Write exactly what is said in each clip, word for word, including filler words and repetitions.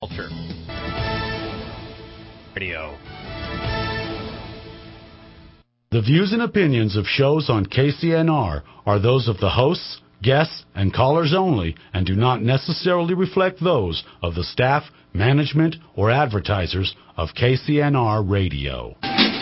Culture Radio. The views and opinions of shows on K C N R are those of the hosts, guests, and callers only and do not necessarily reflect those of the staff, management, or advertisers of K C N R Radio.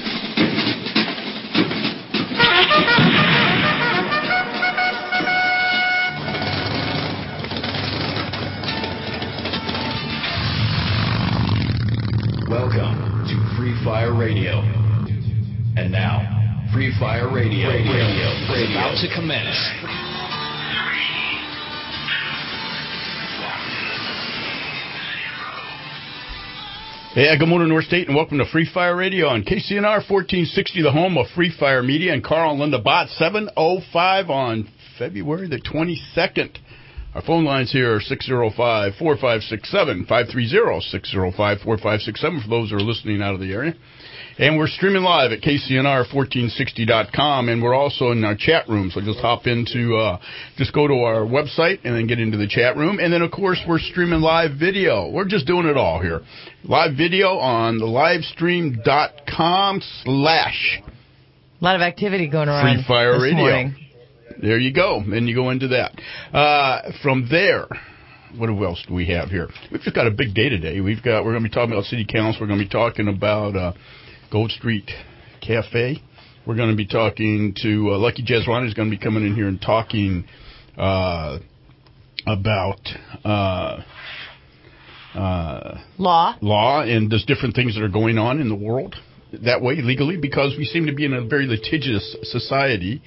Welcome to Free Fire Radio. And now, Free Fire Radio, radio, radio, radio. Is about to commence. Yeah, good morning, North State, and welcome to Free Fire Radio on K C N R fourteen sixty, the home of Free Fire Media, and Carl and Linda Bott, seven oh five on February the twenty-second. Our phone lines here are six oh five, four five six seven, five three zero, six oh five, four five six seven for those who are listening out of the area. And we're streaming live at K C N R fourteen sixty dot com, and we're also in our chat room, so just hop into, uh, just go to our website and then get into the chat room. And then, of course, we're streaming live video. We're just doing it all here. Live video on the livestream dot com slash. A lot of activity going around Free Fire this Radio. Morning. There you go. And you go into that. Uh, from there, what else do we have here? We've just got a big day today. We've got, we're going to be talking about city council. We're going to be talking about uh, Gold Street Cafe. We're going to be talking to uh, Lucky Jezrani is going to be coming in here and talking uh, about uh, uh, law, law, and there's different things that are going on in the world that way legally, because we seem to be in a very litigious society,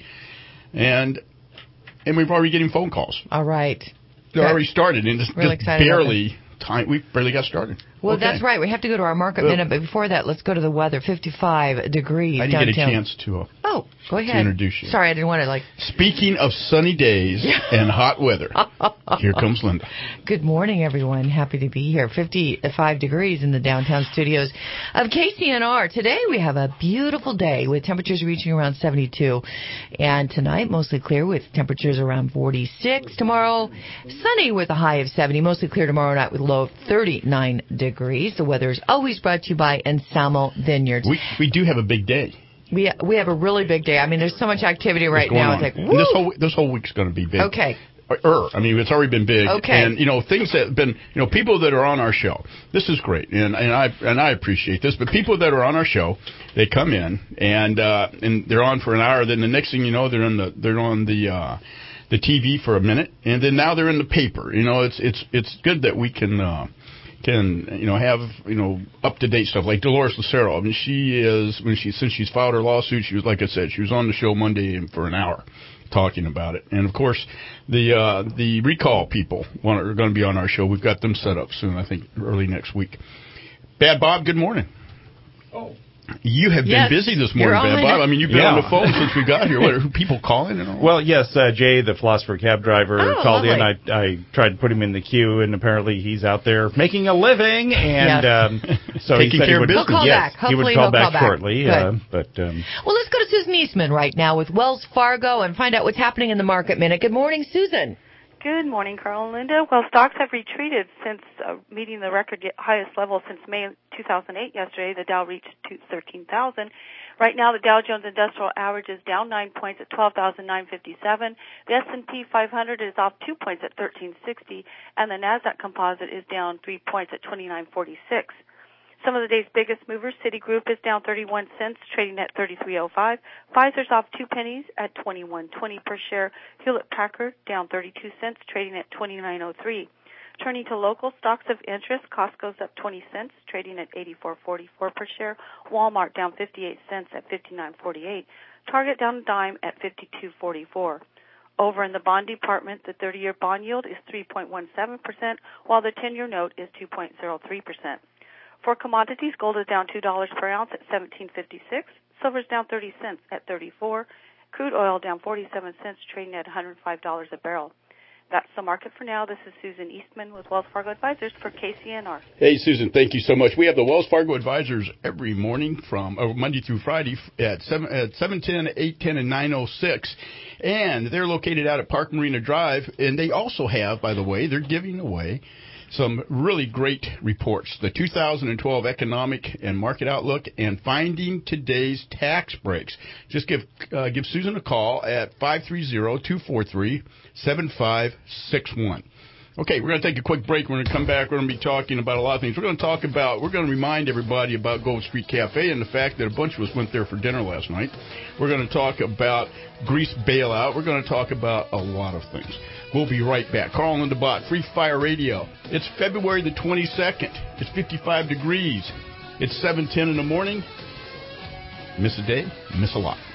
and and we're already getting phone calls. All right, they're Good. already started, and it's really just barely time. We barely got started. Well, okay. That's right. We have to go to our market well, minute, but before that, let's go to the weather. fifty-five degrees I didn't downtown. get a chance to. Uh, oh, go ahead. To introduce you. Sorry, I didn't want to like. Speaking of sunny days and hot weather, here comes Linda. Good morning, everyone. Happy to be here. fifty-five degrees in the downtown studios of K C N R. Today we have a beautiful day with temperatures reaching around seventy-two, and tonight mostly clear with temperatures around forty-six. Tomorrow, sunny with a high of seventy. Mostly clear tomorrow night with a low of thirty-nine degrees. The weather is always brought to you by Ensalmo Vineyards. We we do have a big day. We we have a really big day. I mean, there's so much activity right now. On. It's like, woo! This whole this whole week's going to be big. Okay. Er, I mean, it's already been big. Okay. And, you know, things that have been, you know, people that are on our show, this is great, and, and I and I appreciate this, but people that are on our show, they come in, and uh, and they're on for an hour, then the next thing you know, they're in the they're on the uh, the T V for a minute, and then now they're in the paper. You know, it's it's it's good that we can uh, can you know have you know up to date stuff like Dolores Lucero. I mean, she is when she since she's filed her lawsuit, she was, like I said, she was on the show Monday for an hour talking about it. And of course, the uh, the recall people want, are going to be on our show. We've got them set up soon, I think early next week. Bad Bob, good morning. Oh. You have yes, been busy this morning, Bad Bob. I mean, you've been yeah. on the phone since we got here. What, are people calling? And all? Well, yes, uh, Jay, the philosopher cab driver, oh, called lovely. in. I, I tried to put him in the queue, and apparently he's out there making a living. And yes. um, so Taking he said care he would, of business. He'll call yes, back. Hopefully he would call he'll back call back. shortly. Uh, but um, well, let's go to Susan Eastman right now with Wells Fargo and find out what's happening in the market minute. Good morning, Susan. Good morning, Carl and Linda. Well, stocks have retreated since uh, meeting the record highest level since May two thousand eight yesterday. The Dow reached thirteen thousand. Right now, the Dow Jones Industrial Average is down nine points at twelve thousand nine hundred fifty-seven. The S and P five hundred is off two points at thirteen sixty, and the Nasdaq Composite is down three points at twenty-nine forty-six. Some of the day's biggest movers: Citigroup is down thirty-one cents, trading at thirty-three oh five. Pfizer's off two pennies at twenty-one twenty per share. Hewlett Packard down thirty-two cents, trading at twenty-nine oh three. Turning to local stocks of interest, Costco's up twenty cents, trading at eighty-four forty-four per share. Walmart down fifty-eight cents at fifty-nine forty-eight. Target down a dime at fifty-two forty-four. Over in the bond department, the thirty-year bond yield is three point one seven percent, while the ten-year note is two point oh three percent. For commodities, gold is down two dollars per ounce at seventeen fifty-six. Silver's down thirty cents at thirty-four. Crude oil down forty-seven cents, trading at one hundred five dollars a barrel. That's the market for now. This is Susan Eastman with Wells Fargo Advisors for K C N R. Hey, Susan, thank you so much. We have the Wells Fargo Advisors every morning from uh, Monday through Friday at seven, at seven ten, eight ten, and nine oh six. And they're located out at Park Marina Drive. And they also have, by the way, they're giving away some really great reports. The two thousand twelve Economic and Market Outlook and Finding Today's Tax Breaks. Just give uh, give Susan a call at five three zero, two four three, seven five six one. Okay, we're going to take a quick break. We're going to come back. We're going to be talking about a lot of things. We're going to talk about, we're going to remind everybody about Gold Street Cafe and the fact that a bunch of us went there for dinner last night. We're going to talk about Greece bailout. We're going to talk about a lot of things. We'll be right back. Carl and Linda Bott, Free Fire Radio. It's February the twenty-second. It's fifty-five degrees. It's seven ten in the morning. Miss a day, miss a lot.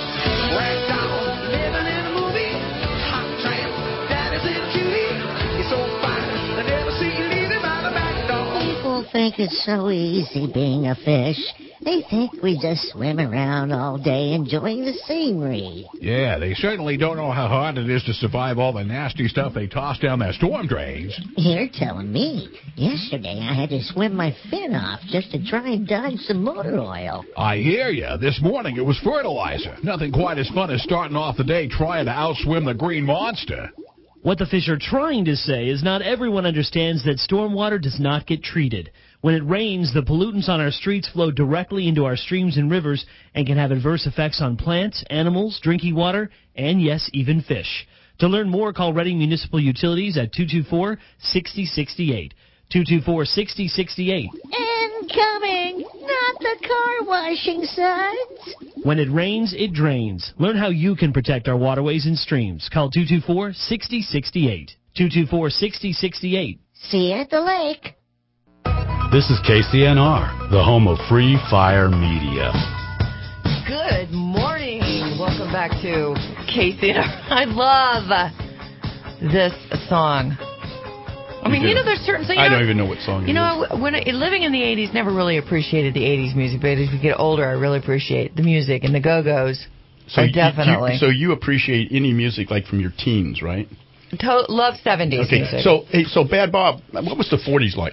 People think it's so easy being a fish. They think we just swim around all day enjoying the scenery. Yeah, they certainly don't know how hard it is to survive all the nasty stuff they toss down their storm drains. You're telling me. Yesterday I had to swim my fin off just to try and dodge some motor oil. I hear ya. This morning it was fertilizer. Nothing quite as fun as starting off the day trying to outswim the green monster. What the fish are trying to say is not everyone understands that stormwater does not get treated. When it rains, the pollutants on our streets flow directly into our streams and rivers and can have adverse effects on plants, animals, drinking water, and yes, even fish. To learn more, call Reading Municipal Utilities at two two four, six zero six eight. two two four, six zero six eight. Incoming! Not the car washing suds! When it rains, it drains. Learn how you can protect our waterways and streams. Call two two four, six zero six eight. two two four, six zero six eight. See you at the lake. This is K C N R, the home of Free Fire Media. Good morning. Welcome back to K C N R. I love this song. I mean, you, you know, there's certain things. I don't even know what song. You know, is. when I, living in the eighties, never really appreciated the eighties music, but as we get older, I really appreciate the music and the Go-Go's. So you, definitely. You, so you appreciate any music like from your teens, right? To, love seventies okay. music. So, hey, so Bad Bob, what was the forties like?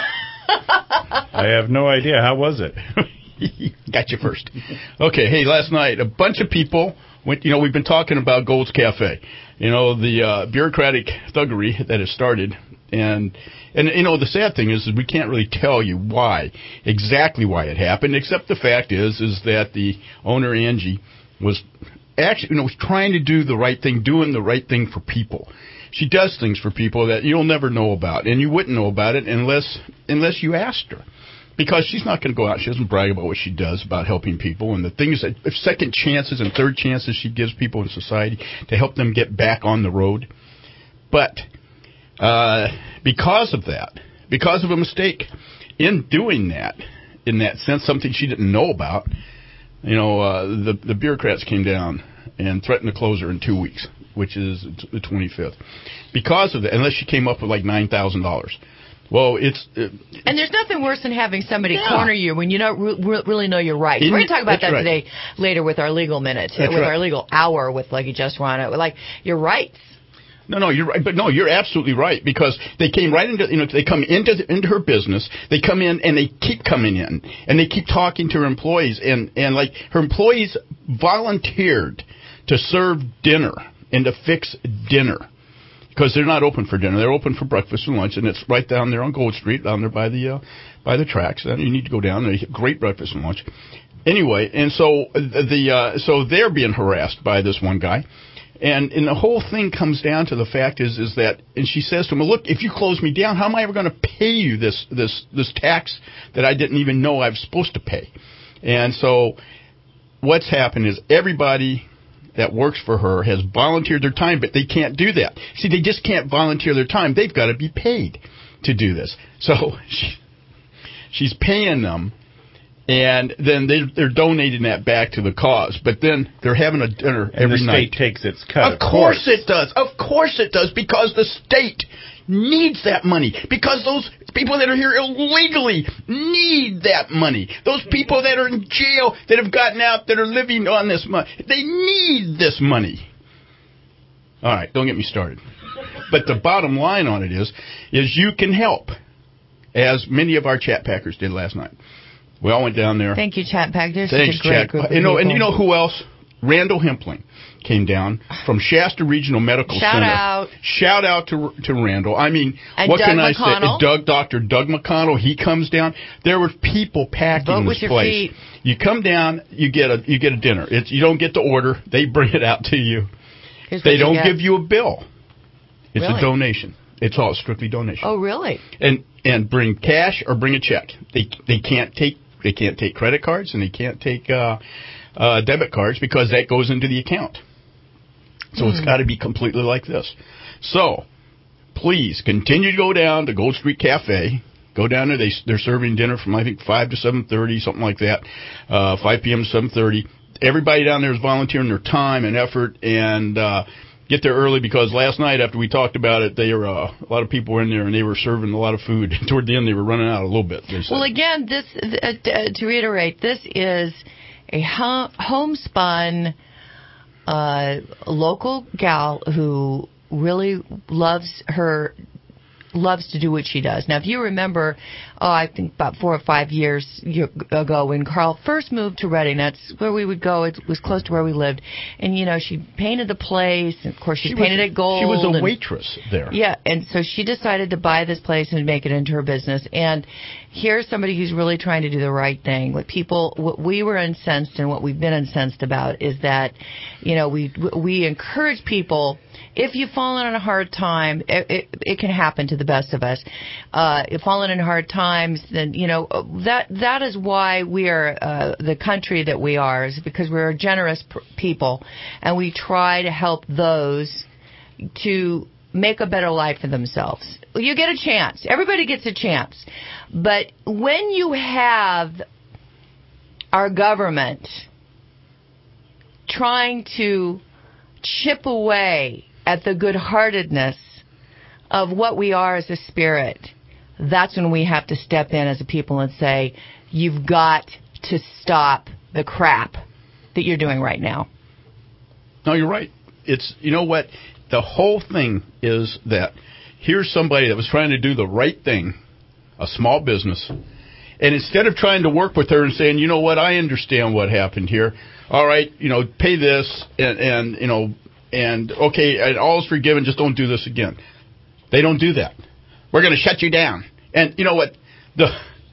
I have no idea. How was it? Got you first. Okay. Hey, last night a bunch of people went. You know, we've been talking about Gold's Cafe. You know, the uh, bureaucratic thuggery that has started. And, and you know, the sad thing is, is we can't really tell you why, exactly why it happened, except the fact is, is that the owner, Angie, was actually, you know, was trying to do the right thing, doing the right thing for people. She does things for people that you'll never know about, and you wouldn't know about it unless, unless you asked her. Because she's not going to go out, she doesn't brag about what she does about helping people, and the things that, if second chances and third chances she gives people in society to help them get back on the road. But Uh, because of that, because of a mistake in doing that, in that sense, something she didn't know about, you know, uh, the the bureaucrats came down and threatened to close her in two weeks, which is the twenty-fifth. Because of that, unless she came up with like nine thousand dollars. Well, it's... Uh, and there's nothing worse than having somebody yeah. corner you when you don't re- really know your rights. In, We're going to talk about that right. today later with our legal minute, that's with right. our legal hour with Lucky Just Run. Like, your rights. No, no, you're right. But no, you're absolutely right, because they came right into, you know, they come into the, into her business. They come in and they keep coming in and they keep talking to her employees, and and like her employees volunteered to serve dinner and to fix dinner because they're not open for dinner. They're open for breakfast and lunch, and it's right down there on Gold Street, down there by the uh, by the tracks. And you need to go down there. Great breakfast and lunch. Anyway, and so the uh, so they're being harassed by this one guy. And and the whole thing comes down to the fact is is that, and she says to him, look, if you close me down, how am I ever going to pay you this this this tax that I didn't even know I was supposed to pay? And so what's happened is everybody that works for her has volunteered their time, but they can't do that. See, they just can't volunteer their time. They've got to be paid to do this. So she, she's paying them. And then they, they're donating that back to the cause. But then they're having a dinner every and the night. state takes its cut. Of course it does. Of course it does, because the state needs that money. Because those people that are here illegally need that money. Those people that are in jail, that have gotten out, that are living on this money, they need this money. All right, don't get me started. But the bottom line on it is, is you can help, as many of our chat packers did last night. We all went down there. Thank you, Chat Pack. There's Thanks, such a great Chat. group of you know, people. and you know who else? Randall Hempling came down from Shasta Regional Medical Shout Center. out. Shout out to to Randall. I mean, And what Doug can I McConnell. say? Doug, Doctor Doug McConnell, he comes down. There were people packing Vote this with your place. feet. You come down, you get a you get a dinner. It's you don't get to order. They bring it out to you. Here's They what you don't get. give you a bill. It's Really? a donation. It's all strictly donation. Oh, really? And and bring cash or bring a check. They they can't take they can't take credit cards and they can't take uh, uh, debit cards because that goes into the account. So Mm. it's got to be completely like this. So please continue to go down to Gold Street Cafe. Go down there. They they're serving dinner from I think five to seven thirty, something like that. Uh, five p.m. to seven thirty. Everybody down there is volunteering their time and effort and. Uh, Get there early because last night after we talked about it, they were uh, a lot of people were in there and they were serving a lot of food. Toward the end, they were running out a little bit. They said. Well, again, this uh, uh, to reiterate, this is a home, homespun uh, local gal who really loves her. Loves to do what she does. Now, if you remember, oh, I think about four or five years ago when Carl first moved to Reading, that's where we would go. It was close to where we lived. And, you know, she painted the place. And of course, she, she painted was, it gold. She was a and, waitress there. Yeah, and so she decided to buy this place and make it into her business. And here's somebody who's really trying to do the right thing. What people, what we were incensed and what we've been incensed about is that, you know, we we encourage people. If you've fallen on a hard time, it, it, it can happen to the best of us. Uh, if fallen in hard times, then, you know, that that is why we are uh, the country that we are, is because we're a generous p- people, and we try to help those to make a better life for themselves. You get a chance. Everybody gets a chance. But when you have our government trying to chip away at the good-heartedness of what we are as a spirit, that's when we have to step in as a people and say, you've got to stop the crap that you're doing right now. No, you're right. It's, you know what? The whole thing is that here's somebody that was trying to do the right thing, a small business, and instead of trying to work with her and saying, you know what, I understand what happened here. All right, you know, pay this and, and you know, and, okay, and all is forgiven, just don't do this again. They don't do that. We're going to shut you down. And you know what? The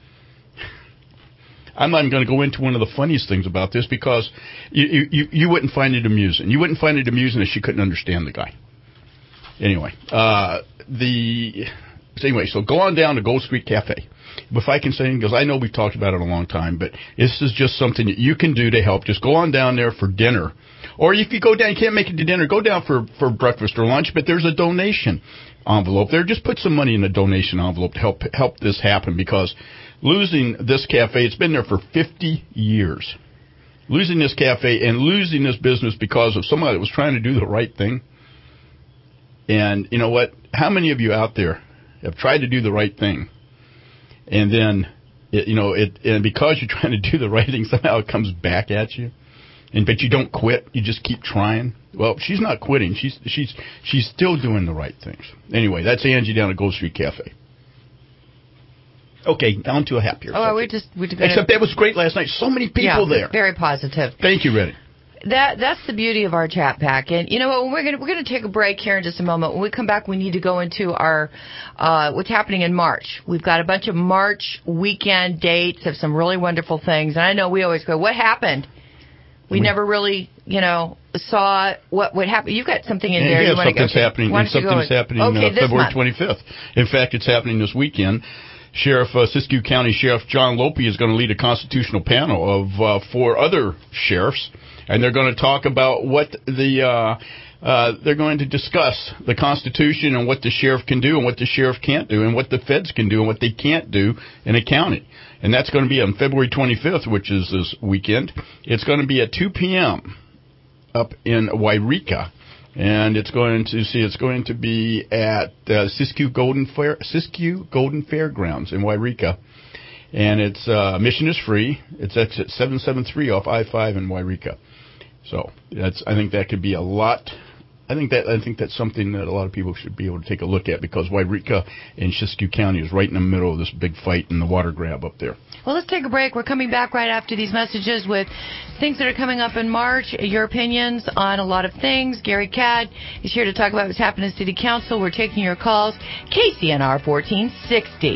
I'm not even going to go into one of the funniest things about this because you, you, you wouldn't find it amusing. You wouldn't find it amusing if she couldn't understand the guy. Anyway, uh, the so anyway, so go on down to Gold Street Cafe. If I can say, because I know we've talked about it a long time, but this is just something that you can do to help. Just go on down there for dinner. Or if you go down, you can't make it to dinner, go down for, for breakfast or lunch, but there's a donation envelope there. Just put some money in the donation envelope to help help this happen, because losing this cafe, it's been there for fifty years. Losing this cafe and losing this business because of somebody that was trying to do the right thing. And you know what? How many of you out there have tried to do the right thing, and then, it, you know, it and because you're trying to do the right thing, somehow it comes back at you? And but you don't quit. You just keep trying. Well, she's not quitting. She's she's she's still doing the right things. Anyway, that's Angie down at Gold Street Cafe. Okay, down to a happier. Oh, subject. we just we just Except that was great last night. So many people yeah, there. Very positive. Thank you, Reddy. That that's the beauty of our chat pack. And you know what? We're gonna we're gonna take a break here in just a moment. When we come back, we need to go into our uh, what's happening in March. We've got a bunch of March weekend dates of some really wonderful things. And I know we always go, what happened? We, we never really, you know, saw what would happen. You've got something in and there. Yeah, you something's go, happening. And something's happening okay, uh, February twenty-fifth. In fact, it's happening this weekend. Sheriff uh, Siskiyou County Sheriff John Lopi is going to lead a constitutional panel of uh, four other sheriffs, and they're going to talk about what the uh, uh, they're going to discuss the Constitution and what the sheriff can do and what the sheriff can't do and what the feds can do and what they can't do in a county. And that's going to be on February twenty-fifth, which is this weekend. It's going to be at two p.m. up in Wairika. And it's going to see. It's going to be at uh, Siskiyou Golden Fair, Siskiyou Golden Fairgrounds in Wairika, and it's uh, admission is free. It's exit seven seven three off I five in Wairika. So that's. I think that could be a lot I think that I think that's something that a lot of people should be able to take a look at, because Wairika and Siskiyou County is right in the middle of this big fight and the water grab up there. Well, let's take a break. We're coming back right after these messages with things that are coming up in March, your opinions on a lot of things. Gary Cadd is here to talk about what's happening in City Council. We're taking your calls. K C N R fourteen sixty.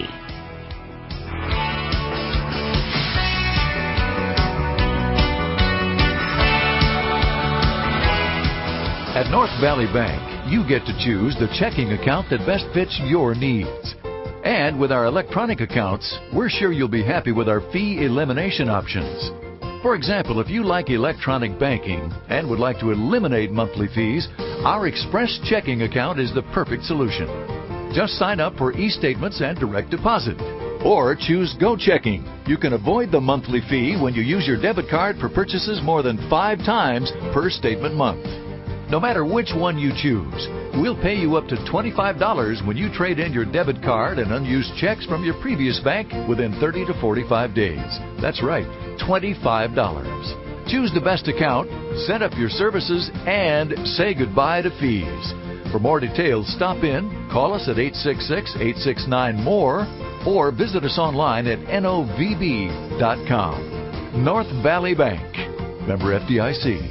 At North Valley Bank, you get to choose the checking account that best fits your needs. And with our electronic accounts, we're sure you'll be happy with our fee elimination options. For example, if you like electronic banking and would like to eliminate monthly fees, our Express checking account is the perfect solution. Just sign up for e-statements and direct deposit. Or choose Go Checking. You can avoid the monthly fee when you use your debit card for purchases more than five times per statement month. No matter which one you choose, we'll pay you up to twenty-five dollars when you trade in your debit card and unused checks from your previous bank within thirty to forty-five days. That's right, twenty-five dollars. Choose the best account, set up your services, and say goodbye to fees. For more details, stop in, call us at eight six six, eight six nine, M O R E, or visit us online at N O V B dot com. North Valley Bank. Member F D I C.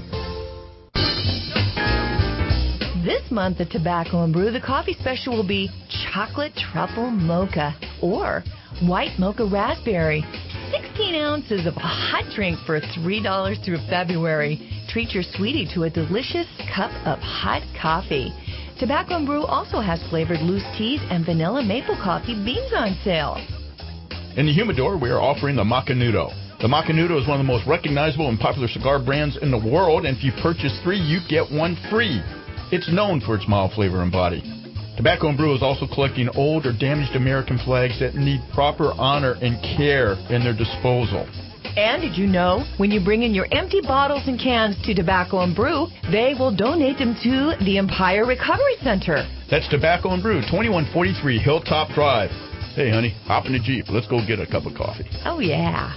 This month at Tobacco and Brew, the coffee special will be chocolate truffle mocha or white mocha raspberry. sixteen ounces of a hot drink for three dollars through February. Treat your sweetie to a delicious cup of hot coffee. Tobacco and Brew also has flavored loose teas and vanilla maple coffee beans on sale. In the humidor, we are offering the Macanudo. The Macanudo is one of the most recognizable and popular cigar brands in the world, and if you purchase three, you get one free. It's known for its mild flavor and body. Tobacco and Brew is also collecting old or damaged American flags that need proper honor and care in their disposal. And did you know, when you bring in your empty bottles and cans to Tobacco and Brew, they will donate them to the Empire Recovery Center. That's Tobacco and Brew, twenty-one forty-three Hilltop Drive. Hey, honey, hop in the Jeep. Let's go get a cup of coffee. Oh, yeah.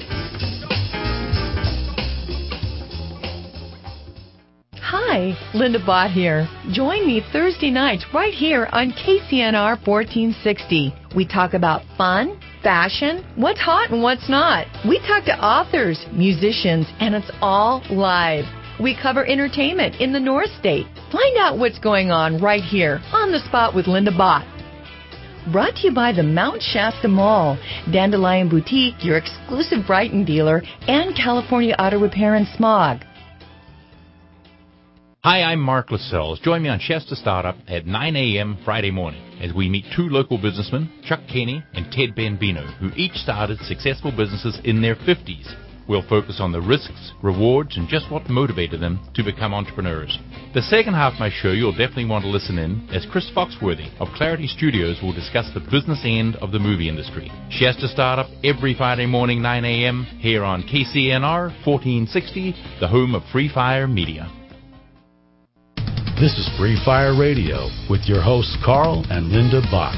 Hi, Linda Bott here. Join me Thursday nights right here on K C N R fourteen sixty. We talk about fun, fashion, what's hot and what's not. We talk to authors, musicians, and it's all live. We cover entertainment in the North State. Find out what's going on right here on the spot with Linda Bott. Brought to you by the Mount Shasta Mall, Dandelion Boutique, your exclusive Brighton dealer, and California Auto Repair and Smog. Hi, I'm Mark Lascelles. Join me on Shasta Startup at nine a.m. Friday morning as we meet two local businessmen, Chuck Kenny and Ted Bambino, who each started successful businesses in their fifties. We'll focus on the risks, rewards, and just what motivated them to become entrepreneurs. The second half of my show you'll definitely want to listen in, as Chris Foxworthy of Clarity Studios will discuss the business end of the movie industry. Shasta Startup every Friday morning, nine a.m. here on K C N R fourteen sixty, the home of Free Fire Media. This is Free Fire Radio with your hosts Carl and Linda Bott.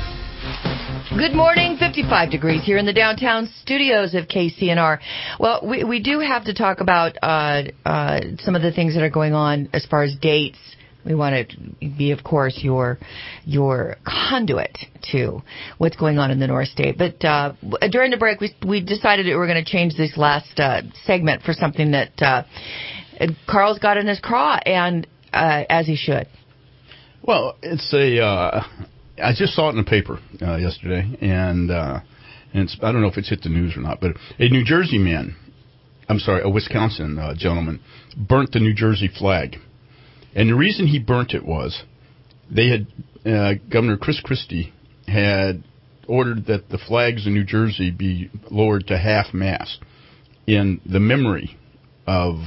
Good morning, fifty-five degrees here in the downtown studios of K C N R. Well, we, we do have to talk about uh, uh, some of the things that are going on as far as dates. We want to be, of course, your your conduit to what's going on in the North State. But uh, during the break, we we decided that we were going to change this last uh, segment for something that uh, Carl's got in his craw, and Uh, as he should. Well, it's a. Uh, I just saw it in the paper uh, yesterday, and, uh, and it's, I don't know if it's hit the news or not, but a New Jersey man, I'm sorry, a Wisconsin uh, gentleman, burnt the New Jersey flag, and the reason he burnt it was they had uh, Governor Chris Christie had ordered that the flags in New Jersey be lowered to half mast in the memory of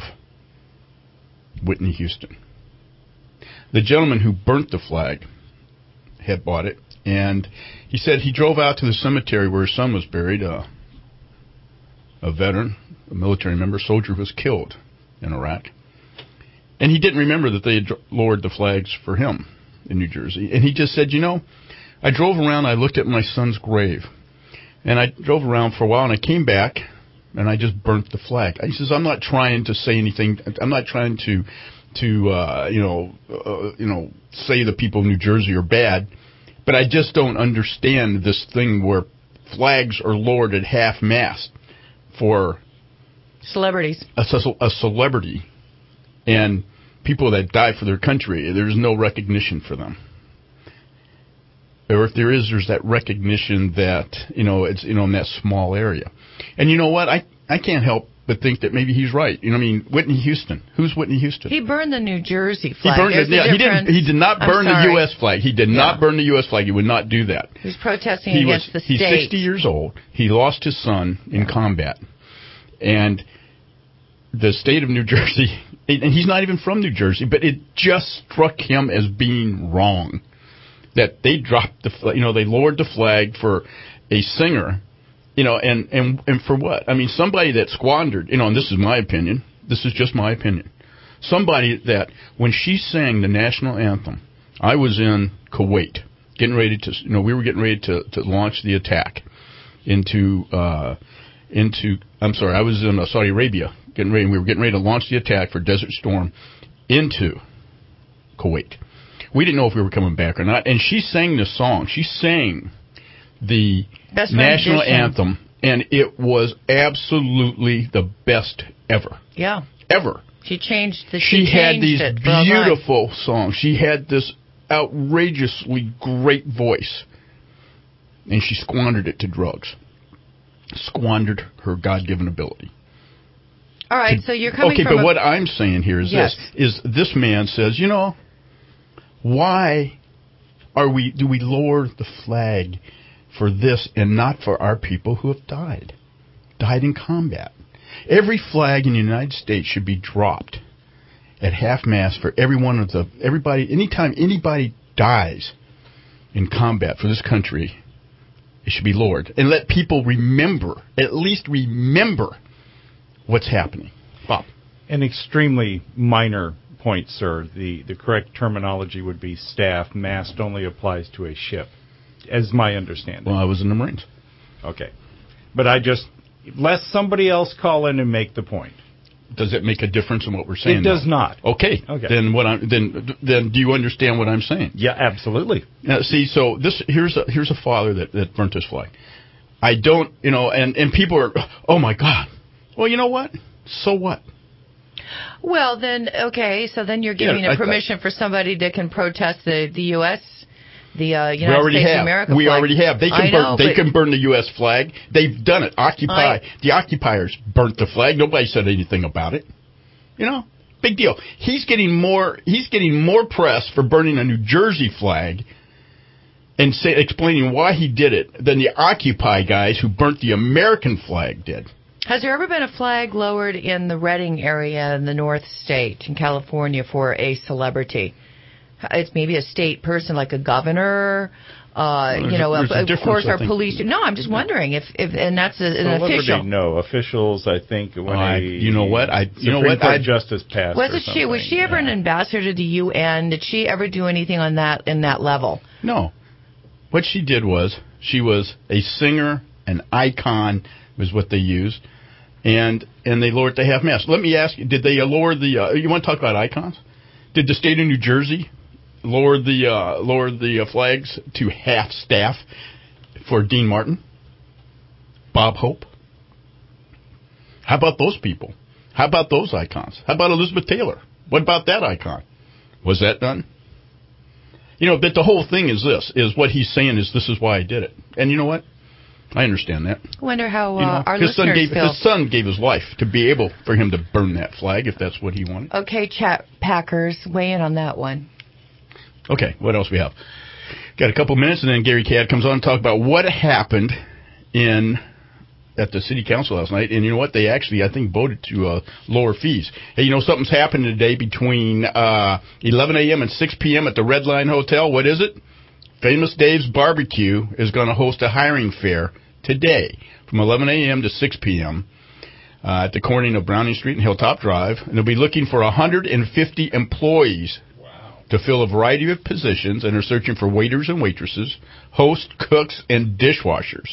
Whitney Houston. The gentleman who burnt the flag had bought it, and he said he drove out to the cemetery where his son was buried, uh, a veteran, a military member, soldier who was killed in Iraq, and he didn't remember that they had lowered the flags for him in New Jersey. And he just said, you know, I drove around, I looked at my son's grave, and I drove around for a while, and I came back, and I just burnt the flag. He says, I'm not trying to say anything. I'm not trying to to uh, you know uh, you know say the people of New Jersey are bad, but I just don't understand this thing where flags are lowered at half mast for celebrities, a, a celebrity, and people that die for their country. There's no recognition for them. Or if there is, there's that recognition that, you know, it's, you know, in that small area. And you know what? I, I can't help but think that maybe he's right. You know, I mean, Whitney Houston. Who's Whitney Houston? He burned the New Jersey flag. He burned it. Yeah, he didn't. He did not burn the U S flag. He did yeah. not burn the U S flag. He would not do that. He's protesting he against was, the state. He's sixty years old. He lost his son in yeah. combat, and the state of New Jersey. And he's not even from New Jersey, but it just struck him as being wrong that they dropped the, you know, they lowered the flag for a singer, you know, and, and, and for what? I mean, somebody that squandered, you know, and this is my opinion, this is just my opinion, somebody that when she sang the national anthem, I was in Kuwait, getting ready to, you know, we were getting ready to, to launch the attack into, uh, into, I'm sorry, I was in uh, Saudi Arabia, getting ready, we were getting ready to launch the attack for Desert Storm into Kuwait. We didn't know if we were coming back or not. And she sang this song. She sang the best national rendition. anthem, and it was absolutely the best ever. Yeah. Ever. She changed the She, she had these it beautiful songs. She had this outrageously great voice, and she squandered it to drugs. Squandered her God-given ability. All right, to, so you're coming okay, from but a, what I'm saying here is yes. this: is this man says, you know, why are we? Do we lower the flag for this and not for our people who have died, died in combat? Every flag in the United States should be dropped at half mast for every one of the everybody. Anytime anybody dies in combat for this country, it should be lowered and let people remember, at least remember what's happening. Bob, an extremely minor point, sir. The the correct terminology would be staff. Mast only applies to a ship, as my understanding. Well, I was in the Marines. Okay. But I just, let somebody else call in and make the point. Does it make a difference in what we're saying? It does now? not. Okay. Okay. Then what I'm then then do you understand what I'm saying? Yeah, absolutely. Now, see, so this here's a here's a father that, that burnt his flag. I don't, you know, and, and people are, oh my God. Well, you know what? So what? Well, then, okay, so then you're giving Yeah, a I- permission for somebody that can protest the, the U S, the uh, United we already States have. of America we flag. already have. They can I burn. know, they but- can burn the U S flag. They've done it. Occupy. I- the occupiers burnt the flag. Nobody said anything about it. You know, big deal. He's getting more. He's getting more press for burning a New Jersey flag and say, explaining why he did it than the Occupy guys who burnt the American flag did. Has there ever been a flag lowered in the Redding area in the North State in California for a celebrity? It's maybe a state person like a governor. Uh, Well, you know, there's a of, of difference, course, I our think. police. No, I'm just wondering if, if and that's a, an Celebrity, official. no. Officials, I think, when Oh, I- a you know what? I- you know Supreme what? Court I- justice passed or Wasn't she? Was something, she ever yeah. an ambassador to the U N? Did she ever do anything on that in that level? No. What she did was she was a singer, an icon was what they used, and and they lowered the half mast. Let me ask you: did they lower the? Uh, you want to talk about icons? Did the state of New Jersey lower the uh, lower the uh, flags to half staff for Dean Martin, Bob Hope? How about those people? How about those icons? How about Elizabeth Taylor? What about that icon? Was that done? You know, but the whole thing is this, is what he's saying is this is why I did it. And you know what? I understand that. I wonder how uh, You know, our his son listeners gave feel. his son gave his life to be able for him to burn that flag if that's what he wanted. Okay, chat Packers, weigh in on that one. Okay, what else we have? Got a couple minutes, and then Gary Cadd comes on and talk about what happened in at the city council last night. And you know what? They actually, I think, voted to uh, lower fees. Hey, you know something's happened today between uh, eleven a.m. and six p.m. at the Red Line Hotel. What is it? Famous Dave's Barbecue is going to host a hiring fair today from eleven a.m. to six p.m. Uh, at the corner of Browning Street and Hilltop Drive. And they'll be looking for one hundred fifty employees to fill a variety of positions, and are searching for waiters and waitresses, hosts, cooks, and dishwashers.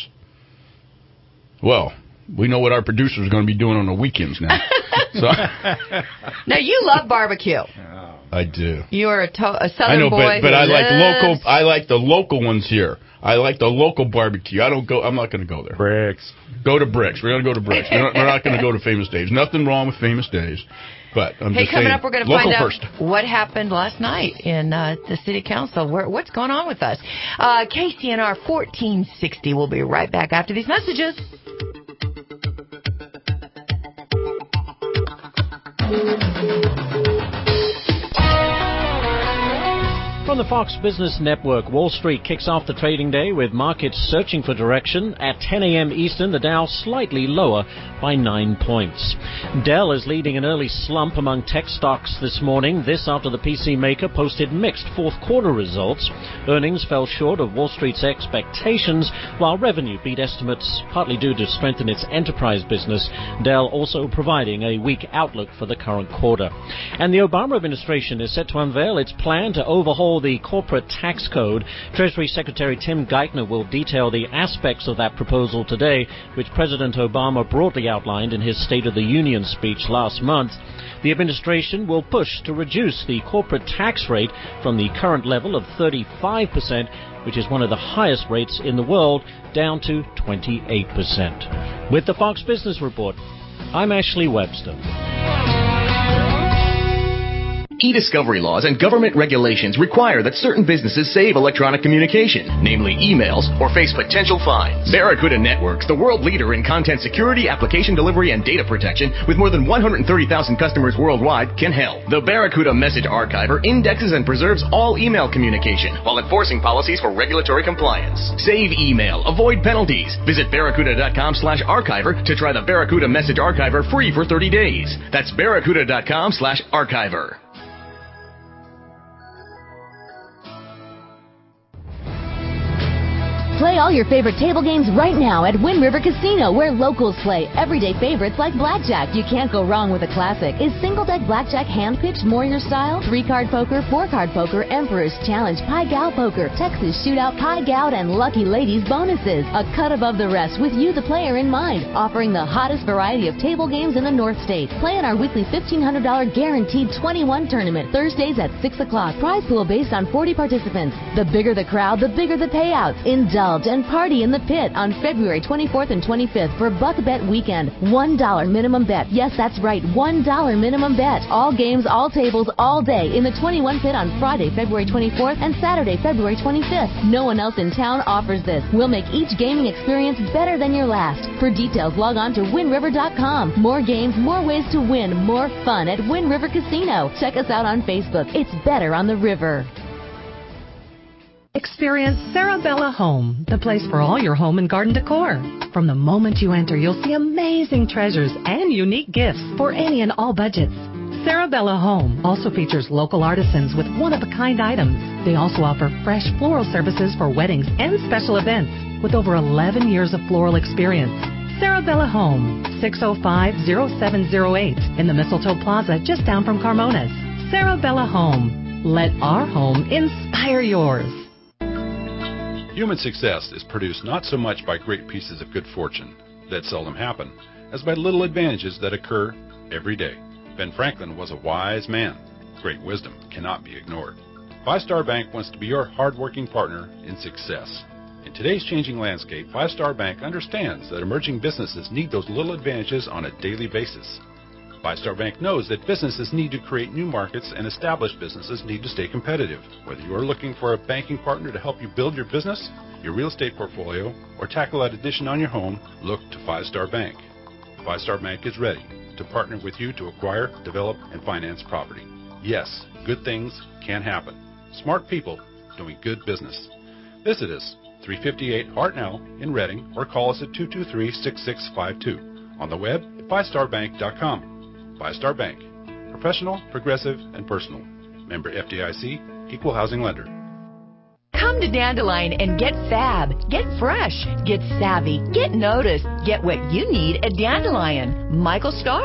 Well, we know what our producer is going to be doing on the weekends now. So, Now, you love barbecue. I do. You are a, to- a southern I know, boy but but who I like lives- local. I like the local ones here. I like the local barbecue. I don't go. I'm not going to go there. Bricks. Go to Bricks. We're going to go to Bricks. We're not, we're not going to go to Famous Dave's. Nothing wrong with Famous Dave's, but I'm Hey, just coming saying, up, we're going to local find out first. what happened last night in uh, the city council. Where, what's going on with us? Uh, K C N R fourteen sixty. We'll be right back after these messages. From the Fox Business Network, Wall Street kicks off the trading day with markets searching for direction. At ten a.m. Eastern, the Dow slightly lower by nine points. Dell is leading an early slump among tech stocks this morning. This after the P C maker posted mixed fourth quarter results. Earnings fell short of Wall Street's expectations, while revenue beat estimates, partly due to strength in its enterprise business. Dell also providing a weak outlook for the current quarter. And the Obama administration is set to unveil its plan to overhaul the corporate tax code. Treasury Secretary Tim Geithner will detail the aspects of that proposal today, which President Obama broadly outlined in his State of the Union speech last month. The administration will push to reduce the corporate tax rate from the current level of thirty-five percent, which is one of the highest rates in the world, down to twenty-eight percent. With the Fox Business Report, I'm Ashley Webster. E-discovery laws and government regulations require that certain businesses save electronic communication, namely emails, or face potential fines. Barracuda Networks, the world leader in content security, application delivery, and data protection, with more than one hundred thirty thousand customers worldwide, can help. The Barracuda Message Archiver indexes and preserves all email communication while enforcing policies for regulatory compliance. Save email, avoid penalties. Visit barracuda.com slash archiver to try the Barracuda Message Archiver free for thirty days. That's barracuda.com slash archiver. Play all your favorite table games right now at Wind River Casino, where locals play everyday favorites like blackjack. You can't go wrong with a classic. Is single deck blackjack hand-pitched more your style? Three-card poker, four-card poker, Emperor's Challenge, Pai Gow poker, Texas Shootout, Pai Gow, and Lucky Ladies bonuses. A cut above the rest with you, the player, in mind. Offering the hottest variety of table games in the North States. Play in our weekly fifteen hundred dollars guaranteed twenty-one tournament, Thursdays at six o'clock. Prize pool based on forty participants. The bigger the crowd, the bigger the payouts. Indulge and party in the pit on February twenty-fourth and twenty-fifth for Buck Bet Weekend. one dollar minimum bet. Yes, that's right, one dollar minimum bet. All games, all tables, all day in the twenty-one pit on Friday, February twenty-fourth and Saturday, February twenty-fifth. No one else in town offers this. We'll make each gaming experience better than your last. For details, log on to wind river dot com. More games, more ways to win, more fun at Wind River Casino. Check us out on Facebook. It's better on the river. Experience Sarabella Home, the place for all your home and garden decor. From the moment you enter, you'll see amazing treasures and unique gifts for any and all budgets. Sarabella Home also features local artisans with one-of-a-kind items. They also offer fresh floral services for weddings and special events with over eleven years of floral experience. Sarabella Home, six oh five, oh seven oh eight in the Mistletoe Plaza just down from Carmona's. Sarabella Home. Let our home inspire yours. Human success is produced not so much by great pieces of good fortune that seldom happen, as by little advantages that occur every day. Ben Franklin was a wise man. Great wisdom cannot be ignored. Five Star Bank wants to be your hard-working partner in success. In today's changing landscape, Five Star Bank understands that emerging businesses need those little advantages on a daily basis. Five Star Bank knows that businesses need to create new markets and established businesses need to stay competitive. Whether you are looking for a banking partner to help you build your business, your real estate portfolio, or tackle that addition on your home, look to Five Star Bank. Five Star Bank is ready to partner with you to acquire, develop, and finance property. Yes, good things can happen. Smart people doing good business. Visit us, three fifty-eight Hartnell in Reading, or call us at two two three, six six five two. On the web at five star bank dot com. Five Star Bank. Professional, progressive, and personal. Member F D I C, Equal Housing Lender. Come to Dandelion and get fab, get fresh, get savvy, get noticed, get what you need at Dandelion. Michael Stars,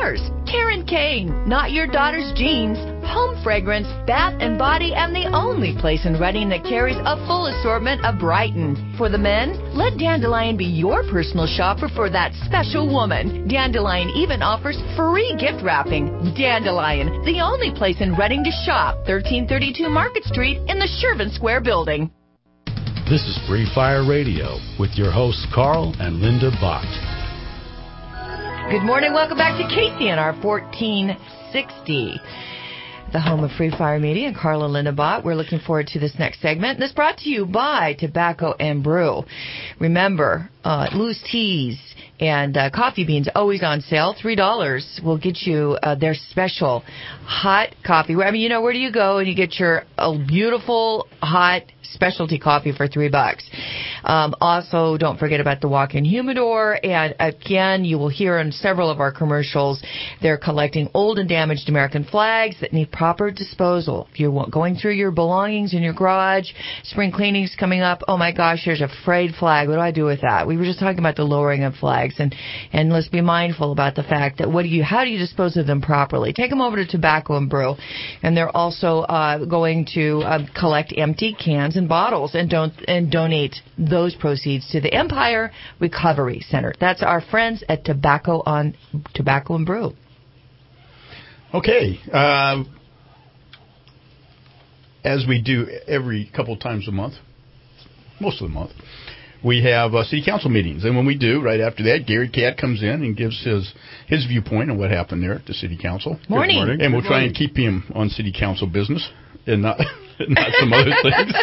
Karen Kane, Not Your Daughter's Jeans, home fragrance, bath and body, and the only place in Reading that carries a full assortment of Brighton. For the men, let Dandelion be your personal shopper for that special woman. Dandelion even offers free gift wrapping. Dandelion, the only place in Reading to shop, thirteen thirty-two Market Street in the Shervin Square building. This is Free Fire Radio with your hosts Carl and Linda Bott. Good morning. Welcome back to K C N R fourteen sixty, the home of Free Fire Media, and Carl and Linda Bott. We're looking forward to this next segment. This brought to you by Tobacco and Brew. Remember, uh, loose teas and uh, coffee beans always on sale. three dollars will get you uh, their special hot coffee. I mean, you know, where do you go and you get your uh, beautiful hot specialty coffee for three bucks. Um, also, don't forget about the walk-in humidor. And again, you will hear in several of our commercials, they're collecting old and damaged American flags that need proper disposal. If you're going through your belongings in your garage, spring cleaning's coming up. Oh my gosh, there's a frayed flag. What do I do with that? We were just talking about the lowering of flags, and and let's be mindful about the fact that what do you, how do you dispose of them properly? Take them over to Tobacco and Brew, and they're also uh, going to uh, collect empty cans and bottles and don't and donate those proceeds to the Empire Recovery Center. That's our friends at Tobacco on Tobacco and Brew. Okay, uh, as we do every couple times a month, most of the month, we have uh, city council meetings, and when we do, right after that, Gary Catt comes in and gives his his viewpoint on what happened there at the city council. Morning. Good morning. And we'll Good try morning. and keep him on city council business and not not some other things.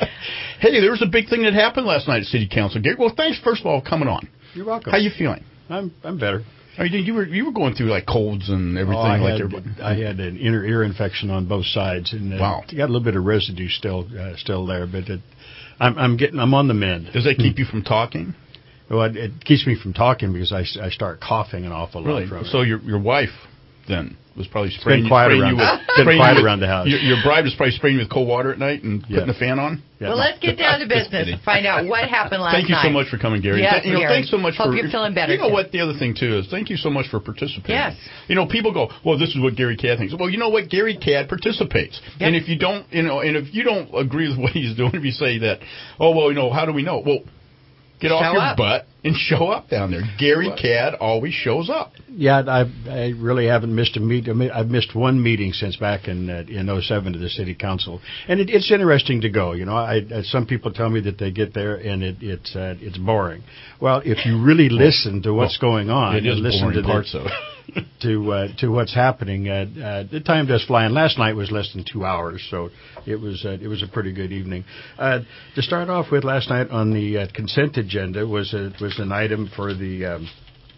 Hey, there was a big thing that happened last night at city council. Gary, well, thanks first of all for coming on. You're welcome. How you feeling? I'm I'm better. I mean, you were you were going through like colds and everything oh, I like had, everybody. I had an inner ear infection on both sides, and uh, wow, got a little bit of residue still uh, still there, but it, I'm I'm getting I'm on the mend. Does that keep you from talking? Well, it, it keeps me from talking because I, I start coughing an awful lot. Really? From it. So your your wife then was probably It's spraying, been quiet spraying around, you with, been spraying quiet you with, around the house. Your, your bride was probably spraying you with cold water at night and Yeah. putting a fan on. Yeah. Well, let's get down to business and find out what happened last night. Thank you so much for coming, Gary. Yes, Th- you know, Gary. thanks so much Hope for. you're feeling better. You know too. what? The other thing too is thank you so much for participating. Yes. You know, people go, well, this is what Gary Catt thinks. Well, you know what? Gary Catt participates, Yep. and if you don't, you know, and if you don't agree with what he's doing, if you say that, oh well, you know, how do we know? Well, get off Show your up. butt and show up down there. Gary Catt always shows up. Yeah, I I really haven't missed a meet. I mean, I've missed one meeting since back in uh, in oh seven to the city council, and it, it's interesting to go. You know, I, I some people tell me that they get there and it, it's uh, it's boring. Well, if you really listen to what's Well, going on, it is and listen boring to the, parts of it. to uh, to what's happening, uh, uh, the time does fly. And last night was less than two hours, so it was uh, it was a pretty good evening. Uh, to start off with, last night on the uh, consent agenda was a, was an item for the um,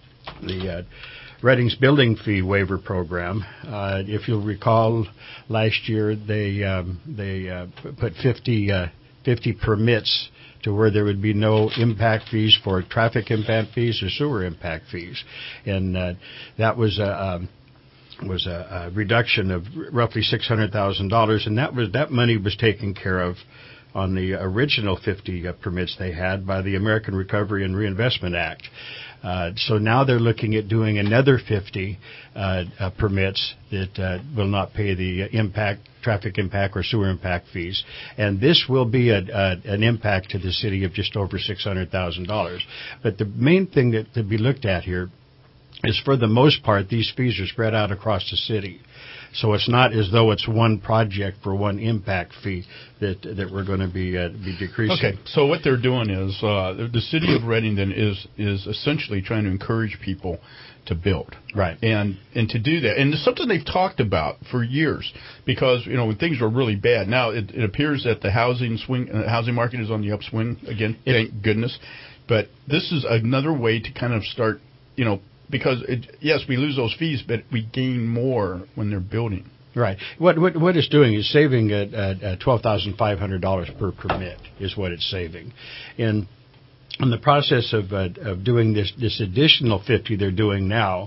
the uh, Reading's building fee waiver program. Uh, if you'll recall, last year they um, they uh, put fifty, uh, fifty permits to where there would be no impact fees for traffic impact fees or sewer impact fees, and uh, that was a um, was a, a reduction of roughly six hundred thousand dollars, and that was that money was taken care of on the original fifty uh, permits they had by the American Recovery and Reinvestment Act. Uh, so now they're looking at doing another fifty uh, uh, permits that uh, will not pay the impact, traffic impact or sewer impact fees. And this will be a, a, an impact to the city of just over six hundred thousand dollars. But the main thing that to be looked at here is, for the most part, these fees are spread out across the city. So it's not as though it's one project for one impact fee that that we're going to be uh, be decreasing. Okay, so what they're doing is uh, the, the city of Reading then is is essentially trying to encourage people to build, right? And and to do that, and it's something they've talked about for years, because you know when things were really bad. Now it, it appears that the housing swing, uh, housing market is on the upswing again. It, thank goodness. But this is another way to kind of start, you know. Because, it, yes, we lose those fees, but we gain more when they're building. Right. What what what it's doing is saving at, at, at twelve thousand five hundred dollars per permit is what it's saving. And in the process of uh, of doing this this additional fifty they're doing now,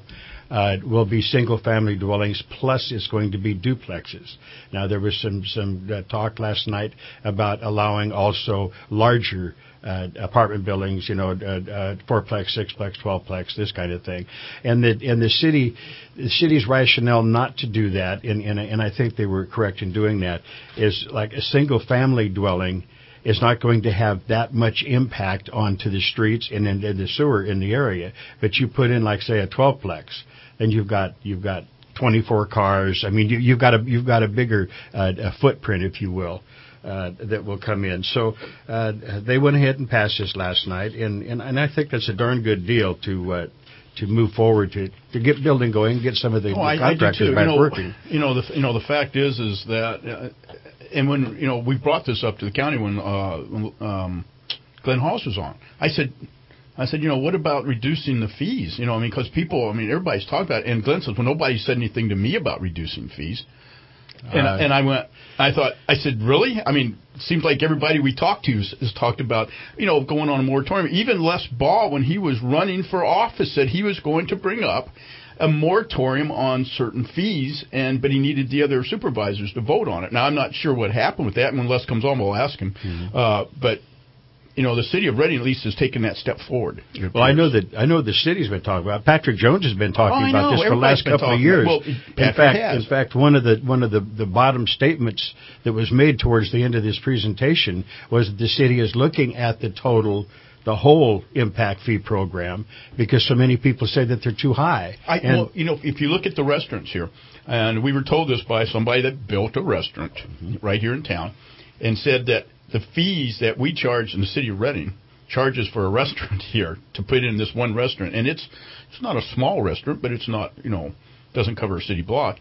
uh, will be single-family dwellings, plus it's going to be duplexes. Now, there was some, some uh, talk last night about allowing also larger Uh, apartment buildings, you know, uh, uh, fourplex, sixplex, twelveplex, this kind of thing, and the and the city, the city's rationale not to do that, and and, and I think they were correct in doing that, is like a single-family dwelling is not going to have that much impact onto the streets and in, in the sewer in the area, but you put in like say a twelveplex, then you've got you've got twenty-four cars. I mean, you, you've got a you've got a bigger uh, a footprint, if you will. Uh, that will come in. So uh, they went ahead and passed this last night, and, and, and I think that's a darn good deal to uh, to move forward to to get building going, get some of the, oh, the I, contractors I do back you know, working. You know, the you know the fact is is that, uh, and when you know we brought this up to the county when uh, um, Glenn Halls was on, I said. I said, you know, what about reducing the fees? You know, I mean, because people, I mean, everybody's talking about it. And Glenn says, well, nobody said anything to me about reducing fees. And, uh, and I went, I thought, I said, really? I mean, it seems like everybody we talked to has, has talked about, you know, going on a moratorium. Even Les Ball, when he was running for office, said he was going to bring up a moratorium on certain fees, and but he needed the other supervisors to vote on it. Now, I'm not sure what happened with that. And when Les comes on, we'll ask him. Mm-hmm. Uh, but you know, the city of Reading at least has taken that step forward. Well, I know that I know the city's been talking about. Patrick Jones has been talking oh, about this for the last couple of years. Well, in fact, has. in fact, one of the one of the, the bottom statements that was made towards the end of this presentation was that the city is looking at the total, the whole impact fee program, because so many people say that they're too high. I, well, you know, if you look at the restaurants here, and we were told this by somebody that built a restaurant mm-hmm. right here in town, and said that the fees that we charge in the city of Reading charges for a restaurant here to put in this one restaurant, and it's it's not a small restaurant, but it's not, you know, doesn't cover a city block,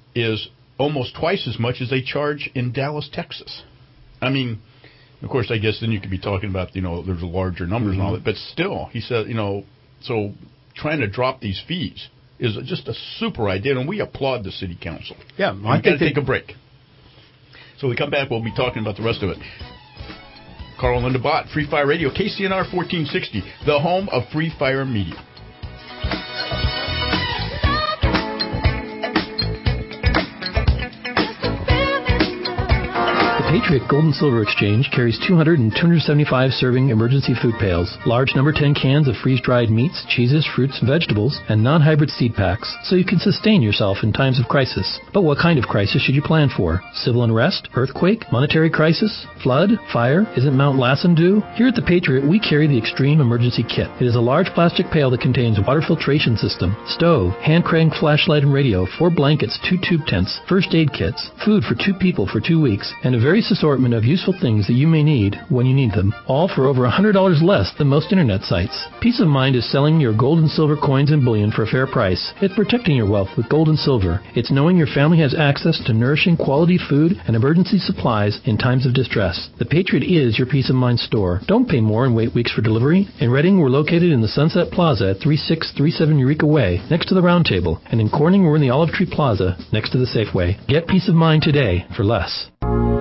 is almost twice as much as they charge in Dallas, Texas. I mean, of course, I guess then you could be talking about, you know, there's larger numbers mm-hmm. and all that, but still, he said, you know, so trying to drop these fees is just a super idea, and we applaud the city council. Yeah, well, I got to take a break. So when we come back, we'll be talking about the rest of it. Carl and Linda Bott, Free Fire Radio, K C N R fourteen sixty, the home of Free Fire Media. Patriot Gold and Silver Exchange carries two hundred and two hundred seventy-five serving emergency food pails, large number ten cans of freeze-dried meats, cheeses, fruits, and vegetables, and non-hybrid seed packs, so you can sustain yourself in times of crisis. But what kind of crisis should you plan for? Civil unrest? Earthquake? Monetary crisis? Flood? Fire? Isn't Mount Lassen due? Here at the Patriot, we carry the Extreme Emergency Kit. It is a large plastic pail that contains water filtration system, stove, hand-cranked flashlight and radio, four blankets, two tube tents, first aid kits, food for two people for two weeks, and a very assortment of useful things that you may need when you need them, all for over one hundred dollars less than most internet sites. Peace of Mind is selling your gold and silver coins and bullion for a fair price. It's protecting your wealth with gold and silver. It's knowing your family has access to nourishing quality food and emergency supplies in times of distress. The Patriot is your Peace of Mind store. Don't pay more and wait weeks for delivery. In Reading, we're located in the Sunset Plaza at thirty-six thirty-seven Eureka Way, next to the Round Table. And in Corning, we're in the Olive Tree Plaza, next to the Safeway. Get Peace of Mind today for less.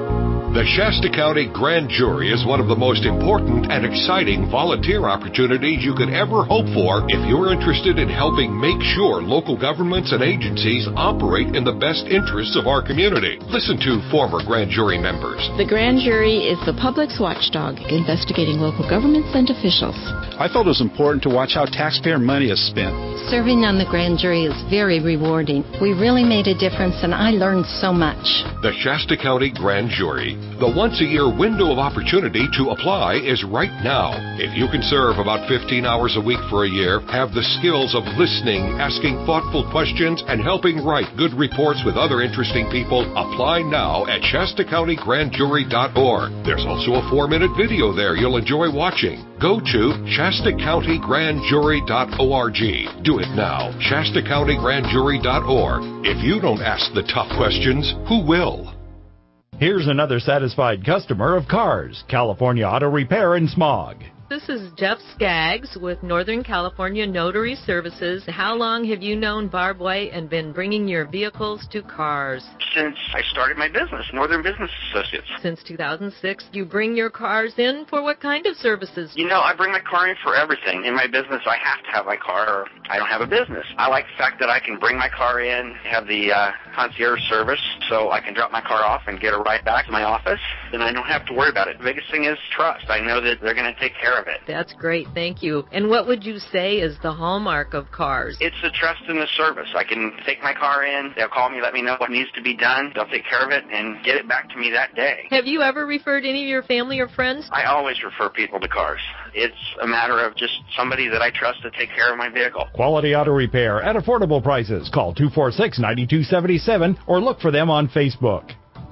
The Shasta County Grand Jury is one of the most important and exciting volunteer opportunities you could ever hope for if you're interested in helping make sure local governments and agencies operate in the best interests of our community. Listen to former Grand Jury members. The Grand Jury is the public's watchdog, investigating local governments and officials. I felt it was important to watch how taxpayer money is spent. Serving on the Grand Jury is very rewarding. We really made a difference, and I learned so much. The Shasta County Grand Jury. The once-a-year window of opportunity to apply is right now. If you can serve about fifteen hours a week for a year, have the skills of listening, asking thoughtful questions, and helping write good reports with other interesting people, apply now at Shasta County Grand Jury dot org. There's also a four-minute video there you'll enjoy watching. Go to Shasta County Grand Jury dot org. Do it now, Shasta County Grand Jury dot org. If you don't ask the tough questions, who will? Here's another satisfied customer of Cars, California Auto Repair in Smog. This is Jeff Skaggs with Northern California Notary Services. How long have you known Barb White and been bringing your vehicles to cars? Since I started my business, Northern Business Associates. Since two thousand six, you bring your cars in for what kind of services? You know, I bring my car in for everything. In my business, I have to have my car or I don't have a business. I like the fact that I can bring my car in, have the uh, concierge service, so I can drop my car off and get a ride back to my office, and I don't have to worry about it. The biggest thing is trust. I know that they're going to take care of it. That's great, thank you. And what would you say is the hallmark of cars? It's the trust and the service. I can take my car in, they'll call me, let me know what needs to be done, they'll take care of it, and get it back to me that day. Have you ever referred any of your family or friends? I always refer people to cars. It's a matter of just somebody that I trust to take care of my vehicle. Quality auto repair at affordable prices. Call two four six, nine two seven seven or look for them on Facebook.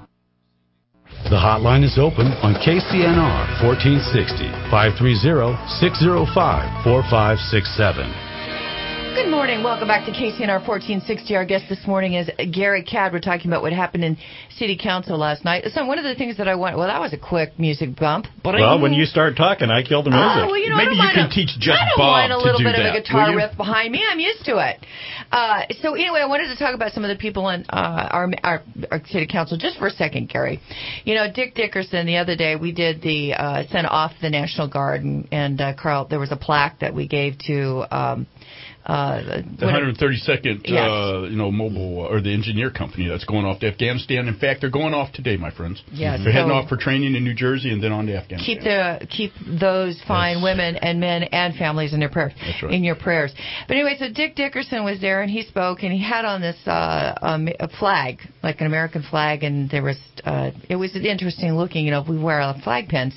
The hotline is open on K C N R fourteen sixty, five three zero, six zero five, four five six seven. Good morning. Welcome back to K C N R fourteen sixty. Our guest this morning is Gary Cadd. We're talking about what happened in City Council last night. So one of the things that I want, well, that was a quick music bump. But well, I, when you start talking, I kill the music. Oh, well, you know, Maybe you can a, teach Jeff I don't Bob mind a little to do bit that. of a guitar Will you? riff behind me. I'm used to it. Uh, so anyway, I wanted to talk about some of the people in uh, our, our our City Council just for a second, Gary. You know, Dick Dickerson, the other day, we did the uh, sent off the National Guard, and, and uh, Carl, there was a plaque that we gave to... Um, Uh, the one hundred thirty-second, yes. uh, you know, mobile or the engineer company that's going off to Afghanistan. In fact, they're going off today, my friends. Yes, they're so heading off for training in New Jersey and then on to Afghanistan. Keep the keep those fine yes. women and men and families in their prayers. That's right. In your prayers. But anyway, so Dick Dickerson was there and he spoke and he had on this uh, um, a flag, like an American flag, and there was uh, it was interesting looking. You know, we wear our flag pins,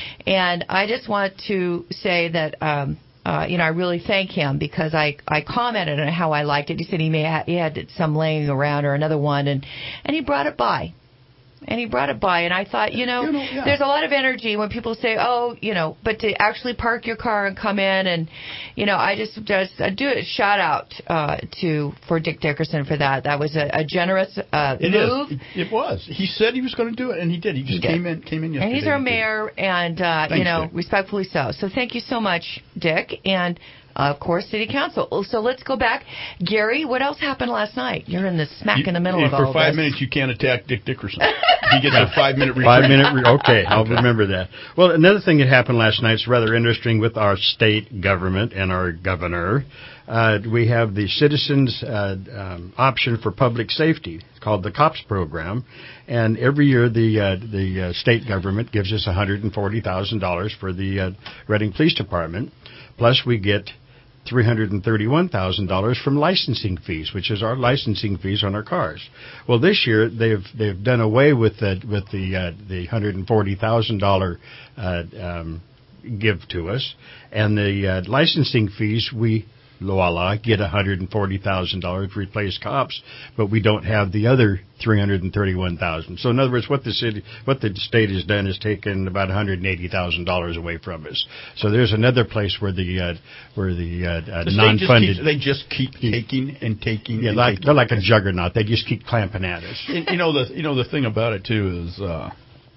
and I just want to say that. Um, Uh, you know, I really thank him because I, I commented on how I liked it. He said he may ha- he had some laying around or another one, and, and he brought it by. And he brought it by, and I thought, you know, you know yeah. there's a lot of energy when people say, oh, you know, but to actually park your car and come in, and, you know, I just, just I do a shout out uh, to for Dick Dickerson for that. That was a, a generous uh, it move. Is. It, it was. He said he was going to do it, and he did. He just he came in, came in yesterday. And he's our mayor, and uh, Thanks, you know, Dick. respectfully so. So thank you so much, Dick, and. Uh, of course, City Council. So let's go back. Gary, what else happened last night? You're in the smack you, in the middle of for all this. For five minutes, you can't attack Dick Dickerson. He gets a five-minute reprieve. Five minute. Re- okay, I'll okay. remember that. Well, another thing that happened last night is rather interesting with our state government and our governor. Uh, we have the Citizens uh, um, Option for Public Safety called the COPS program, and every year the uh, the uh, state government gives us one hundred forty thousand dollars for the uh, Reading Police Department, plus we get three hundred thirty-one thousand dollars from licensing fees, which is our licensing fees on our cars. Well, this year they've they've done away with the with the uh, the one hundred forty thousand dollars uh, um, give to us, and the uh, licensing fees we voila, get one hundred forty thousand dollars to replace cops, but we don't have the other three hundred thirty-one thousand dollars. So in other words, what the city, what the state has done is taken about one hundred eighty thousand dollars away from us. So there's another place where the uh, where the, uh, uh, the non-funded just keeps, they just keep taking and taking. Yeah, and like, taking. they're like a juggernaut. They just keep clamping at us. And, you know the you know the thing about it too is uh,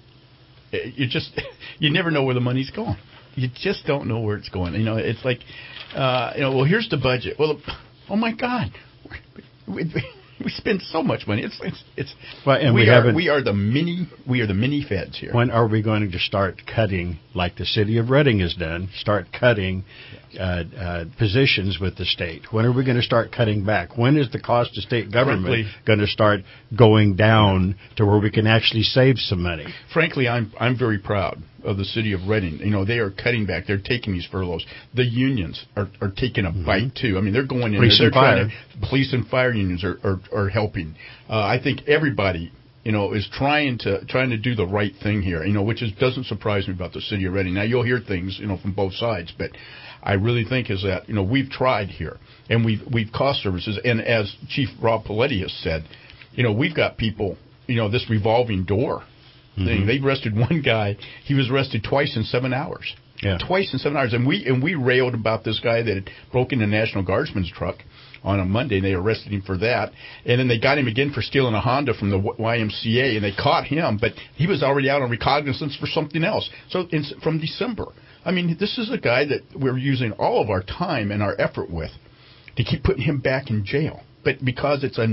you just you never know where the money's going. You just don't know where it's going. You know, it's like. Uh, you know, well, here's the budget. Well, oh my God, we, we, we spend so much money. It's it's, it's well, and we, we are haven't, we are the mini we are the mini feds here. When are we going to start cutting, like the city of Reading has done? Start cutting uh, uh, positions with the state. When are we going to start cutting back? When is the cost of state government Frankly, going to start going down to where we can actually save some money? Frankly, I'm I'm very proud of the city of Reading. You know, they are cutting back. They're taking these furloughs. The unions are, are taking a mm-hmm. bite, too. I mean, they're going in. Police they're, and they're fire. Trying to, police and fire unions are, are, are helping. Uh, I think everybody, you know, is trying to trying to do the right thing here, you know, which is, doesn't surprise me about the city of Reading. Now, you'll hear things, you know, from both sides, but I really think is that, you know, we've tried here, and we've, we've cost services. And as Chief Rob Paletti has said, you know, we've got people, you know, this revolving door thing. Mm-hmm. They arrested one guy. He was arrested twice in seven hours. Yeah. Twice in seven hours. And we and we railed about this guy that had broken the National Guardsman's truck on a Monday, and they arrested him for that. And then they got him again for stealing a Honda from the Y M C A, and they caught him, but he was already out on recognizance for something else. So in, from December. I mean, this is a guy that we're using all of our time and our effort with to keep putting him back in jail. But because it's a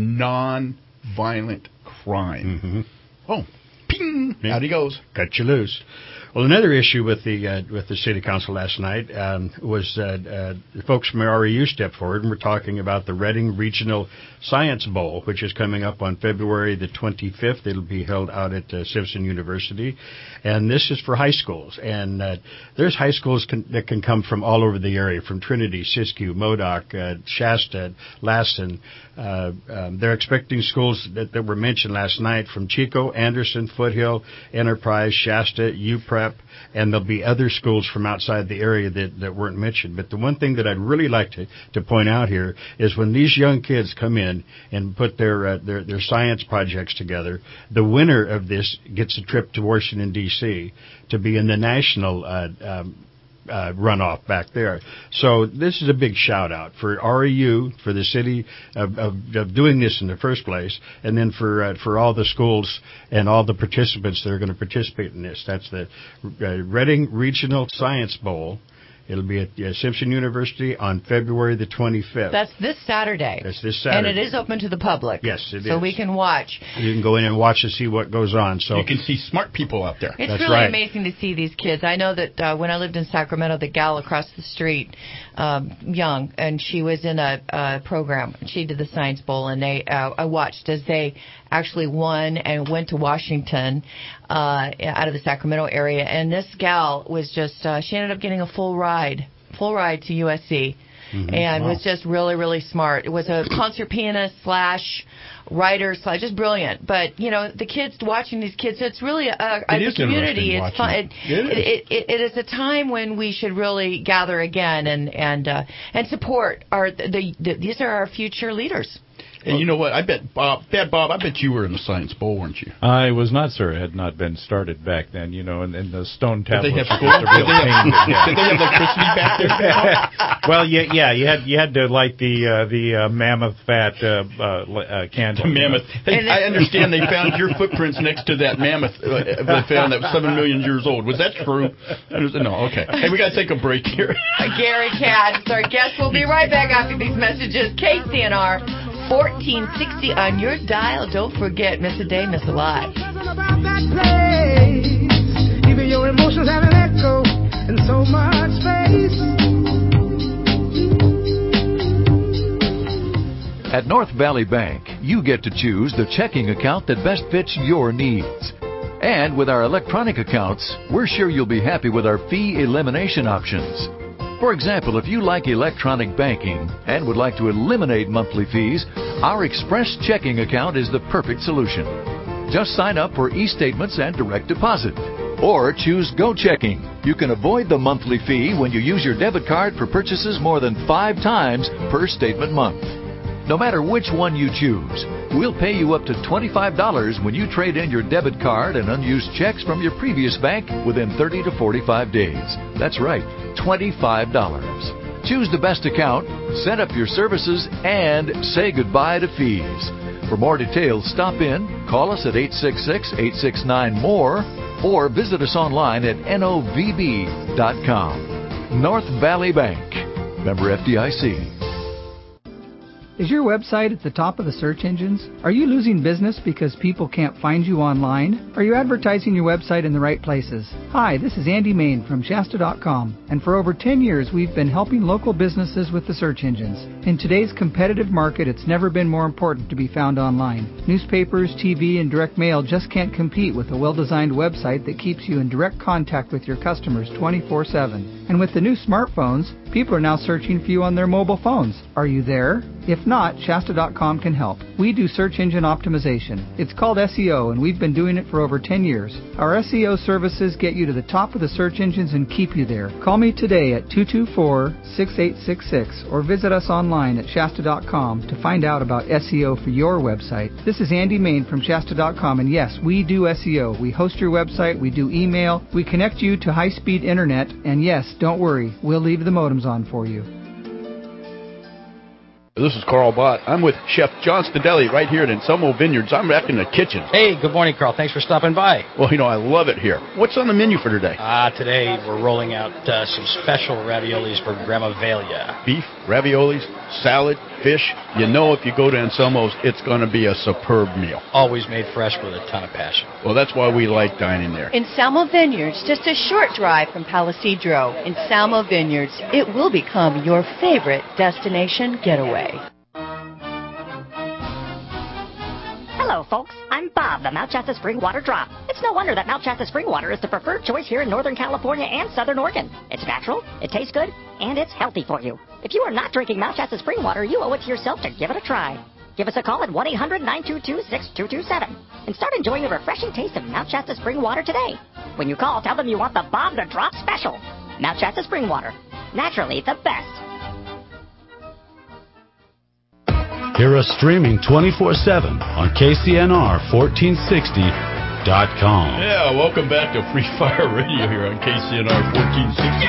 non-violent crime. Mm-hmm. Oh, ping, yeah. Out he goes. Cut you loose. Well, another issue with the uh, with the city council last night um, was uh, uh, the folks from R E U stepped forward and were talking about the Reading Regional Science Bowl, which is coming up on February the twenty-fifth. It'll be held out at uh, Simpson University, and this is for high schools. And uh, there's high schools can, that can come from all over the area, from Trinity, Siskiyou, Modoc, uh, Shasta, Lassen. Uh, um, they're expecting schools that, that were mentioned last night from Chico, Anderson, Foothill, Enterprise, Shasta, U P R E P, and there'll be other schools from outside the area that, that weren't mentioned. But the one thing that I'd really like to, to point out here is when these young kids come in and put their, uh, their their science projects together, the winner of this gets a trip to Washington, D C to be in the national uh, um, Uh, runoff back there. So this is a big shout out for R E U, for the city of, of, of doing this in the first place, and then for uh, for all the schools and all the participants that are going to participate in this. That's the uh, Reading Regional Science Bowl. It'll be at uh, Simpson University on February the twenty-fifth. That's this Saturday. That's this Saturday. And it is open to the public. Yes, it so is. So we can watch. You can go in and watch and see what goes on. So you can see smart people out there. It's That's really right. amazing to see these kids. I know that uh, when I lived in Sacramento, the gal across the street, um, young, and she was in a, a program. She did the Science Bowl, and they uh, I watched as they actually won and went to Washington uh, out of the Sacramento area. And this gal was just, uh, she ended up getting a full ride, full ride to U S C. Mm-hmm. And wow. was just really, really smart. It was a concert pianist slash writer slash just brilliant. But, you know, the kids, watching these kids, it's really, a, as a community, it's fun. It, it, it, it, it is a time when we should really gather again and and uh, and support our, the, the these are our future leaders. And you know what? I bet Bob, Bad Bob, I bet you were in the Science Bowl, weren't you? I was not, sir. It had not been started back then, you know, and, and the stone tablets. Did they have, school? Did they have, did they have electricity back there? Well, yeah, yeah, you had you had to light the uh, the uh, mammoth fat uh, uh, candle. The mammoth. Hey, I understand they found your footprints next to that mammoth uh, they found that was seven million years old. Was that true? No, okay. Hey, we got to take a break here. Gary Katz, our guest. We'll be right back after these messages. K C N R. fourteen sixty on your dial. Don't forget, miss a day, miss a lot. Even your emotions have an echo in so much space. At North Valley Bank, you get to choose the checking account that best fits your needs. And with our electronic accounts, we're sure you'll be happy with our fee elimination options. For example, if you like electronic banking and would like to eliminate monthly fees, our Express checking account is the perfect solution. Just sign up for e-statements and direct deposit. Or choose Go Checking. You can avoid the monthly fee when you use your debit card for purchases more than five times per statement month. No matter which one you choose, we'll pay you up to twenty-five dollars when you trade in your debit card and unused checks from your previous bank within thirty to forty-five days. That's right, twenty-five dollars. Choose the best account, set up your services, and say goodbye to fees. For more details, stop in, call us at eight six six, eight six nine, M O R E, or visit us online at N O V B dot com. North Valley Bank, member F D I C. Is your website at the top of the search engines? Are you losing business because people can't find you online? Are you advertising your website in the right places? Hi, this is Andy Main from Shasta dot com, and for over ten years we've been helping local businesses with the search engines. In today's competitive market, it's never been more important to be found online. Newspapers, T V, and direct mail just can't compete with a well-designed website that keeps you in direct contact with your customers twenty-four seven. And with the new smartphones, people are now searching for you on their mobile phones. Are you there? If not, Shasta dot com can help. We do search engine optimization. It's called S E O, and we've been doing it for over ten years. Our S E O services get you to the top of the search engines and keep you there. Call me today at two two four, six eight six six or visit us online at Shasta dot com to find out about S E O for your website. This is Andy Main from Shasta dot com, and yes, we do S E O. We host your website, we do email, we connect you to high-speed internet, and yes, don't worry, we'll leave the modems on for you. This is Carl Bott. I'm with Chef John Stadelli right here at Anselmo Vineyards. I'm back in the kitchen. Hey, good morning, Carl. Thanks for stopping by. Well, you know, I love it here. What's on the menu for today? Ah, uh, today we're rolling out uh, some special raviolis for Gramavelia. Beef, raviolis, salad, fish. You know if you go to Anselmo's, it's going to be a superb meal. Always made fresh with a ton of passion. Well, that's why we like dining there. Anselmo Vineyards, just a short drive from Palisadro. Anselmo Vineyards, it will become your favorite destination getaway. Hello, folks. I'm Bob, the Mount Shasta Spring Water Drop. It's no wonder that Mount Shasta Spring Water is the preferred choice here in Northern California and Southern Oregon. It's natural, it tastes good, and it's healthy for you. If you are not drinking Mount Shasta Spring Water, you owe it to yourself to give it a try. Give us a call at one eight hundred nine two two six two two seven and start enjoying the refreshing taste of Mount Shasta Spring Water today. When you call, tell them you want the Bob the Drop special. Mount Shasta Spring Water. Naturally the best. Hear us streaming twenty-four seven on K C N R fourteen sixty dot com. Yeah, welcome back to Free Fire Radio here on K C N R fourteen sixty.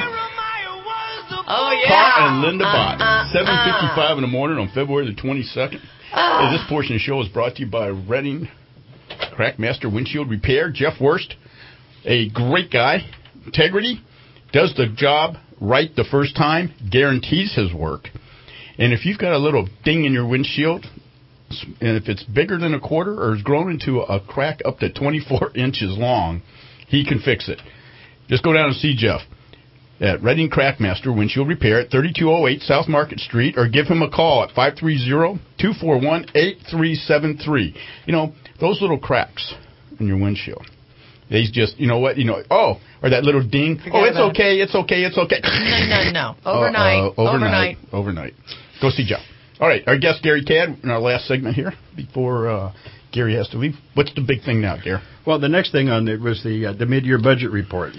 Oh, yeah. Carl and Linda uh, Bott, uh, seven fifty-five uh. in the morning on February the twenty-second. Uh. Hey, this portion of the show is brought to you by Redding Crackmaster Windshield Repair. Jeff Wurst, a great guy, integrity, does the job right the first time, guarantees his work. And if you've got a little ding in your windshield, and if it's bigger than a quarter or has grown into a crack up to twenty-four inches long, he can fix it. Just go down and see Jeff at Redding Crackmaster Windshield Repair at thirty-two oh eight South Market Street, or give him a call at five three zero, two four one, eight three seven three. You know, those little cracks in your windshield. They just, you know what, you know, oh, or that little ding. Forget oh, it's about okay, it. it's okay, it's okay. No, no, no. Overnight. Uh, uh, overnight. Overnight. Overnight. Go see Jeff. All right, our guest, Gary Cadd, in our last segment here, before uh, Gary has to leave. What's the big thing now, Gary? Well, the next thing on it was the uh, the mid-year budget report.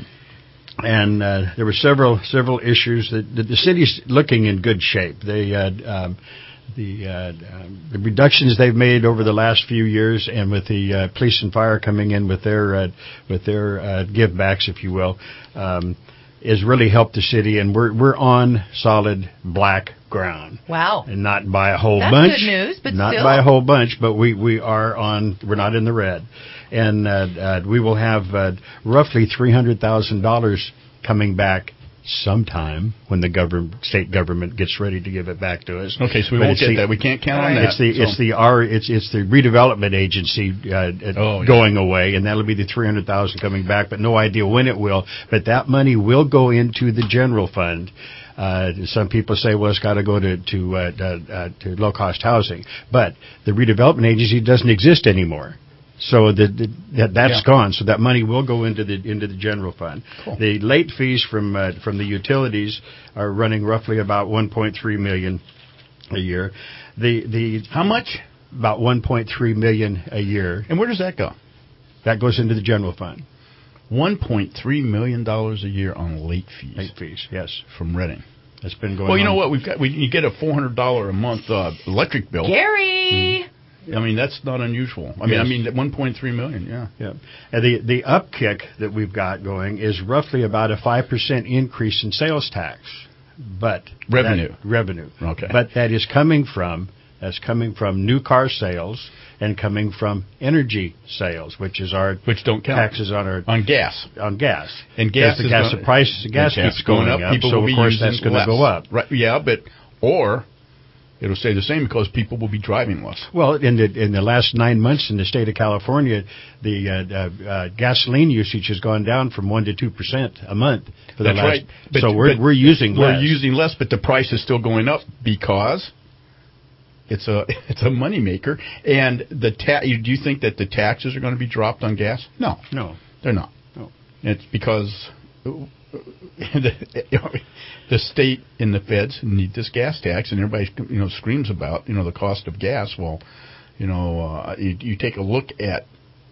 And uh, there were several several issues that, that the city's looking in good shape. They uh, um, the uh, um, the reductions they've made over the last few years, and with the uh, police and fire coming in with their uh, with their uh, give backs, if you will, um, has really helped the city. And we're we're on solid black ground. Wow! And not by a whole That's bunch. good news, but not still. by a whole bunch, but we we are on. We're not in the red. And uh, uh, we will have uh, roughly three hundred thousand dollars coming back sometime when the government, state government gets ready to give it back to us. Okay, so we but won't get the, that. We can't count on that. It's the so. it's the R it's it's the redevelopment agency uh, oh, going yeah. away, and that'll be the three hundred thousand coming back. But no idea when it will. But that money will go into the general fund. Uh, some people say, well, it's got to go to to, uh, uh, to low cost housing, but the redevelopment agency doesn't exist anymore. So the, the, that, that's yeah. gone. So that money will go into the into the general fund. Cool. The late fees from uh, from the utilities are running roughly about one point three million a year. The the how much? About one point three million a year. And where does that go? That goes into the general fund. one point three million dollars a year on late fees. Late fees, yes, from Redding. That's been going. Well, you on. know what? We've got we you get a four hundred dollar a month uh, electric bill. Gary. Mm. I mean, that's not unusual. I mean, yes. I mean, one point three million. Yeah, yeah. And the the upkick that we've got going is roughly about a five percent increase in sales tax, but revenue, that, revenue. Okay, but that is coming from that's coming from new car sales and coming from energy sales, which is our which don't count taxes on our on gas on gas and gas. The is gas going, the price of gas keeps going, going up. People so will of be course using that's going less. to go up. Right? Yeah, but or. It'll stay the same because people will be driving less. Well, in the in the last nine months in the state of California, the uh, uh, uh, gasoline usage has gone down from one to two percent a month. For the That's last, right. But, so we're but we're using we're less. using less, but the price is still going up because it's a it's a moneymaker. And the ta- do you think that the taxes are going to be dropped on gas? No, no, they're not. No, it's because. The, the state and the feds need this gas tax, and everybody you know screams about you know the cost of gas. Well, you know uh, you, you take a look at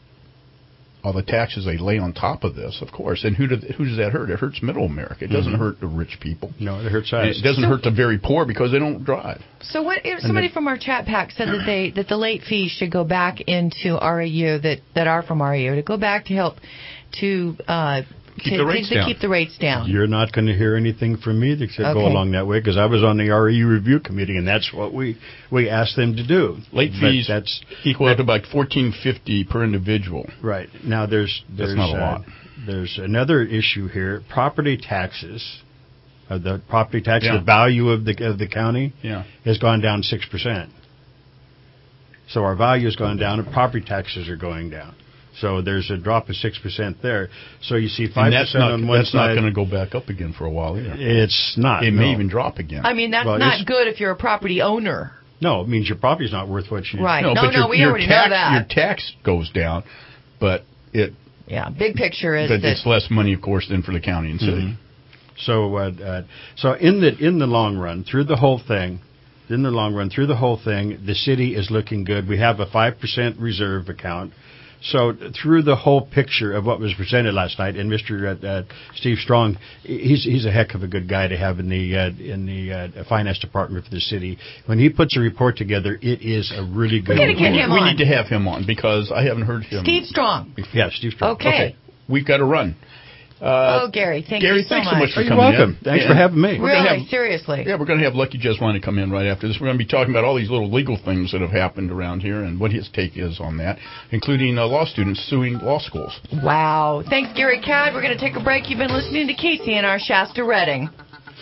all the taxes they lay on top of this, of course, and who do, who does that hurt? It hurts middle America. It doesn't mm-hmm. hurt the rich people. No, it hurts us. It doesn't so, hurt the very poor because they don't drive. So what if somebody the, from our chat pack said that they that the late fees should go back into R A U that that are from R A U to go back to help to. Uh, keep to, the rates to down. keep the rates down. You're not going to hear anything from me except Okay. go along that way because I was on the R E review committee, and that's what we we asked them to do. Late But fees that's equal out to about fourteen fifty per individual. right. Now there's there's That's not a uh, lot. there's another issue here: property taxes. Uh, the property tax, Yeah. the value of the of the county, Yeah. has gone down six percent. So our value has gone down, and property taxes are going down. So there's a drop of six percent there. So you see five And that's percent not, on one that's side. not going to go back up again for a while either. It's not. It no. may even drop again. I mean, that's Well, not it's- good if you're a property owner. No, it means your property's not worth what you. Right. No, but no, your, we your already tax, know that. Your tax goes down, but it Yeah, big picture is but that it's less money, of course, than for the county and city. Mhm. So, uh, uh, so in the in the long run, through the whole thing, in the long run, through the whole thing, the city is looking good. We have a five percent reserve account. So through the whole picture of what was presented last night, and Mister Uh, uh, Steve Strong, he's he's a heck of a good guy to have in the uh, in the uh, finance department for the city. When he puts a report together, it is a really good. We're gonna get report. him we on. need to have him on because I haven't heard him. Steve Strong. Yeah, Steve Strong. Okay. We've got to run. Uh, oh, Gary, thank Gary, you so thanks much. so much for Oh, you're coming welcome. in. Thanks Yeah. for having me. We're gonna Really, have- seriously. Yeah, we're going to have Lucky Jeswan to come in right after this. We're going to be talking about all these little legal things that have happened around here and what his take is on that, including uh, law students suing law schools. Wow. Thanks, Gary Cad. We're going to take a break. You've been listening to Casey and our Shasta Redding.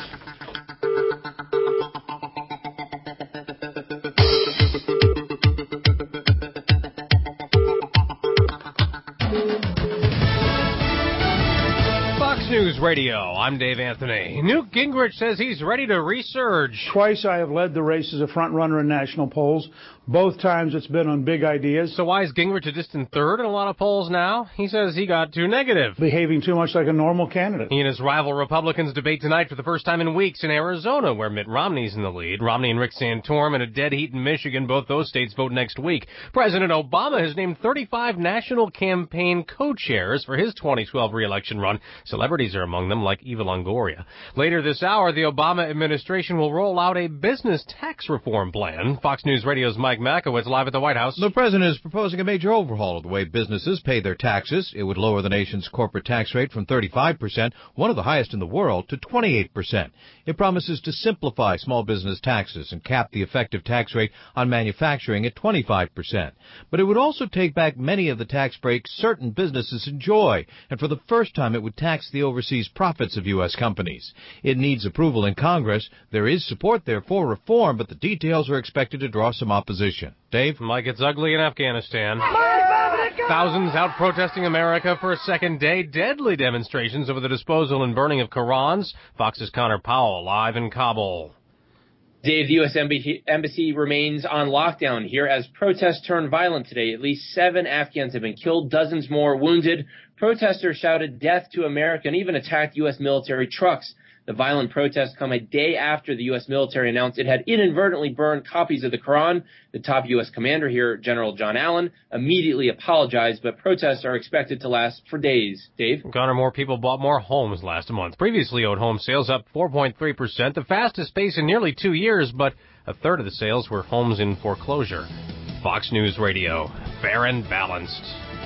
Fox News Radio, I'm Dave Anthony. Newt Gingrich says he's ready to resurge. Twice I have led the race as a front runner in national polls. Both times it's been on big ideas. So why is Gingrich a distant third in a lot of polls now? He says he got too negative. Behaving too much like a normal candidate. He and his rival Republicans debate tonight for the first time in weeks in Arizona, where Mitt Romney's in the lead. Romney and Rick Santorum in a dead heat in Michigan. Both those states vote next week. President Obama has named thirty-five national campaign co-chairs for his twenty twelve re-election run. Celebrities are among them, like Eva Longoria. Later this hour, the Obama administration will roll out a business tax reform plan. Fox News Radio's Mike Makowitz live at the White House. The president is proposing a major overhaul of the way businesses pay their taxes. It would lower the nation's corporate tax rate from thirty-five percent, one of the highest in the world, to twenty-eight percent. It promises to simplify small business taxes and cap the effective tax rate on manufacturing at twenty-five percent. But it would also take back many of the tax breaks certain businesses enjoy, and for the first time it would tax the overseas profits of U S companies. It needs approval in Congress. There is support there for reform, but the details are expected to draw some opposition. Dave? Mike, it's ugly in Afghanistan. Thousands out protesting America for a second day. Deadly demonstrations over the disposal and burning of Qurans. Fox's Connor Powell live in Kabul. Dave, the U S Embassy remains on lockdown here as protests turn violent today. At least seven Afghans have been killed, dozens more wounded. Protesters shouted death to America and even attacked U S military trucks. The violent protests come a day after the U S military announced it had inadvertently burned copies of the Quran. The top U S commander here, General John Allen, immediately apologized, but protests are expected to last for days. Dave? Connor, more people bought more homes last month. Previously owned home sales up four point three percent, the fastest pace in nearly two years, but a third of the sales were homes in foreclosure. Fox News Radio, fair and balanced.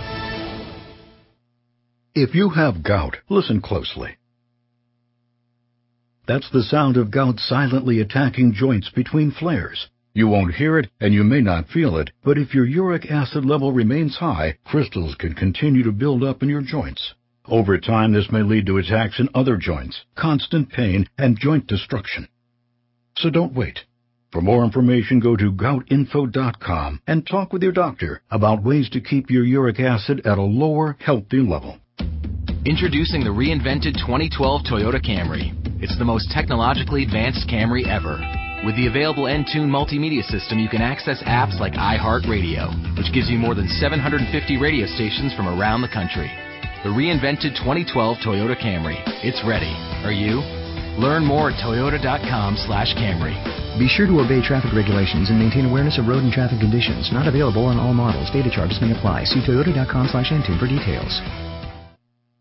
If you have gout, listen closely. That's the sound of gout silently attacking joints between flares. You won't hear it, and you may not feel it, but if your uric acid level remains high, crystals can continue to build up in your joints. Over time, this may lead to attacks in other joints, constant pain, and joint destruction. So don't wait. For more information, go to gout info dot com and talk with your doctor about ways to keep your uric acid at a lower, healthy level. Introducing the reinvented twenty twelve Toyota Camry. It's the most technologically advanced Camry ever. With the available Entune multimedia system, you can access apps like iHeartRadio, which gives you more than seven hundred fifty radio stations from around the country. The reinvented twenty twelve Toyota Camry. It's ready. Are you? Learn more at toyota dot com slash Camry. Be sure to obey traffic regulations and maintain awareness of road and traffic conditions. Not available on all models. Data charges may apply. See toyota dot com slash Entune for details.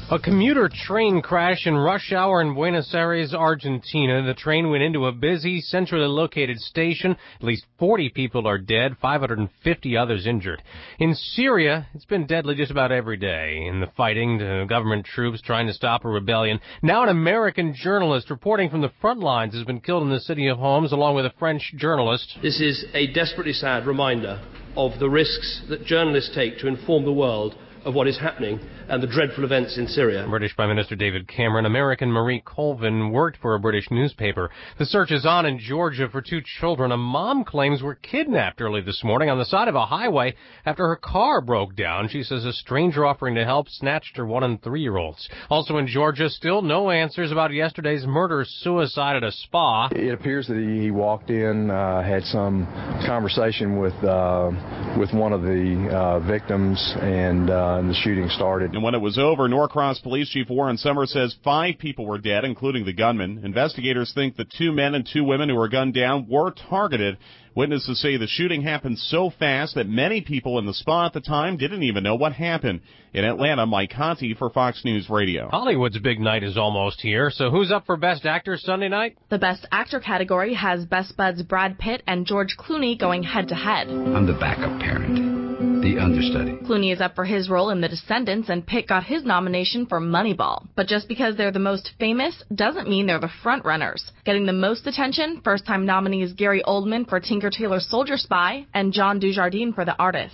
A commuter train crash in rush hour in Buenos Aires, Argentina. The train went into a busy, centrally located station. At least forty people are dead, five hundred fifty others injured. In Syria, it's been deadly just about every day. In the fighting, the government troops trying to stop a rebellion. Now an American journalist reporting from the front lines has been killed in the city of Homs, along with a French journalist. This is a desperately sad reminder of the risks that journalists take to inform the world of what is happening and the dreadful events in Syria. British Prime Minister David Cameron, American Marie Colvin, worked for a British newspaper. The search is on in Georgia for two children. A mom claims were kidnapped early this morning on the side of a highway after her car broke down. She says a stranger offering to help snatched her one and three-year-olds. Also in Georgia, still no answers about yesterday's murder-suicide at a spa. It appears that he walked in, uh, had some conversation with uh, with one of the uh, victims, and, uh, and the shooting started. And when it was over, Norcross Police Chief Warren Summers says five people were dead, including the gunman. Investigators think the two men and two women who were gunned down were targeted. Witnesses say the shooting happened so fast that many people in the spa at the time didn't even know what happened. In Atlanta, Mike Conti for Fox News Radio. Hollywood's big night is almost here, so who's up for Best Actor Sunday night? The Best Actor category has Best Buds Brad Pitt and George Clooney going head-to-head. I'm the backup parent, the understudy. Clooney is up for his role in The Descendants, and Pitt got his nomination for Moneyball. But just because they're the most famous doesn't mean they're the front-runners. Getting the most attention, first-time nominees Gary Oldman for Tinker Tailor Soldier Spy and John Dujardin for The Artist.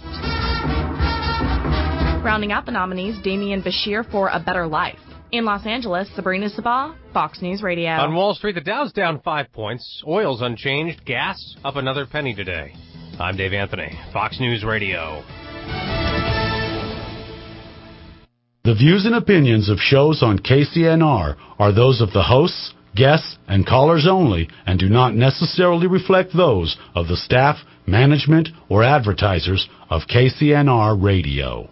Rounding out the nominees, Damian Bashir for A Better Life. In Los Angeles, Sabrina Sabah, Fox News Radio. On Wall Street, the Dow's down five points. Oil's unchanged. Gas up another penny today. I'm Dave Anthony, Fox News Radio. The views and opinions of shows on K C N R are those of the hosts, guests, and callers only, and do not necessarily reflect those of the staff, management, or advertisers of K C N R Radio.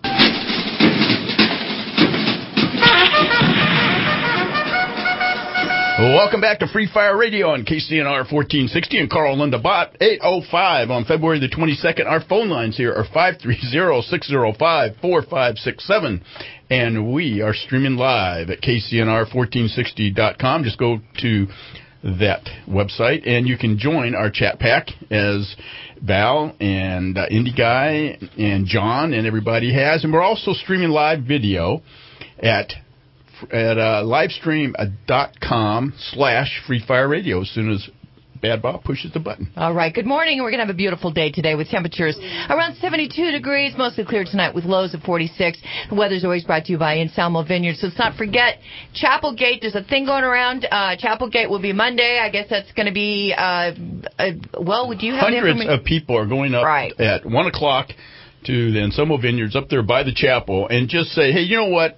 Welcome back to Free Fire Radio on K C N R fourteen sixty and Carl Linda Bott eight oh five on February the twenty-second. Our phone lines here are five three zero, six zero five, four five six seven, and we are streaming live at K C N R fourteen sixty dot com. Just go to that website and you can join our chat pack as Val and uh, Indy Guy and John and everybody has. And we're also streaming live video at at uh, livestream.com slash Free Fire Radio as soon as Bad Bob pushes the button. All right. Good morning. We're going to have a beautiful day today with temperatures around seventy-two degrees, mostly clear tonight with lows of forty-six. The weather's always brought to you by Anselmo Vineyard. So let's not forget Chapelgate. There's a thing going around. Uh, Chapelgate will be Monday. I guess that's going to be, uh, uh, well, do you have Hundreds of people are going up right. at one o'clock to the Anselmo Vineyards up there by the chapel and just say, hey, you know what?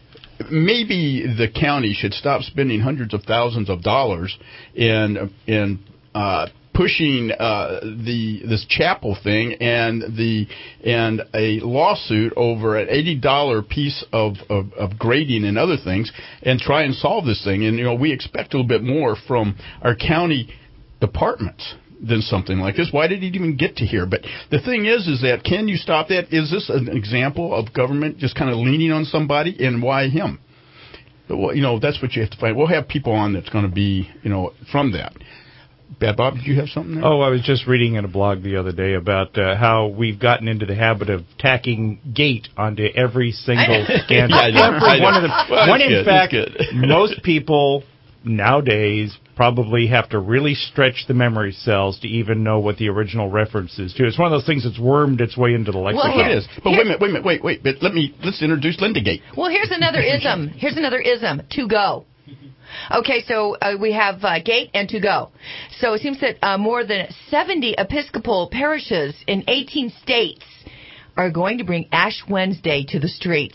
Maybe the county should stop spending hundreds of thousands of dollars in in uh, pushing uh, the this chapel thing and the and a lawsuit over an eighty dollar piece of, of, of grading and other things, and try and solve this thing. And you know, we expect a little bit more from our county departments than something like this. Why did it even get to here? But the thing is, is that can you stop that? Is this an example of government just kind of leaning on somebody, and why him? Well, you know, that's what you have to find. We'll have people on that's going to be, you know, from that. Bad Bob, did you have something there? Oh, I was just reading in a blog the other day about uh, how we've gotten into the habit of tacking gate onto every single scandal. yeah, every one of them. Well, when in good, fact, most people nowadays probably have to really stretch the memory cells to even know what the original reference is to. It's one of those things that's wormed its way into the lexicon. Well, it is. But wait a minute, wait a minute, wait, wait. But let me let's introduce Linda Gate. Well, here's another ism. Here's another ism. To go. Okay, so uh, we have uh, gate and to go. So it seems that uh, more than seventy Episcopal parishes in eighteen states are going to bring Ash Wednesday to the streets.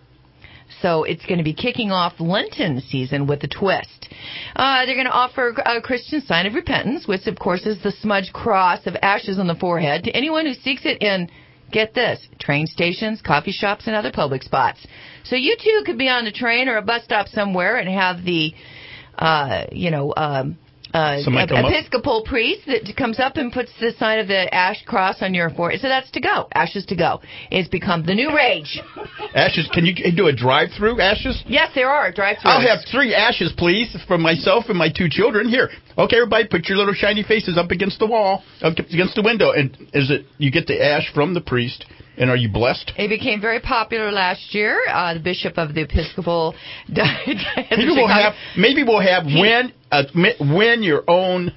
So it's going to be kicking off Lenten season with a twist. Uh, they're going to offer a Christian sign of repentance, which, of course, is the smudged cross of ashes on the forehead, to anyone who seeks it in, get this, train stations, coffee shops, and other public spots. So you, too, could be on a train or a bus stop somewhere and have the, uh, you know, um, uh, Somebody come up? Episcopal priest that comes up and puts the sign of the ash cross on your forehead. So that's to go. Ashes to go. It's become the new rage. Ashes, can you do a drive-through, Ashes? Yes, there are drive-throughs. I'll have three Ashes, please, for myself and my two children. Here. Okay, everybody, put your little shiny faces up against the wall, up against the window. And is it you get the ash from the priest, and are you blessed? It became very popular last year. Uh, the bishop of the Episcopal died. Maybe we'll have, maybe we'll have win, uh, win your own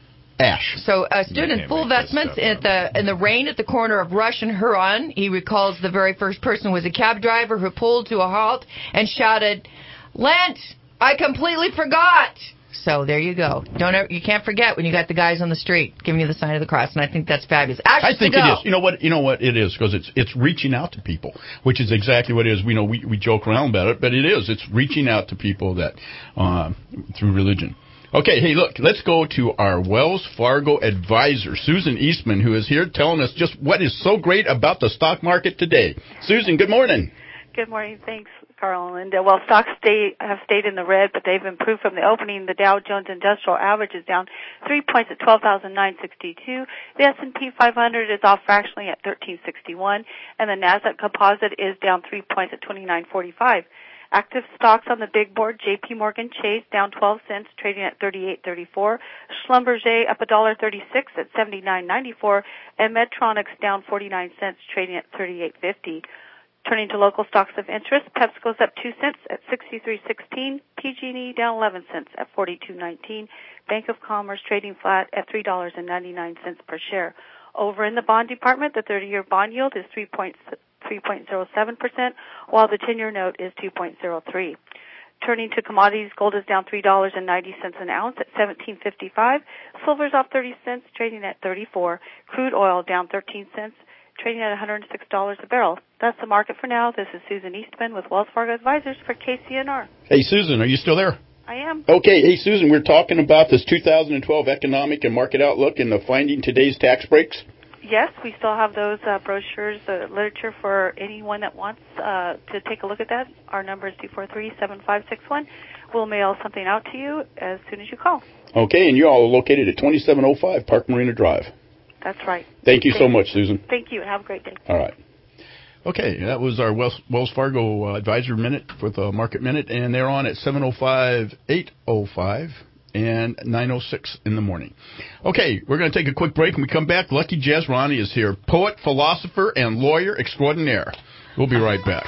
ash. So uh, stood in full vestments at the in the rain at the corner of Rush and Huron. He recalls the very first person was a cab driver who pulled to a halt and shouted, "Lent, I completely forgot." So there you go. Don't ever, you can't forget when you got the guys on the street giving you the sign of the cross, and I think that's fabulous. Ashes I think to go. it is. You know what? You know what it is because it's it's reaching out to people, which is exactly what it is. We know we we joke around about it, but it is. It's reaching out to people that uh, through religion. Okay, hey, look, let's go to our Wells Fargo advisor, Susan Eastman, who is here telling us just what is so great about the stock market today. Susan, good morning. Good morning. Thanks, Carl and Linda. Well, stocks stay, have stayed in the red, but they've improved from the opening. The Dow Jones Industrial Average is down three points at twelve thousand nine hundred sixty-two. The S and P five hundred is off fractionally at thirteen sixty-one, and the Nasdaq Composite is down three points at twenty-nine forty-five. Active stocks on the big board: J P Morgan Chase down twelve cents, trading at thirty-eight thirty-four. Schlumberger up one dollar thirty-six at seventy-nine ninety-four, and Medtronics down forty-nine cents, trading at thirty-eight fifty. Turning to local stocks of interest, PepsiCo's up two cents at sixty-three sixteen. P G and E down eleven cents at forty-two nineteen. Bank of Commerce trading flat at three dollars and ninety-nine cents per share. Over in the bond department, the thirty-year bond yield is three point zero seven percent, while the ten-year note is two point zero three. Turning to commodities, gold is down three dollars and ninety cents an ounce at seventeen fifty-five. Silver's off thirty cents, trading at thirty-four. Crude oil down thirteen cents, trading at one hundred six dollars a barrel. That's the market for now. This is Susan Eastman with Wells Fargo Advisors for K C N R. Hey, Susan, are you still there? I am. Okay, hey, Susan, we're talking about this two thousand twelve economic and market outlook and the finding today's tax breaks. Yes, we still have those uh, brochures, the literature for anyone that wants uh, to take a look at that. Our number is two four three, seven five six one. We'll mail something out to you as soon as you call. Okay, and you all are located at twenty-seven oh five Park Marina Drive. That's right. Thank you Thank so you. much, Susan. Thank you. Have a great day. All right. Okay, that was our Wells, Wells Fargo uh, Advisor Minute for the Market Minute, and they're on at seven oh five, eight oh five, and nine oh six in the morning. Okay, we're going to take a quick break. When we come back, Lucky Jezrani is here, poet, philosopher, and lawyer extraordinaire. We'll be right back.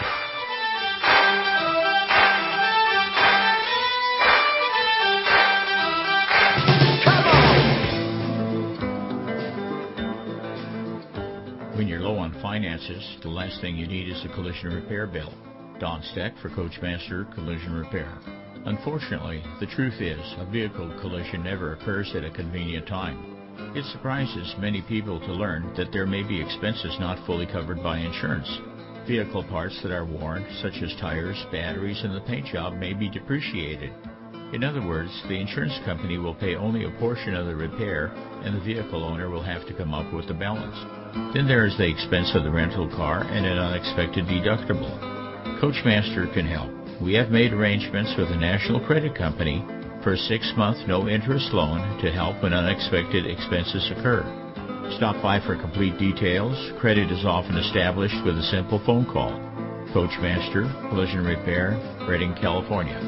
When you're low on finances, the last thing you need is a collision repair bill. Don Steck for Coachmaster Collision Repair. Unfortunately, the truth is, a vehicle collision never occurs at a convenient time. It surprises many people to learn that there may be expenses not fully covered by insurance. Vehicle parts that are worn, such as tires, batteries, and the paint job, may be depreciated. In other words, the insurance company will pay only a portion of the repair, and the vehicle owner will have to come up with the balance. Then there is the expense of the rental car and an unexpected deductible. Coachmaster can help. We have made arrangements with a national credit company for a six-month no-interest loan to help when unexpected expenses occur. Stop by for complete details. Credit is often established with a simple phone call. Coachmaster Collision Repair, Redding, California.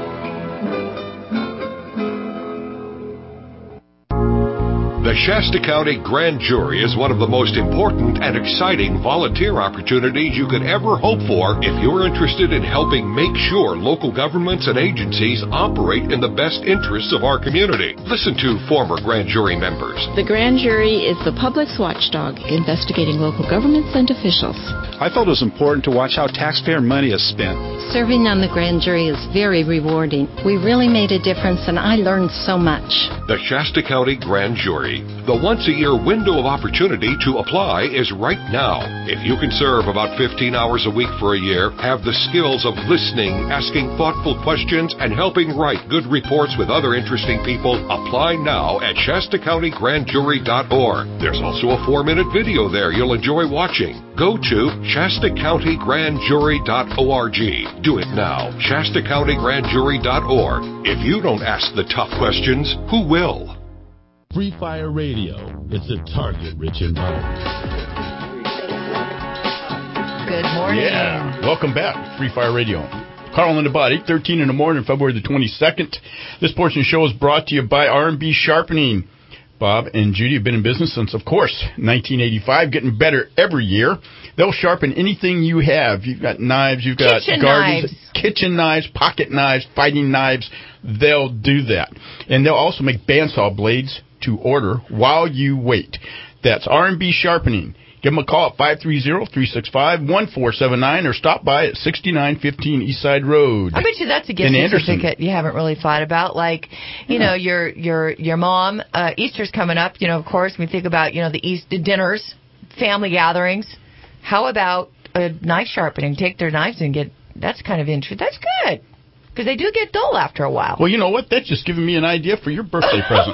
The Shasta County Grand Jury is one of the most important and exciting volunteer opportunities you could ever hope for if you're interested in helping make sure local governments and agencies operate in the best interests of our community. Listen to former Grand Jury members. The Grand Jury is the public's watchdog, investigating local governments and officials. I felt it was important to watch how taxpayer money is spent. Serving on the Grand Jury is very rewarding. We really made a difference, and I learned so much. The Shasta County Grand Jury. Jury. The once-a-year window of opportunity to apply is right now. If you can serve about fifteen hours a week for a year, have the skills of listening, asking thoughtful questions, and helping write good reports with other interesting people, apply now at Shasta County Grand Jury dot org. There's also a four-minute video there you'll enjoy watching. Go to Shasta County Grand Jury dot org. Do it now, Shasta County Grand Jury dot org. If you don't ask the tough questions, who will? Free Fire Radio. It's a target-rich environment. Good morning. Yeah. Welcome back, Free Fire Radio. Carl and the Bot, eight thirteen in the morning, February the twenty-second. This portion of the show is brought to you by R and B Sharpening. Bob and Judy have been in business since, of course, nineteen eighty-five, getting better every year. They'll sharpen anything you have. You've got knives, you've got kitchen gardens, knives. kitchen knives, pocket knives, fighting knives. They'll do that. And they'll also make bandsaw blades to order while you wait. That's R and B Sharpening. Give them a call at five three zero, three six five, one four seven nine or stop by at sixty-nine fifteen Eastside Road. I bet you that's a gift certificate you haven't really thought about. Like, you yeah. know, your your your mom, uh, Easter's coming up, you know, of course, we think about, you know, the Easter dinners, family gatherings. How about a knife sharpening? Take their knives and get, that's kind of interesting. That's good. Because they do get dull after a while. Well, you know what? That's just giving me an idea for your birthday present.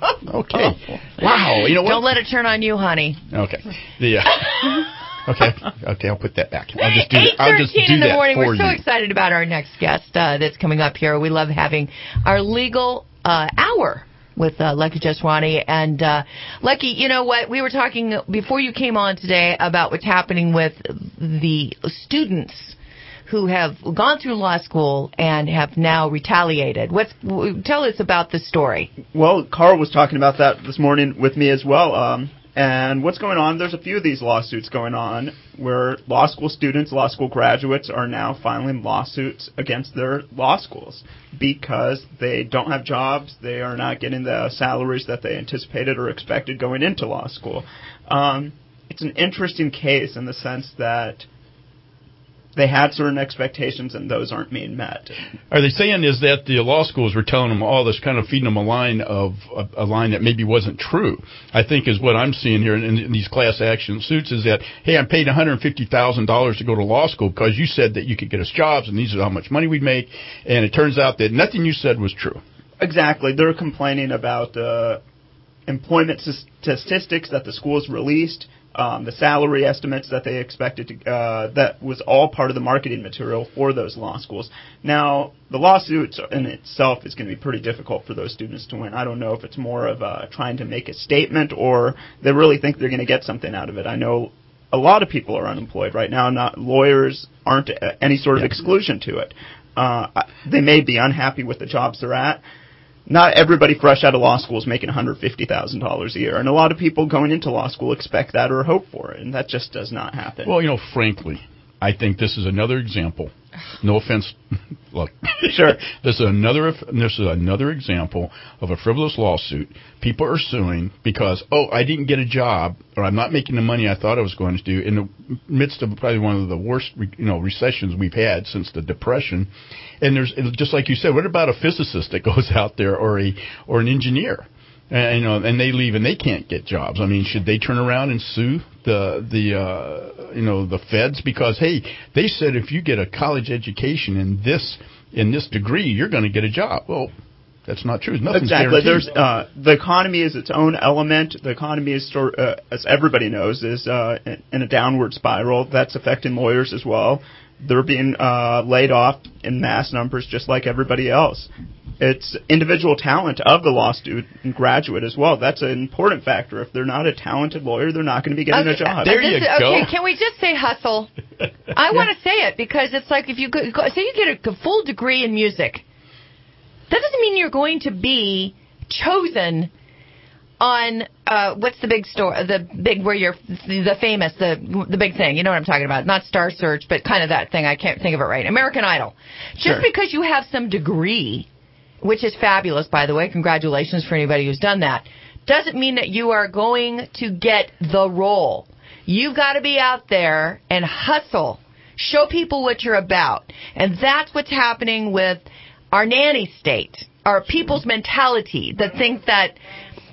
Okay. Wow. You know what? Don't let it turn on you, honey. Okay. The, uh, okay. Okay, I'll put that back. I'll just do that. I'll just do in the that morning. for We're so you. excited about our next guest uh, that's coming up here. We love having our legal uh, hour with uh, Lucky Jeswani. And, uh, Lucky, you know what? We were talking before you came on today about what's happening with the students who have gone through law school and have now retaliated. What's tell us about the story? Well, Carl was talking about that this morning with me as well. Um, and what's going on, there's a few of these lawsuits going on where law school students, law school graduates are now filing lawsuits against their law schools because they don't have jobs, they are not getting the salaries that they anticipated or expected going into law school. Um, it's an interesting case in the sense that they had certain expectations, and those aren't being met. Are they saying is that the law schools were telling them all this, kind of feeding them a line of a, a line that maybe wasn't true? I think is what I'm seeing here in, in these class action suits is that, hey, I'm paid one hundred fifty thousand dollars to go to law school because you said that you could get us jobs, and these are how much money we'd make, and it turns out that nothing you said was true. Exactly. They're complaining about uh, employment statistics that the schools released. Um, the salary estimates that they expected to, uh, that was all part of the marketing material for those law schools. Now, the lawsuits in itself is going to be pretty difficult for those students to win. I don't know if it's more of uh, trying to make a statement or they really think they're going to get something out of it. I know a lot of people are unemployed right now. Not lawyers aren't any sort of yeah. exclusion to it. Uh, they may be unhappy with the jobs they're at. Not everybody fresh out of law school is making one hundred fifty thousand dollars a year, and a lot of people going into law school expect that or hope for it, and that just does not happen. Well, you know, frankly, I think this is another example. No offense, look. Sure. This is another. This is another example of a frivolous lawsuit. People are suing because, oh, I didn't get a job, or I'm not making the money I thought I was going to do in the midst of probably one of the worst, you know, recessions we've had since the Depression. And there's just like you said, what about a physicist that goes out there, or a or an engineer? And, you know, and they leave and they can't get jobs. I mean, should they turn around and sue the the uh, you know the feds because hey, they said if you get a college education in this in this degree, you're going to get a job. Well, that's not true. Nothing's exactly. guaranteed. There's uh, the economy is its own element. The economy is, uh, as everybody knows, is uh, in a downward spiral. That's affecting lawyers as well. They're being uh, laid off in mass numbers, just like everybody else. It's individual talent of the law student and graduate as well. That's an important factor. If they're not a talented lawyer, they're not going to be getting okay. a job. There you is, go. Okay, can we just say hustle? I want to say it because it's like if you go, say you get a full degree in music, that doesn't mean you're going to be chosen on uh, what's the big store, the big where you're the famous, the the big thing. You know what I'm talking about? Not Star Search, but kind of that thing. I can't think of it right. American Idol. Just sure. because you have some degree, which is fabulous, by the way. Congratulations for anybody who's done that. Doesn't mean that you are going to get the role. You've got to be out there and hustle. Show people what you're about. And that's what's happening with our nanny state, our people's mentality that think that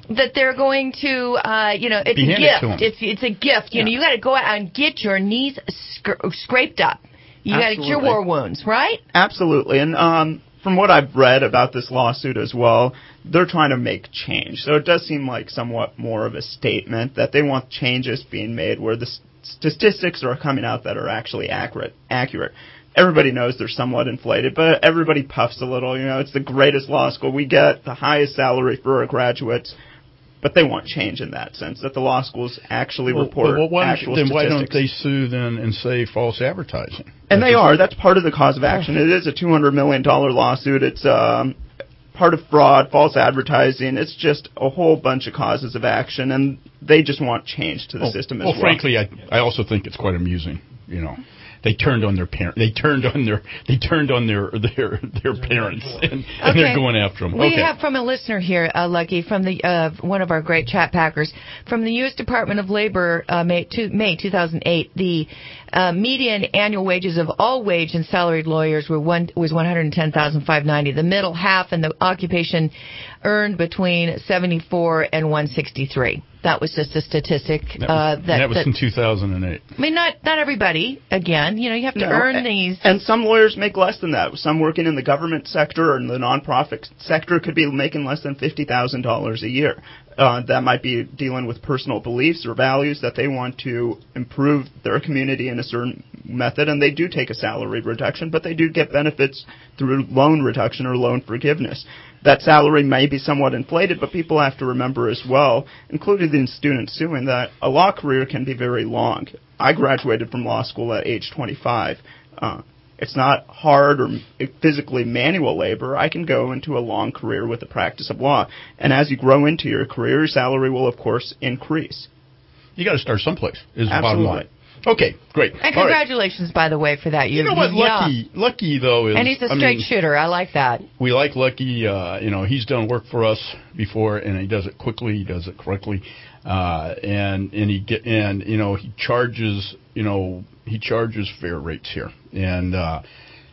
that they're going to, uh, you know, it's Be a handed to 'em. gift. It's it's a gift. You Yeah. know, you got to go out and get your knees sc- scraped up. You got to get your Absolutely. war wounds, right? Absolutely. And um, from what I've read about this lawsuit as well, they're trying to make change. So it does seem like somewhat more of a statement that they want changes being made where the s- statistics are coming out that are actually accurate. Accurate. Everybody knows they're somewhat inflated, but everybody puffs a little. You know, it's the greatest law school. We get the highest salary for our graduates. But they want change in that sense, that the law schools actually Well, report well, why don't- actual then why statistics. don't they sue then and say false advertising? And they are. That's part of the cause of action. It is a two hundred million dollars lawsuit. It's um, part of fraud, false advertising. It's just a whole bunch of causes of action, and they just want change to the well, system as well. well. frankly, I I also think it's quite amusing. You know, they turned on their parent. They turned on their. They turned on their their their parents, and, and Okay. they're going after them. We okay. have from a listener here, uh, Lucky, from the uh, one of our great chat packers, from the U S Department of Labor, uh, May, two, May two thousand eight, the uh, median annual wages of all wage and salaried lawyers were one was one hundred ten thousand five hundred ninety. The middle half and the occupation earned between seventy-four and one sixty-three. That was just a statistic. That was, uh, that, that was that, in two thousand eight. I mean, not not everybody. Again, you know, you have to No, earn and, these. And some lawyers make less than that. Some working in the government sector or in the nonprofit sector could be making less than fifty thousand dollars a year. Uh, that might be dealing with personal beliefs or values that they want to improve their community in a certain method, and they do take a salary reduction, but they do get benefits through loan reduction or loan forgiveness. That salary may be somewhat inflated, but people have to remember as well, including the students suing, that a law career can be very long. I graduated from law school at age twenty-five. Uh, it's not hard or physically manual labor. I can go into a long career with the practice of law. And as you grow into your career, your salary will, of course, increase. You got to start someplace, is the Absolutely. bottom line. Okay, great. And All right. congratulations, by the way, for that. You know what, Lucky, Lucky though is, And he's a I straight mean, shooter. I like that. we like Lucky. Uh, you know, he's done work for us before, and he does it quickly. He does it correctly, uh, and and he get and you know he charges. You know, he charges fair rates here, and uh,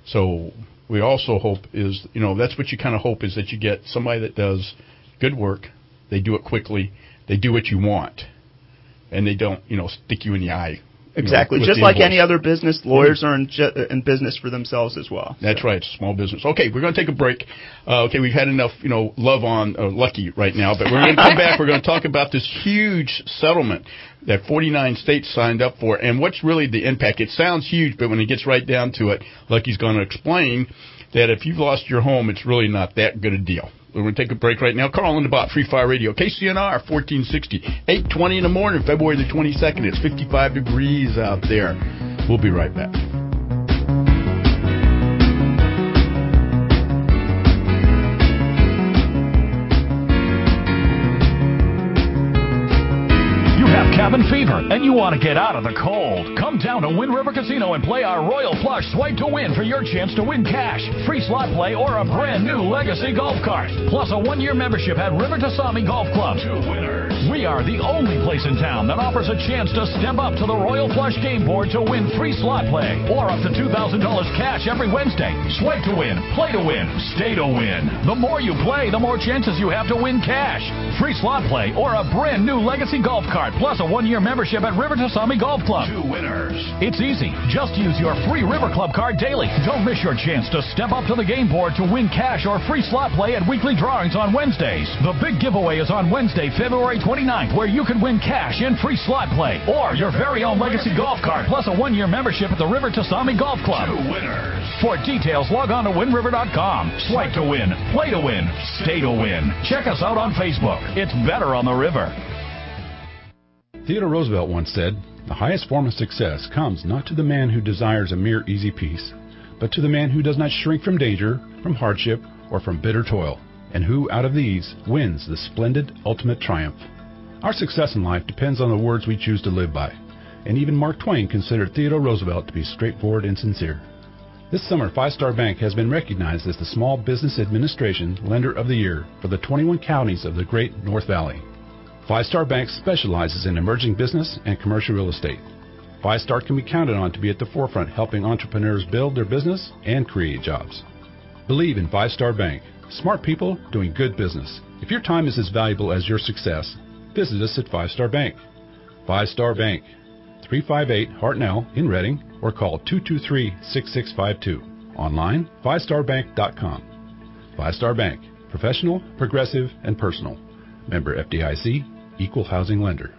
so we also hope is you know that's what you kind of hope is that you get somebody that does good work. They do it quickly. They do what you want, and they don't you know stick you in the eye. Exactly. You know, Just with the like invoice. any other business, lawyers are in, ju- in business for themselves as well. That's right. It's a small business. Okay, we're going to take a break. Uh, okay, we've had enough, you know, love on uh, Lucky right now, but we're going to come back. We're going to talk about this huge settlement that forty-nine states signed up for, and what's really the impact. It sounds huge, but when it gets right down to it, Lucky's going to explain that if you've lost your home, it's really not that good a deal. We're going to take a break right now. Carl Lindenbach, Free Fire Radio, K C N R, fourteen sixty, eight twenty in the morning, February the twenty-second. It's fifty-five degrees out there. We'll be right back. Cabin fever, and you want to get out of the cold. Come down to Wind River Casino and play our Royal Flush Swipe to Win for your chance to win cash, free slot play, or a brand new Legacy golf cart. Plus a one-year membership at River Tasami Golf Club. Two winners. We are the only place in town that offers a chance to step up to the Royal Flush game board to win free slot play, or up to two thousand dollars cash every Wednesday. Swipe to win, play to win, stay to win. The more you play, the more chances you have to win cash, free slot play, or a brand new Legacy golf cart, plus a one-year membership at River Tasami Golf Club. Two winners. It's easy. Just use your free River Club card daily. Don't miss your chance to step up to the game board to win cash or free slot play at weekly drawings on Wednesdays. The big giveaway is on Wednesday, February twenty-ninth, where you can win cash and free slot play, or your very own Legacy golf cart, plus a one-year membership at the River Tasami Golf Club. Two winners. For details, log on to wind river dot com. Swipe to win, play to win, stay to win. Check us out on Facebook. It's better on the river. Theodore Roosevelt once said, "The highest form of success comes not to the man who desires a mere easy peace, but to the man who does not shrink from danger, from hardship, or from bitter toil, and who, out of these, wins the splendid ultimate triumph." Our success in life depends on the words we choose to live by, and even Mark Twain considered Theodore Roosevelt to be straightforward and sincere. This summer, Five Star Bank has been recognized as the Small Business Administration Lender of the Year for the twenty-one counties of the Great North Valley. Five Star Bank specializes in emerging business and commercial real estate. Five Star can be counted on to be at the forefront helping entrepreneurs build their business and create jobs. Believe in Five Star Bank. Smart people doing good business. If your time is as valuable as your success, visit us at Five Star Bank. Five Star Bank, three five eight Hartnell in Reading, or call two two three, six six five two. Online, five star bank dot com. Five Star Bank, professional, progressive, and personal. Member F D I C, Equal Housing Lender.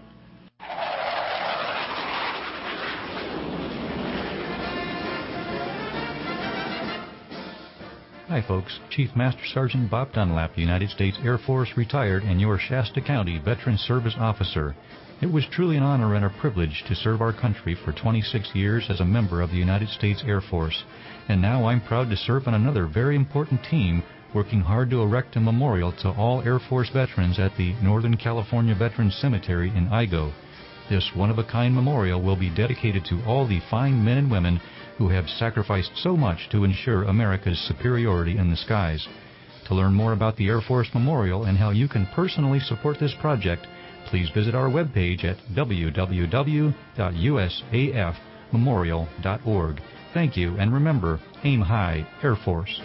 Hi folks, Chief Master Sergeant Bob Dunlap, United States Air Force, retired, and your Shasta County Veteran Service Officer. It was truly an honor and a privilege to serve our country for twenty-six years as a member of the United States Air Force. And now I'm proud to serve on another very important team working hard to erect a memorial to all Air Force veterans at the Northern California Veterans Cemetery in Igo. This one-of-a-kind memorial will be dedicated to all the fine men and women who have sacrificed so much to ensure America's superiority in the skies. To learn more about the Air Force Memorial and how you can personally support this project, please visit our webpage at w w w dot u s a f memorial dot org. Thank you, and remember, aim high, Air Force.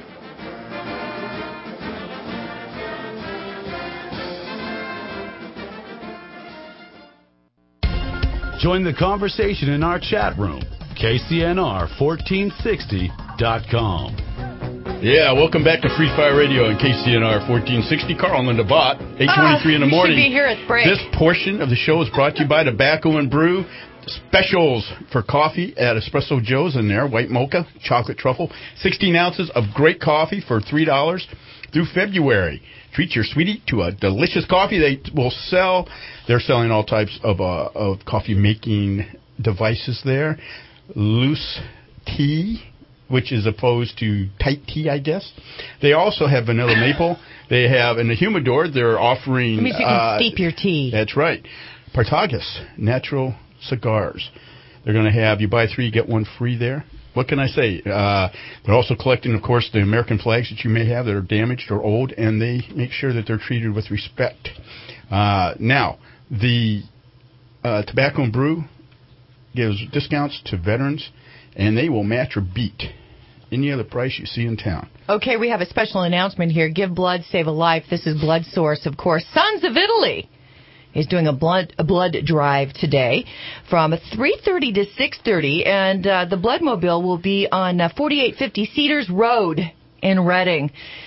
Join the conversation in our chat room, K C N R fourteen sixty dot com. Yeah, welcome back to Free Fire Radio on K C N R fourteen sixty. Carl and Linda Bott, eight twenty-three uh, in the morning. Should be here at break. This portion of the show is brought to you by Tobacco and Brew. Specials for coffee at Espresso Joe's in there. White mocha, chocolate truffle. sixteen ounces of great coffee for three dollars through February. Treat your sweetie to a delicious coffee. They will sell. They're selling all types of uh, of coffee making devices there. Loose tea, which is opposed to tight tea, I guess. They also have vanilla maple. They have in the humidor. They're offering. That means you can uh, steep your tea. That's right. Partagas natural cigars. They're going to have you buy three get one free there. What can I say? Uh, they're also collecting, of course, the American flags that you may have that are damaged or old, and they make sure that they're treated with respect. Uh, now, the uh, Tobacco and Brew gives discounts to veterans, and they will match or beat any other price you see in town. Okay, we have a special announcement here. Give blood, save a life. This is Blood Source, of course. Sons of Italy is doing a blood a blood drive today from three thirty to six thirty, and uh, the Blood Mobile will be on uh, forty-eight fifty Cedars Road in Reading.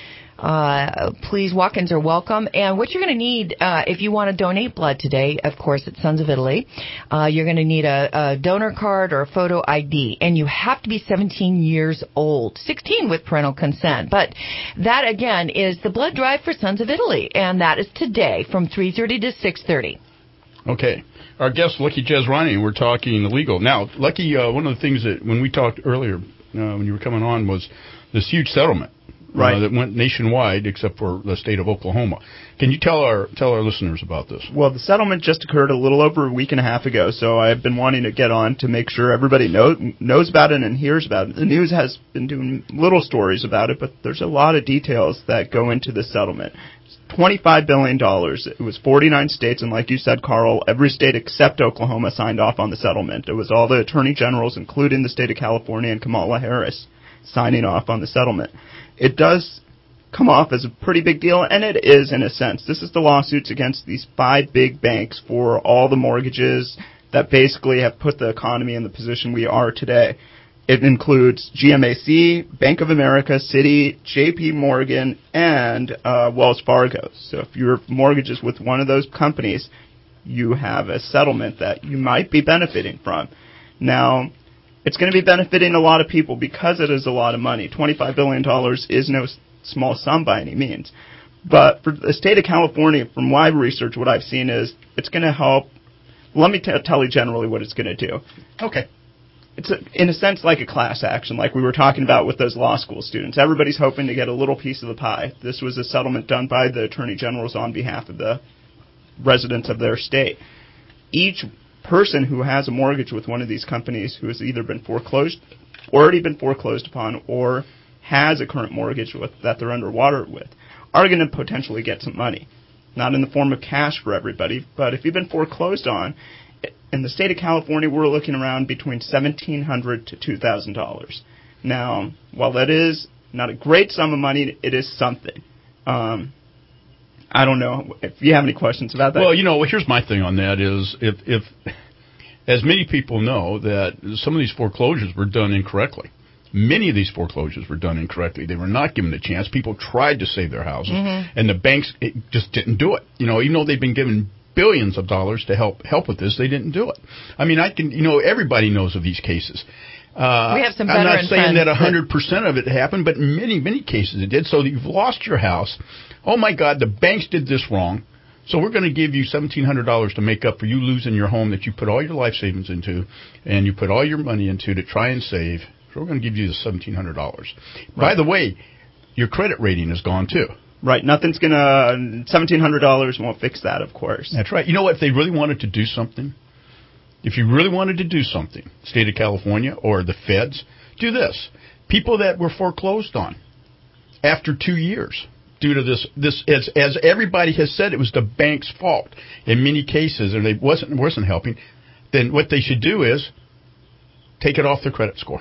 Uh, please, walk-ins are welcome. And what you're going to need uh, if you want to donate blood today, of course, at Sons of Italy, uh, you're going to need a, a donor card or a photo I D. And you have to be seventeen years old, sixteen with parental consent. But that, again, is the blood drive for Sons of Italy. And that is today from three thirty to six thirty. Okay. Our guest, Lucky Jezrani, we're talking legal. Now, Lucky, uh, one of the things that when we talked earlier, uh, when you were coming on, was this huge settlement. Right. Uh, that went nationwide except for the state of Oklahoma. Can you tell our tell our listeners about this? Well, the settlement just occurred a little over a week and a half ago, so I've been wanting to get on to make sure everybody know, knows about it and hears about it. The news has been doing little stories about it, but there's a lot of details that go into the settlement. It's twenty-five billion dollars. It was forty-nine states, and like you said, Carl, every state except Oklahoma signed off on the settlement. It was all the attorney generals, including the state of California and Kamala Harris, signing off on the settlement. It does come off as a pretty big deal, and it is in a sense. This is the lawsuits against these five big banks for all the mortgages that basically have put the economy in the position we are today. It includes G M A C, Bank of America, Citi, J P Morgan, and uh, Wells Fargo. So if your mortgage is with one of those companies, you have a settlement that you might be benefiting from. Now, it's going to be benefiting a lot of people because it is a lot of money. twenty-five billion dollars is no small sum by any means. But for the state of California, from my research, what I've seen is it's going to help. Let me t- tell you generally what it's going to do. Okay. It's, a, in a sense, like a class action, like we were talking about with those law school students. Everybody's hoping to get a little piece of the pie. This was a settlement done by the attorney generals on behalf of the residents of their state. Each person who has a mortgage with one of these companies who has either been foreclosed, already been foreclosed upon, or has a current mortgage with, that they're underwater with, are going to potentially get some money. Not in the form of cash for everybody, but if you've been foreclosed on, in the state of California, we're looking around between seventeen hundred dollars to two thousand dollars. Now, while that is not a great sum of money, it is something. Um, I don't know if you have any questions about that. Well, you know, here's my thing on that is if, if as many people know that some of these foreclosures were done incorrectly. Many of these foreclosures were done incorrectly. They were not given a chance. People tried to save their houses, mm-hmm. and the banks it just didn't do it. You know, even though they've been given billions of dollars to help help with this, they didn't do it. I mean, I can, you know, everybody knows of these cases. Uh, we have some I'm not saying that one hundred that percent of it happened, but in many, many cases it did. So you've lost your house. Oh, my God, the banks did this wrong. So we're going to give you seventeen hundred dollars to make up for you losing your home that you put all your life savings into and you put all your money into to try and save. So we're going to give you the seventeen hundred dollars. Right. By the way, your credit rating is gone, too. Right. Nothing's going to – seventeen hundred dollars won't fix that, of course. That's right. You know what? If they really wanted to do something, if you really wanted to do something, state of California or the feds, do this. People that were foreclosed on after two years due to this, this as, as everybody has said, it was the bank's fault in many cases, and they wasn't wasn't helping, then what they should do is take it off their credit score.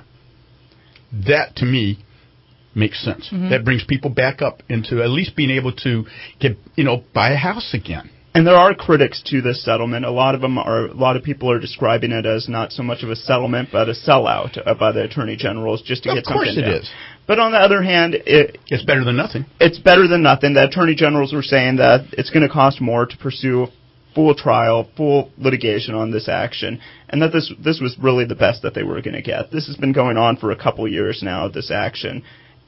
That, to me, makes sense. Mm-hmm. That brings people back up into at least being able to get, you know, buy a house again. And there are critics to this settlement. A lot of them are. A lot of people are describing it as not so much of a settlement, but a sellout uh, by the attorney generals just to of get something. Of course, it down. is. But on the other hand, it, it's better than nothing. It's better than nothing. The attorney generals were saying that it's going to cost more to pursue full trial, full litigation on this action, and that this this was really the best that they were going to get. This has been going on for a couple years now, this action,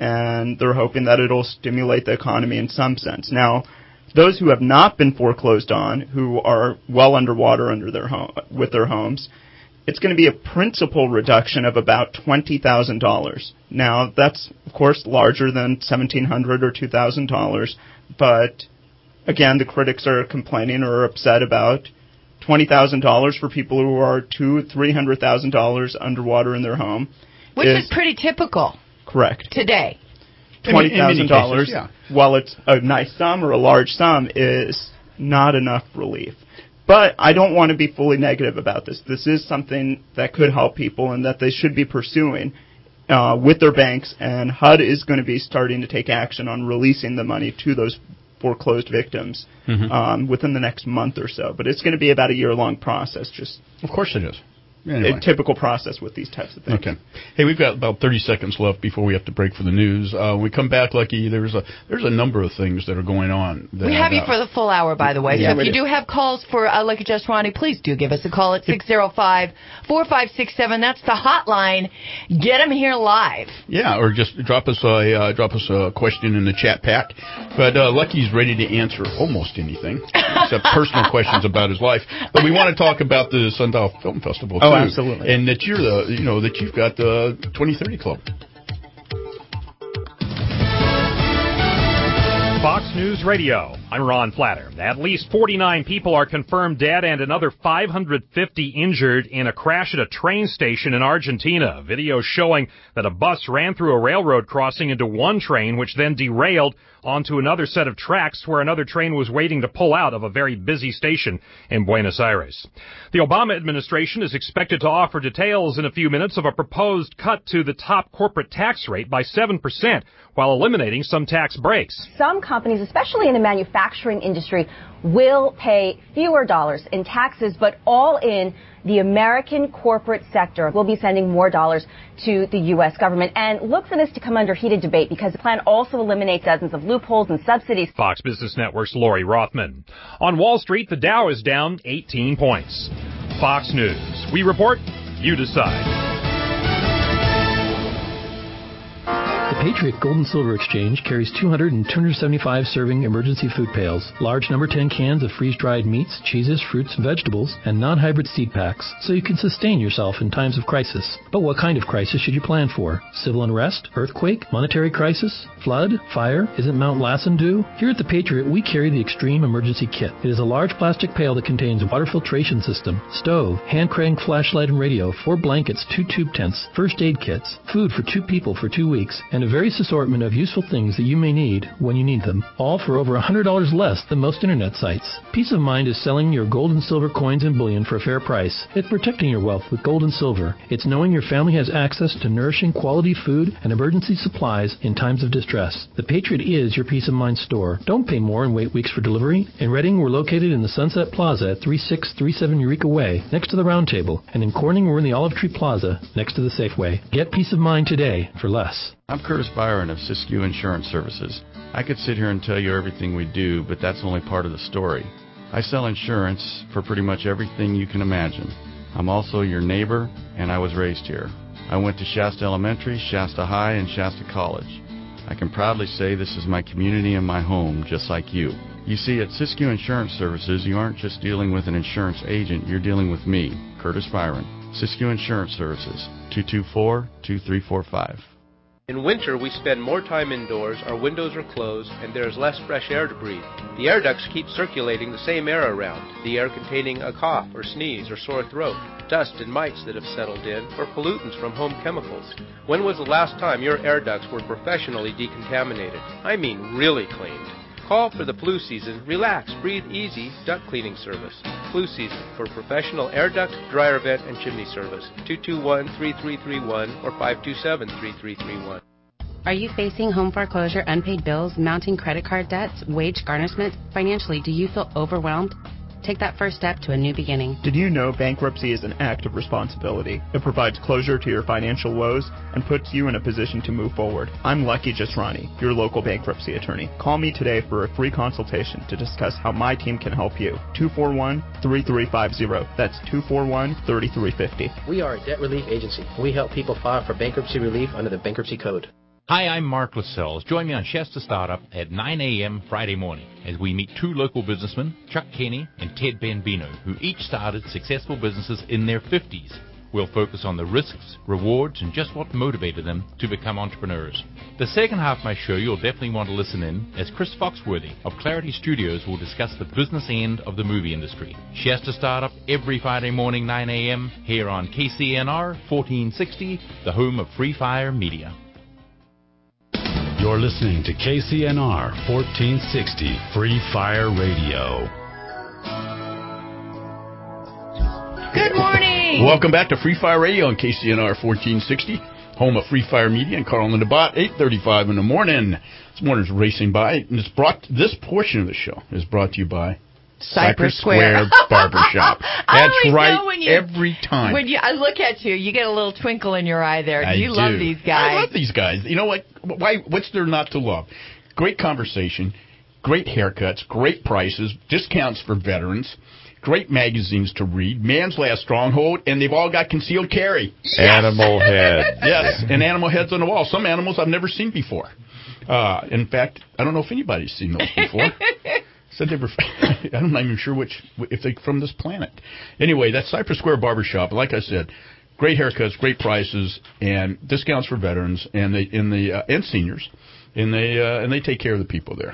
and they're hoping that it'll stimulate the economy in some sense. Now, those who have not been foreclosed on, who are well underwater under their home, with their homes, it's going to be a principal reduction of about twenty thousand dollars. Now, that's, of course, larger than seventeen hundred dollars or two thousand dollars, but again, the critics are complaining or upset about twenty thousand dollars for people who are two hundred thousand dollars, three hundred thousand dollars underwater in their home. Which is, is pretty typical. Correct. Today. twenty thousand dollars, yeah. While it's a nice sum or a large sum, is not enough relief. But I don't want to be fully negative about this. This is something that could help people and that they should be pursuing uh, with their banks, and H U D is going to be starting to take action on releasing the money to those foreclosed victims mm-hmm. um, within the next month or so. But it's going to be about a year-long process. Just Of course it is. Anyway. A typical process with these types of things. Okay. Hey, we've got about thirty seconds left before we have to break for the news. Uh, when we come back, Lucky, there's a there's a number of things that are going on. We have you for the full hour, by the way. Yeah, so if you do have calls for uh, Lucky Jasrani, please do give us a call at six oh five, four five six seven. That's the hotline. Get them here live. Yeah, or just drop us a uh, drop us a question in the chat pack. But uh, Lucky's ready to answer almost anything except personal questions about his life. But we want to talk about the Sundial Film Festival too. Oh, absolutely. And that you're the, you know, that you've got the twenty thirty Club. Fox News Radio. I'm Ron Flatter. At least forty-nine people are confirmed dead and another five hundred fifty injured in a crash at a train station in Argentina. Video showing that a bus ran through a railroad crossing into one train, which then derailed onto another set of tracks where another train was waiting to pull out of a very busy station in Buenos Aires. The Obama administration is expected to offer details in a few minutes of a proposed cut to the top corporate tax rate by seven percent while eliminating some tax breaks. Some companies, especially in the manufacturing industry, will pay fewer dollars in taxes, but all in the American corporate sector will be sending more dollars to the U S government. And look for this to come under heated debate because the plan also eliminates dozens of loopholes and subsidies. Fox Business Network's Lori Rothman. On Wall Street, the Dow is down eighteen points. Fox News. We report, you decide. The Patriot Gold and Silver Exchange carries two hundred and two hundred seventy-five serving emergency food pails, large number ten cans of freeze-dried meats, cheeses, fruits, and vegetables, and non-hybrid seed packs, so you can sustain yourself in times of crisis. But what kind of crisis should you plan for? Civil unrest? Earthquake? Monetary crisis? Flood? Fire? Isn't Mount Lassen due? Here at the Patriot, we carry the Extreme Emergency Kit. It is a large plastic pail that contains water filtration system, stove, hand crank flashlight and radio, four blankets, two tube tents, first aid kits, food for two people for two weeks, and a a various assortment of useful things that you may need when you need them, all for over one hundred dollars less than most internet sites. Peace of Mind is selling your gold and silver coins and bullion for a fair price. It's protecting your wealth with gold and silver. It's knowing your family has access to nourishing quality food and emergency supplies in times of distress. The Patriot is your Peace of Mind store. Don't pay more and wait weeks for delivery. In Reading, we're located in the Sunset Plaza at thirty-six thirty-seven Eureka Way, next to the Round Table. And in Corning, we're in the Olive Tree Plaza, next to the Safeway. Get Peace of Mind today for less. I'm Curtis Byron of Siskiyou Insurance Services. I could sit here and tell you everything we do, but that's only part of the story. I sell insurance for pretty much everything you can imagine. I'm also your neighbor, and I was raised here. I went to Shasta Elementary, Shasta High, and Shasta College. I can proudly say this is my community and my home, just like you. You see, at Siskiyou Insurance Services, you aren't just dealing with an insurance agent, you're dealing with me, Curtis Byron. Siskiyou Insurance Services, two two four, two three four five. In winter, we spend more time indoors, our windows are closed, and there is less fresh air to breathe. The air ducts keep circulating the same air around, the air containing a cough or sneeze or sore throat, dust and mites that have settled in, or pollutants from home chemicals. When was the last time your air ducts were professionally decontaminated? I mean really cleaned. Call for the flu season, relax, breathe easy duct cleaning service. Flu season for professional air duct, dryer vent, and chimney service. two two one, three three three one or five two seven, three three three one. Are you facing home foreclosure, unpaid bills, mounting credit card debts, wage garnishment? Financially, do you feel overwhelmed? Take that first step to a new beginning. Did you know bankruptcy is an act of responsibility? It provides closure to your financial woes and puts you in a position to move forward. I'm Lucky Jasrani, your local bankruptcy attorney. Call me today for a free consultation to discuss how my team can help you. two four one, three three five zero. That's two four one, three three five zero. We are a debt relief agency. We help people file for bankruptcy relief under the Bankruptcy Code. Hi, I'm Mark Lascelles. Join me on Shasta Startup at nine a.m. Friday morning as we meet two local businessmen, Chuck Kenny and Ted Bambino, who each started successful businesses in their fifties. We'll focus on the risks, rewards, and just what motivated them to become entrepreneurs. The second half of my show you'll definitely want to listen in as Chris Foxworthy of Clarity Studios will discuss the business end of the movie industry. Shasta Startup every Friday morning, nine a.m. here on K C N R fourteen sixty, the home of Free Fire Media. You're listening to K C N R fourteen sixty Free Fire Radio. Good morning. Welcome back to Free Fire Radio on K C N R fourteen sixty, home of Free Fire Media and Carl and the Bot, eight thirty-five in the morning. This morning's racing by, and it's brought. This portion of the show is brought to you by Cypress, Cypress Square, Square Barbershop. That's right, when you, every time. When you, I look at you, you get a little twinkle in your eye there. I you do. love these guys. I love these guys. You know what? Why? What's there not to love? Great conversation, great haircuts, great prices, discounts for veterans, great magazines to read, Man's Last Stronghold, and they've all got concealed carry. Yes! Animal head. Yes, and animal heads on the wall. Some animals I've never seen before. Uh, in fact, I don't know if anybody's seen those before. Said they were, I'm not even sure which, if they're from this planet. Anyway, that's Cypress Square Barbershop. Like I said, great haircuts, great prices, and discounts for veterans and they in the uh, and seniors, and they uh, and they take care of the people there.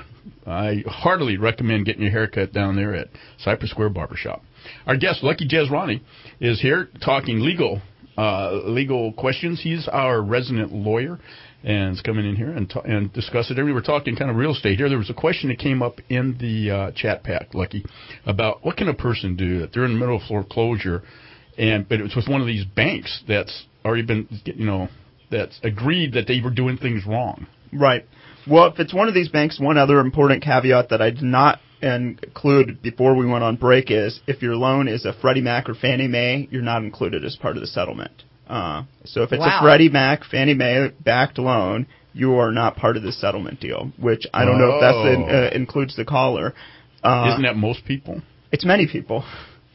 I heartily recommend getting your haircut down there at Cypress Square Barbershop. Our guest, Lucky Jasrani, is here talking legal uh, legal questions. He's our resident lawyer. And is coming in here and t- and discuss it. We were talking kind of real estate here. There was a question that came up in the uh, chat pack, Lucky, about what can a person do that they're in the middle of foreclosure, and but it was with one of these banks that's already been, you know, that's agreed that they were doing things wrong. Right. Well, if it's one of these banks, one other important caveat that I did not include before we went on break is if your loan is a Freddie Mac or Fannie Mae, you're not included as part of the settlement. Uh, so if it's wow. a Freddie Mac, Fannie Mae backed loan, you are not part of the settlement deal, which I don't oh. know if that uh, includes the caller. Uh, Isn't that most people? It's many people.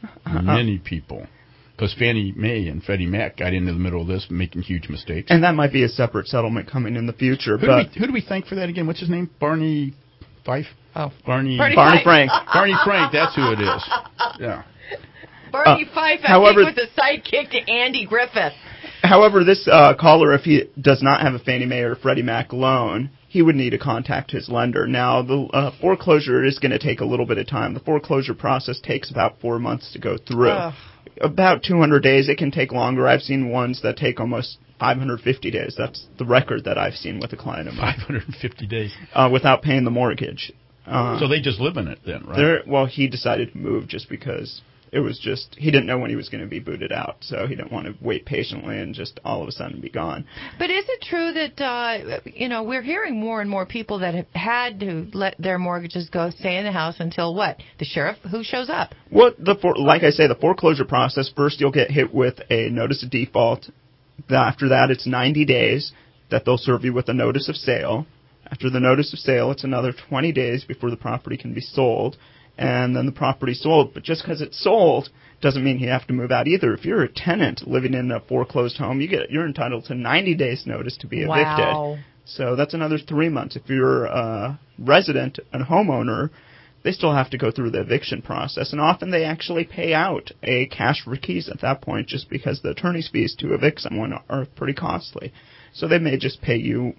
Many people. Because Fannie Mae and Freddie Mac got into the middle of this, making huge mistakes. And that might be a separate settlement coming in the future. Who, but do, we, who do we thank for that again? What's his name? Barney Fife? Oh. Barney, Barney, Barney Frank. Barney Frank, that's who it is. Yeah. Barney uh, Fife, I however, think, was a sidekick to Andy Griffith. However, this uh, caller, if he does not have a Fannie Mae or Freddie Mac loan, he would need to contact his lender. Now, the uh, foreclosure is going to take a little bit of time. The foreclosure process takes about four months to go through. Ugh. About two hundred days. It can take longer. I've seen ones that take almost five hundred fifty days. That's the record that I've seen with a client of mine. five hundred fifty days. Uh, without paying the mortgage. Uh, so they just live in it then, right? They're, well, he decided to move just because it was just, he didn't know when he was going to be booted out, so he didn't want to wait patiently and just all of a sudden be gone. But is it true that, uh, you know, we're hearing more and more people that have had to let their mortgages go, stay in the house until what? The sheriff who shows up? Well, the for, like I say, the foreclosure process, first you'll get hit with a notice of default. After that, it's ninety days that they'll serve you with a notice of sale. After the notice of sale, it's another twenty days before the property can be sold. And then the property's sold. But just because it's sold doesn't mean you have to move out either. If you're a tenant living in a foreclosed home, you get you're entitled to ninety days notice to be evicted. Wow. So that's another three months. If you're a resident and homeowner, they still have to go through the eviction process. And often they actually pay out a cash for keys at that point just because the attorney's fees to evict someone are pretty costly. So they may just pay you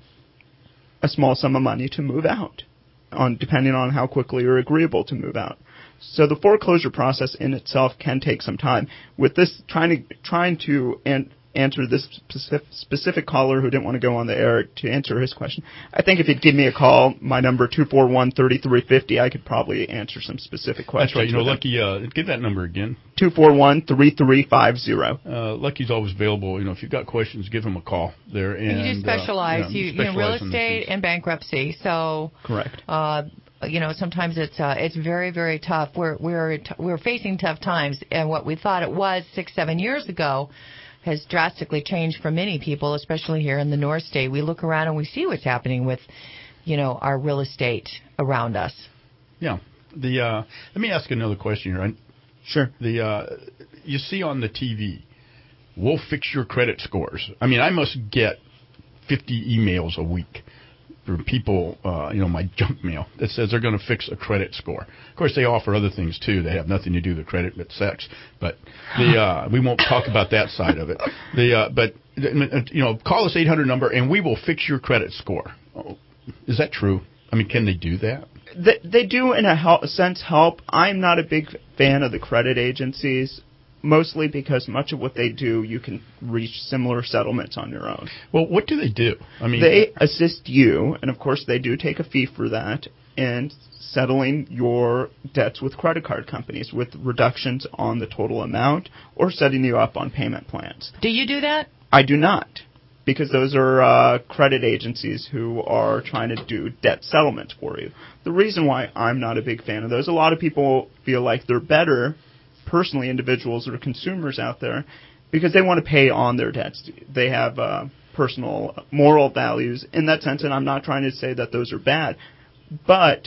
a small sum of money to move out, on depending on how quickly you're agreeable to move out. So the foreclosure process in itself can take some time. With this, trying to trying to an, answer this specific, specific caller who didn't want to go on the air to answer his question, I think if you'd give me a call, my number two four one, three three five zero, I could probably answer some specific questions. That's right. You know, Lucky, uh, give that number again. two four one, three three five zero. Uh, Lucky's always available. You know, if you've got questions, give him a call there. And, and you do specialize. Uh, you, you, you know, real specialize estate and bankruptcy. So correct. Uh, you know, sometimes it's uh, it's very very tough. We're we're t- we're facing tough times, and what we thought it was six seven years ago has drastically changed for many people, especially here in the North State. We look around and we see what's happening with, you know, our real estate around us. Yeah. The uh, let me ask another question here. Sure. The uh, you see on the T V, we'll fix your credit scores. I mean, I must get fifty emails a week from people, uh, you know, my junk mail that says they're going to fix a credit score. Of course, they offer other things too. They have nothing to do with credit but sex. But the uh, we won't talk about that side of it. The uh, but you know, call this eight hundred number and we will fix your credit score. Oh, is that true? I mean, can they do that? They, they do in a help, sense help. I'm not a big fan of the credit agencies, mostly because much of what they do, you can reach similar settlements on your own. Well, what do they do? I mean, they assist you, and of course they do take a fee for that, in settling your debts with credit card companies with reductions on the total amount or setting you up on payment plans. Do you do that? I do not, because those are uh, credit agencies who are trying to do debt settlements for you. The reason why I'm not a big fan of those, a lot of people feel like they're better, personally, individuals or consumers out there, because they want to pay on their debts. They have uh, personal moral values in that sense, and I'm not trying to say that those are bad, but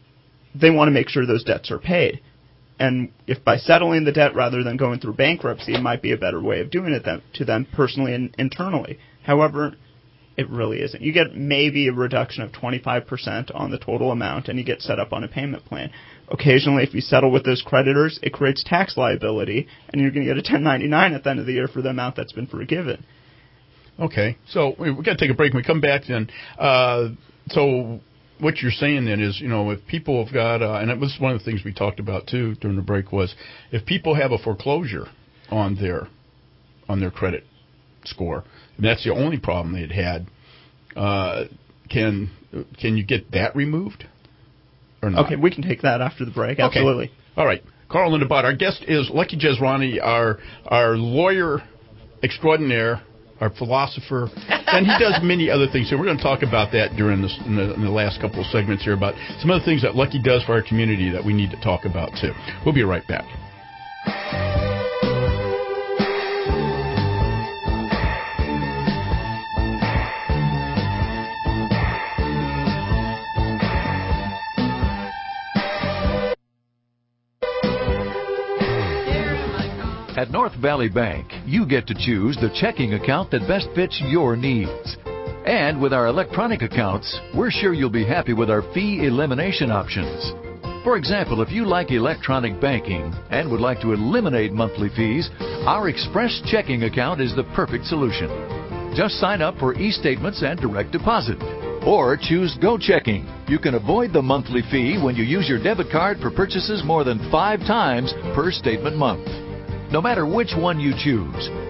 they want to make sure those debts are paid. And if by settling the debt rather than going through bankruptcy, it might be a better way of doing it them, to them personally and internally. However, it really isn't. You get maybe a reduction of twenty-five percent on the total amount, and you get set up on a payment plan. Occasionally, if you settle with those creditors, it creates tax liability, and you're going to get a ten ninety-nine at the end of the year for the amount that's been forgiven. Okay, so we've got to take a break. When we come back then, uh, so what you're saying then is, you know, if people have got, uh, and it was one of the things we talked about too during the break, was if people have a foreclosure on their on their credit score, and that's the only problem they'd had, uh, can can you get that removed? Or not? Okay, we can take that after the break. Absolutely. Okay. All right. Carl Lindenbot, our guest is Lucky Jezrani, our our lawyer extraordinaire, our philosopher, and he does many other things. So we're going to talk about that during this, in, the, in the last couple of segments here, about some other things that Lucky does for our community that we need to talk about too. We'll be right back. At North Valley Bank, you get to choose the checking account that best fits your needs. And with our electronic accounts, we're sure you'll be happy with our fee elimination options. For example, if you like electronic banking and would like to eliminate monthly fees, our Express checking account is the perfect solution. Just sign up for e-statements and direct deposit. Or choose Go Checking. You can avoid the monthly fee when you use your debit card for purchases more than five times per statement month. No matter which one you choose,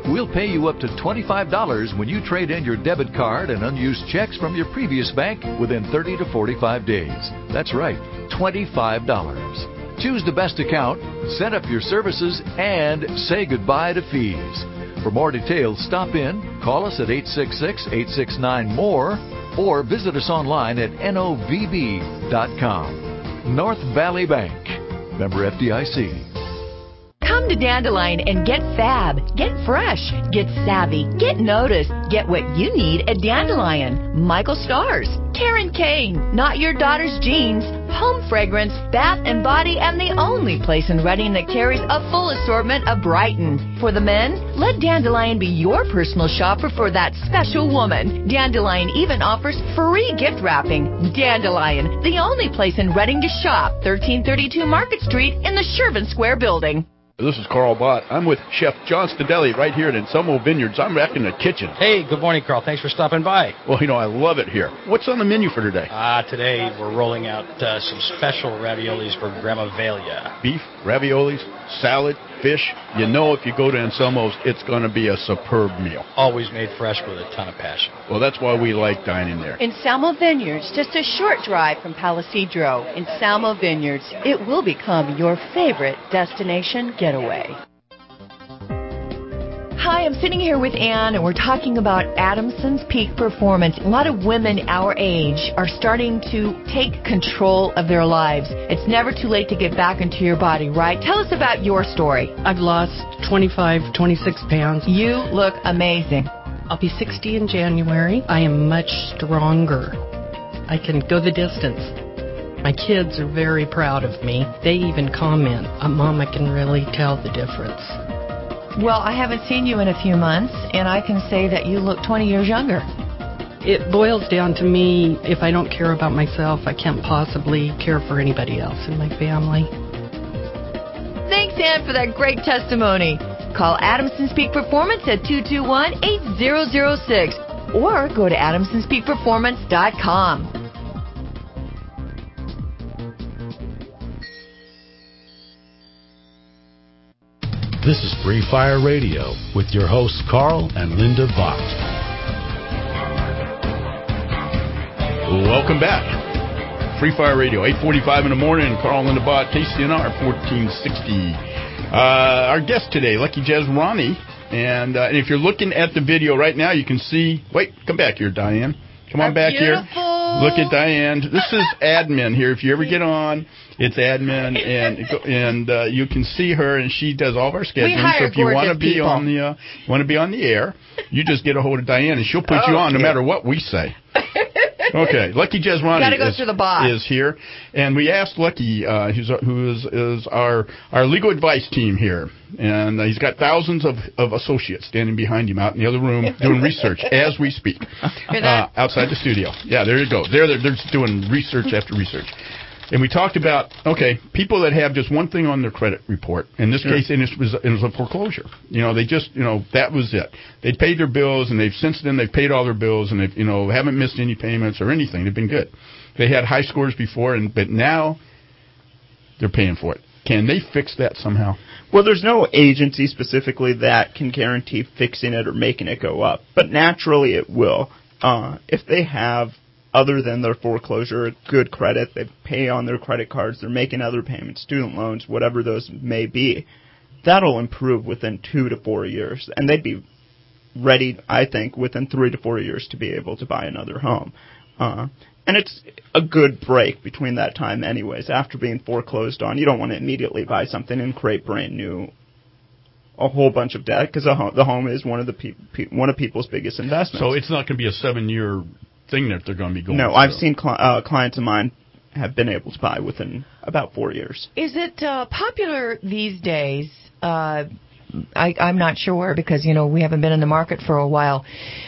We'll pay you up to twenty-five dollars when you trade in your debit card and unused checks from your previous bank within thirty to forty-five days. That's right, twenty-five dollars. Choose the best account, set up your services, and say goodbye to fees. For more details, stop in, call us at eight six six, eight six nine, M O R E, or visit us online at N O V B dot com. North Valley Bank. Member F D I C. Come to Dandelion and get fab, get fresh, get savvy, get noticed, get what you need at Dandelion. Michael Stars, Karen Kane, Not Your Daughter's Jeans, Home Fragrance, Bath and Body, and the only place in Reading that carries a full assortment of Brighton. For the men, let Dandelion be your personal shopper for that special woman. Dandelion even offers free gift wrapping. Dandelion, the only place in Reading to shop, thirteen thirty-two Market Street in the Shervin Square building. This is Carl Bott. I'm with Chef John Stadelli right here at Anselmo Vineyards. I'm back in the kitchen. Hey, good morning, Carl. Thanks for stopping by. Well, you know, I love it here. What's on the menu for today? Uh, today we're rolling out uh, some special raviolis for Grandma Velia. Beef, raviolis, salad, fish. You know if you go to Anselmo's, it's going to be a superb meal. Always made fresh with a ton of passion. Well, that's why we like dining there. Anselmo Vineyards, just a short drive from Palisadro. Anselmo Vineyards, it will become your favorite destination getaway. Hi, I'm sitting here with Ann, and we're talking about Adamson's Peak Performance. A lot of women our age are starting to take control of their lives. It's never too late to get back into your body, right? Tell us about your story. I've lost twenty-five, twenty-six pounds. You look amazing. I'll be sixty in January. I am much stronger. I can go the distance. My kids are very proud of me. They even comment, uh, Mom, I can really tell the difference. Well, I haven't seen you in a few months, and I can say that you look twenty years younger. It boils down to me, if I don't care about myself, I can't possibly care for anybody else in my family. Thanks, Ann, for that great testimony. Call Adamson's Peak Performance at two two one, eight zero zero six or go to adamsons peak performance dot com. This is Free Fire Radio with your hosts Carl and Linda Bott. Welcome back. Free Fire Radio, eight forty-five in the morning. Carl and Linda Bott, K C N R fourteen sixty. Uh, our guest today, Lucky Jezrani. And, uh, and if you're looking at the video right now, you can see... Wait, come back here, Diane. Come on back here. Look at Diane. This is admin here. If you ever get on, it's admin, and and uh, you can see her, and she does all of our scheduling. So if you want to be on the uh, want to be on the air, you just get a hold of Diane, and she'll put oh, you on no matter what we say. Okay, Lucky Jezrani go is, the is here, and we asked Lucky, uh, who's who is is our our legal advice team here, and uh, he's got thousands of, of associates standing behind him out in the other room doing research as we speak, uh, outside the studio. Yeah, there you go. They're they're just doing research after research. And we talked about, okay, people that have just one thing on their credit report. In this sure. case, and it was, it was a foreclosure. You know, they just, you know, that was it. They'd paid their bills, and they've since then they've paid all their bills, and they've, you know, haven't missed any payments or anything. They've been good. They had high scores before, and but now they're paying for it. Can they fix that somehow? Well, there's no agency specifically that can guarantee fixing it or making it go up. But naturally it will. Uh, if they have... Other than their foreclosure, good credit, they pay on their credit cards, they're making other payments, student loans, whatever those may be, that'll improve within two to four years. And they'd be ready, I think, within three to four years to be able to buy another home. Uh, and it's a good break between that time anyways. After being foreclosed on, you don't want to immediately buy something and create brand new, a whole bunch of debt, because ho- the home is one of the pe- pe- one of people's biggest investments. So it's not going to be a seven-year thing that they're going to be going No, through. I've seen cl- uh, clients of mine have been able to buy within about four years. Is it uh, popular these days? Uh, I, I'm not sure because, you know, we haven't been in the market for a while,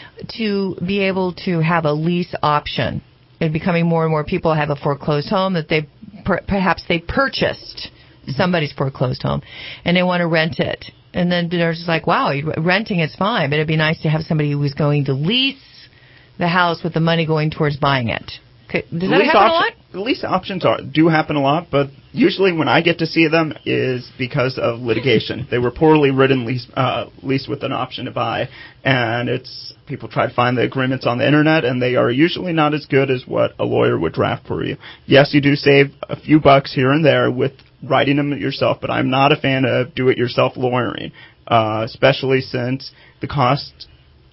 to be able to have a lease option. It's becoming more and more people have a foreclosed home that they per- perhaps they purchased somebody's foreclosed home and they want to rent it. And then they're just like, wow, renting is fine, but it'd be nice to have somebody who was going to lease the house with the money going towards buying it. Does that happen a lot? the lease options are do happen a lot, but usually when I get to see them is because of litigation. They were poorly written lease, uh, lease with an option to buy, and it's people try to find the agreements on the internet, and they are usually not as good as what a lawyer would draft for you. Yes, you do save a few bucks here and there with writing them yourself, but I'm not a fan of do-it-yourself lawyering, uh, especially since the costs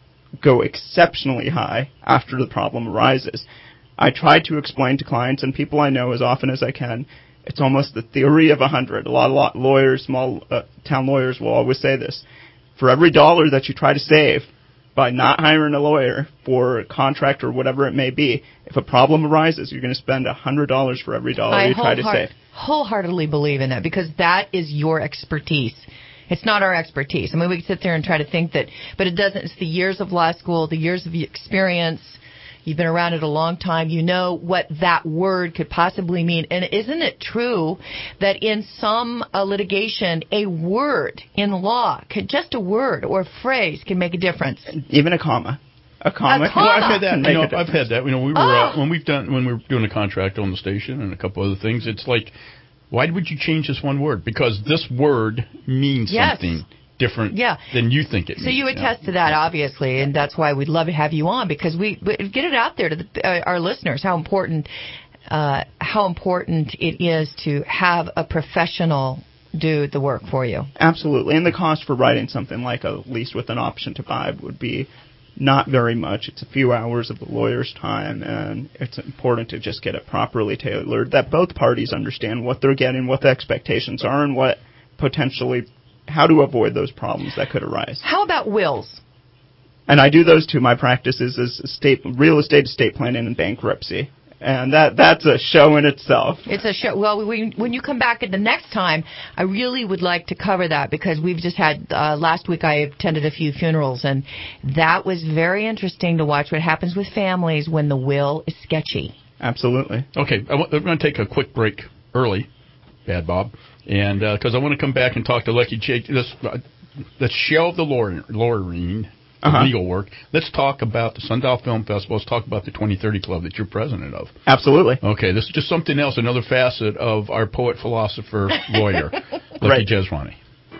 go exceptionally high after the problem arises. I try to explain to clients and people I know as often as I can, it's almost the theory of a hundred. A lot of lawyers, small uh, town lawyers will always say this. For every dollar that you try to save by not hiring a lawyer for a contract or whatever it may be, if a problem arises, you're going to spend a hundred dollars for every dollar I you try to save. wholeheartedly believe in that because that is your expertise. It's not our expertise. I mean, we can sit there and try to think that, but it doesn't. It's the years of law school, the years of experience. You've been around it a long time. You know what that word could possibly mean. And isn't it true that in some uh, litigation, a word in law, could, just a word or a phrase can make a difference? Even a comma. A comma. A comma. Well, I've had that. You know, I've had that. You know, we were Oh. uh, when we've done when we were doing a contract on the station and a couple other things. It's like, why would you change this one word? Because this word means Yes. something different Yeah. than you think it So means. you attest to that, obviously, and that's why we'd love to have you on because we, we get it out there to the, uh, our listeners how important uh, how important it is to have a professional do the work for you. Absolutely. And the cost for writing something like a lease with an option to buy would be not very much. It's a few hours of the lawyer's time, and it's important to just get it properly tailored, that both parties understand what they're getting, what the expectations are, and what potentially, how to avoid those problems that could arise. How about wills? And I do those too. My practice is estate, real estate estate planning and bankruptcy. And that that's a show in itself. It's a show. Well, we, when you come back at the next time, I really would like to cover that because we've just had, uh, last week I attended a few funerals, and that was very interesting to watch what happens with families when the will is sketchy. Absolutely. Okay, I want, I'm going to take a quick break early, Bad Bob, and because uh, I want to come back and talk to Lucky Jake. Let's, uh, let's shelve the lawyer, lawyering. Uh-huh. Legal work. Let's talk about the Sundial Film Festival. Let's talk about the twenty thirty Club that you're president of. Absolutely. Okay, this is just something else, another facet of our poet, philosopher, lawyer, Lucky Right. Jesrani.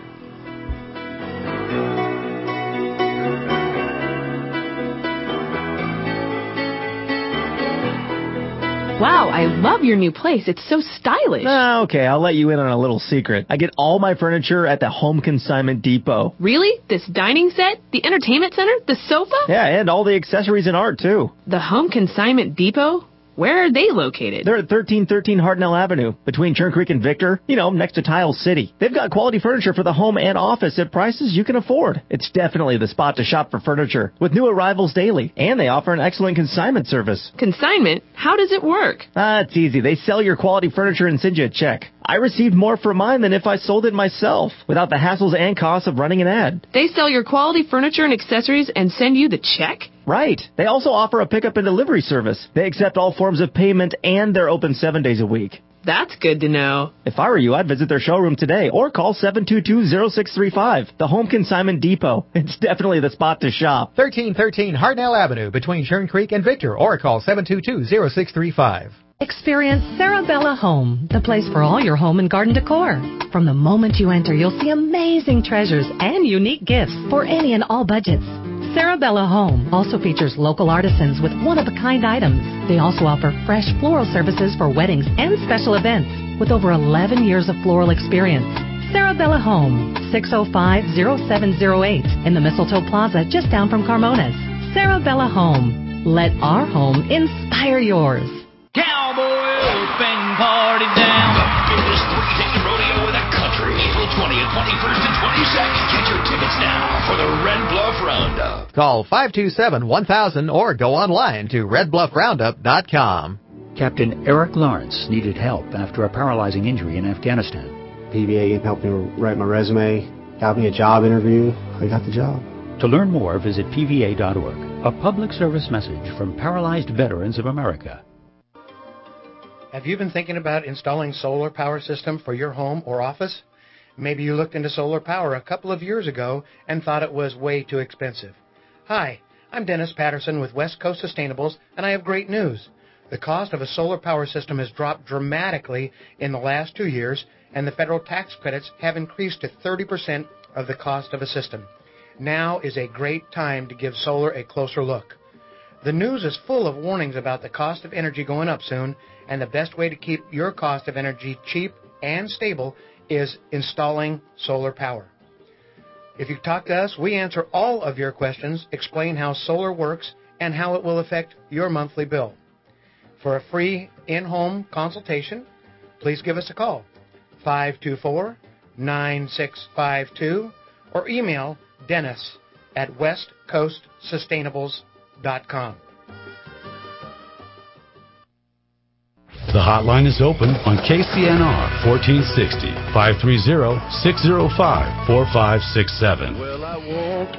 Wow, I love your new place. It's so stylish. Ah, okay, I'll let you in on a little secret. I get all my furniture at the Home Consignment Depot. Really? This dining set? The entertainment center? The sofa? Yeah, and all the accessories and art, too. The Home Consignment Depot? Where are they located? They're at thirteen thirteen Hartnell Avenue, between Churn Creek and Victor, you know, next to Tile City. They've got quality furniture for the home and office at prices you can afford. It's definitely the spot to shop for furniture, with new arrivals daily, and they offer an excellent consignment service. Consignment? How does it work? Ah, it's easy. They sell your quality furniture and send you a check. I received more for mine than if I sold it myself, without the hassles and costs of running an ad. They sell your quality furniture and accessories and send you the check? Right. They also offer a pickup and delivery service. They accept all forms of payment, and they're open seven days a week. That's good to know. If I were you, I'd visit their showroom today or call seven two two, zero six three five, the Home Consignment Depot. It's definitely the spot to shop. thirteen thirteen Hartnell Avenue between Churn Creek and Victor, or call seven two two, zero six three five. Experience Sarabella Home, the place for all your home and garden decor. From the moment you enter, you'll see amazing treasures and unique gifts for any and all budgets. Sarabella Home also features local artisans with one-of-a-kind items. They also offer fresh floral services for weddings and special events with over eleven years of floral experience. Sarabella Home, six oh five, oh seven oh eight in the Mistletoe Plaza just down from Carmona's. Sarabella Home. Let our home inspire yours. Cowboy open party down. The biggest three-day rodeo in the country. April twentieth, twenty-first, and twenty-second. Get your tickets now for the Red Bluff Roundup. Call five two seven, one thousand or go online to red bluff roundup dot com. Captain Eric Lawrence needed help after a paralyzing injury in Afghanistan. P V A helped me write my resume, got me a job interview. I got the job. To learn more, visit P V A dot org. A public service message from Paralyzed Veterans of America. Have you been thinking about installing solar power system for your home or office? Maybe you looked into solar power a couple of years ago and thought it was way too expensive. Hi, I'm Dennis Patterson with West Coast Sustainables, and I have great news. The cost of a solar power system has dropped dramatically in the last two years, and the federal tax credits have increased to thirty percent of the cost of a system. Now is a great time to give solar a closer look. The news is full of warnings about the cost of energy going up soon, and the best way to keep your cost of energy cheap and stable is installing solar power. If you talk to us, we answer all of your questions, explain how solar works, and how it will affect your monthly bill. For a free in-home consultation, please give us a call, five two four, nine six five two, or email Dennis at west coast sustainables dot com. The hotline is open on K C N R fourteen sixty, five three zero, six zero five, four five six seven. Well, I won't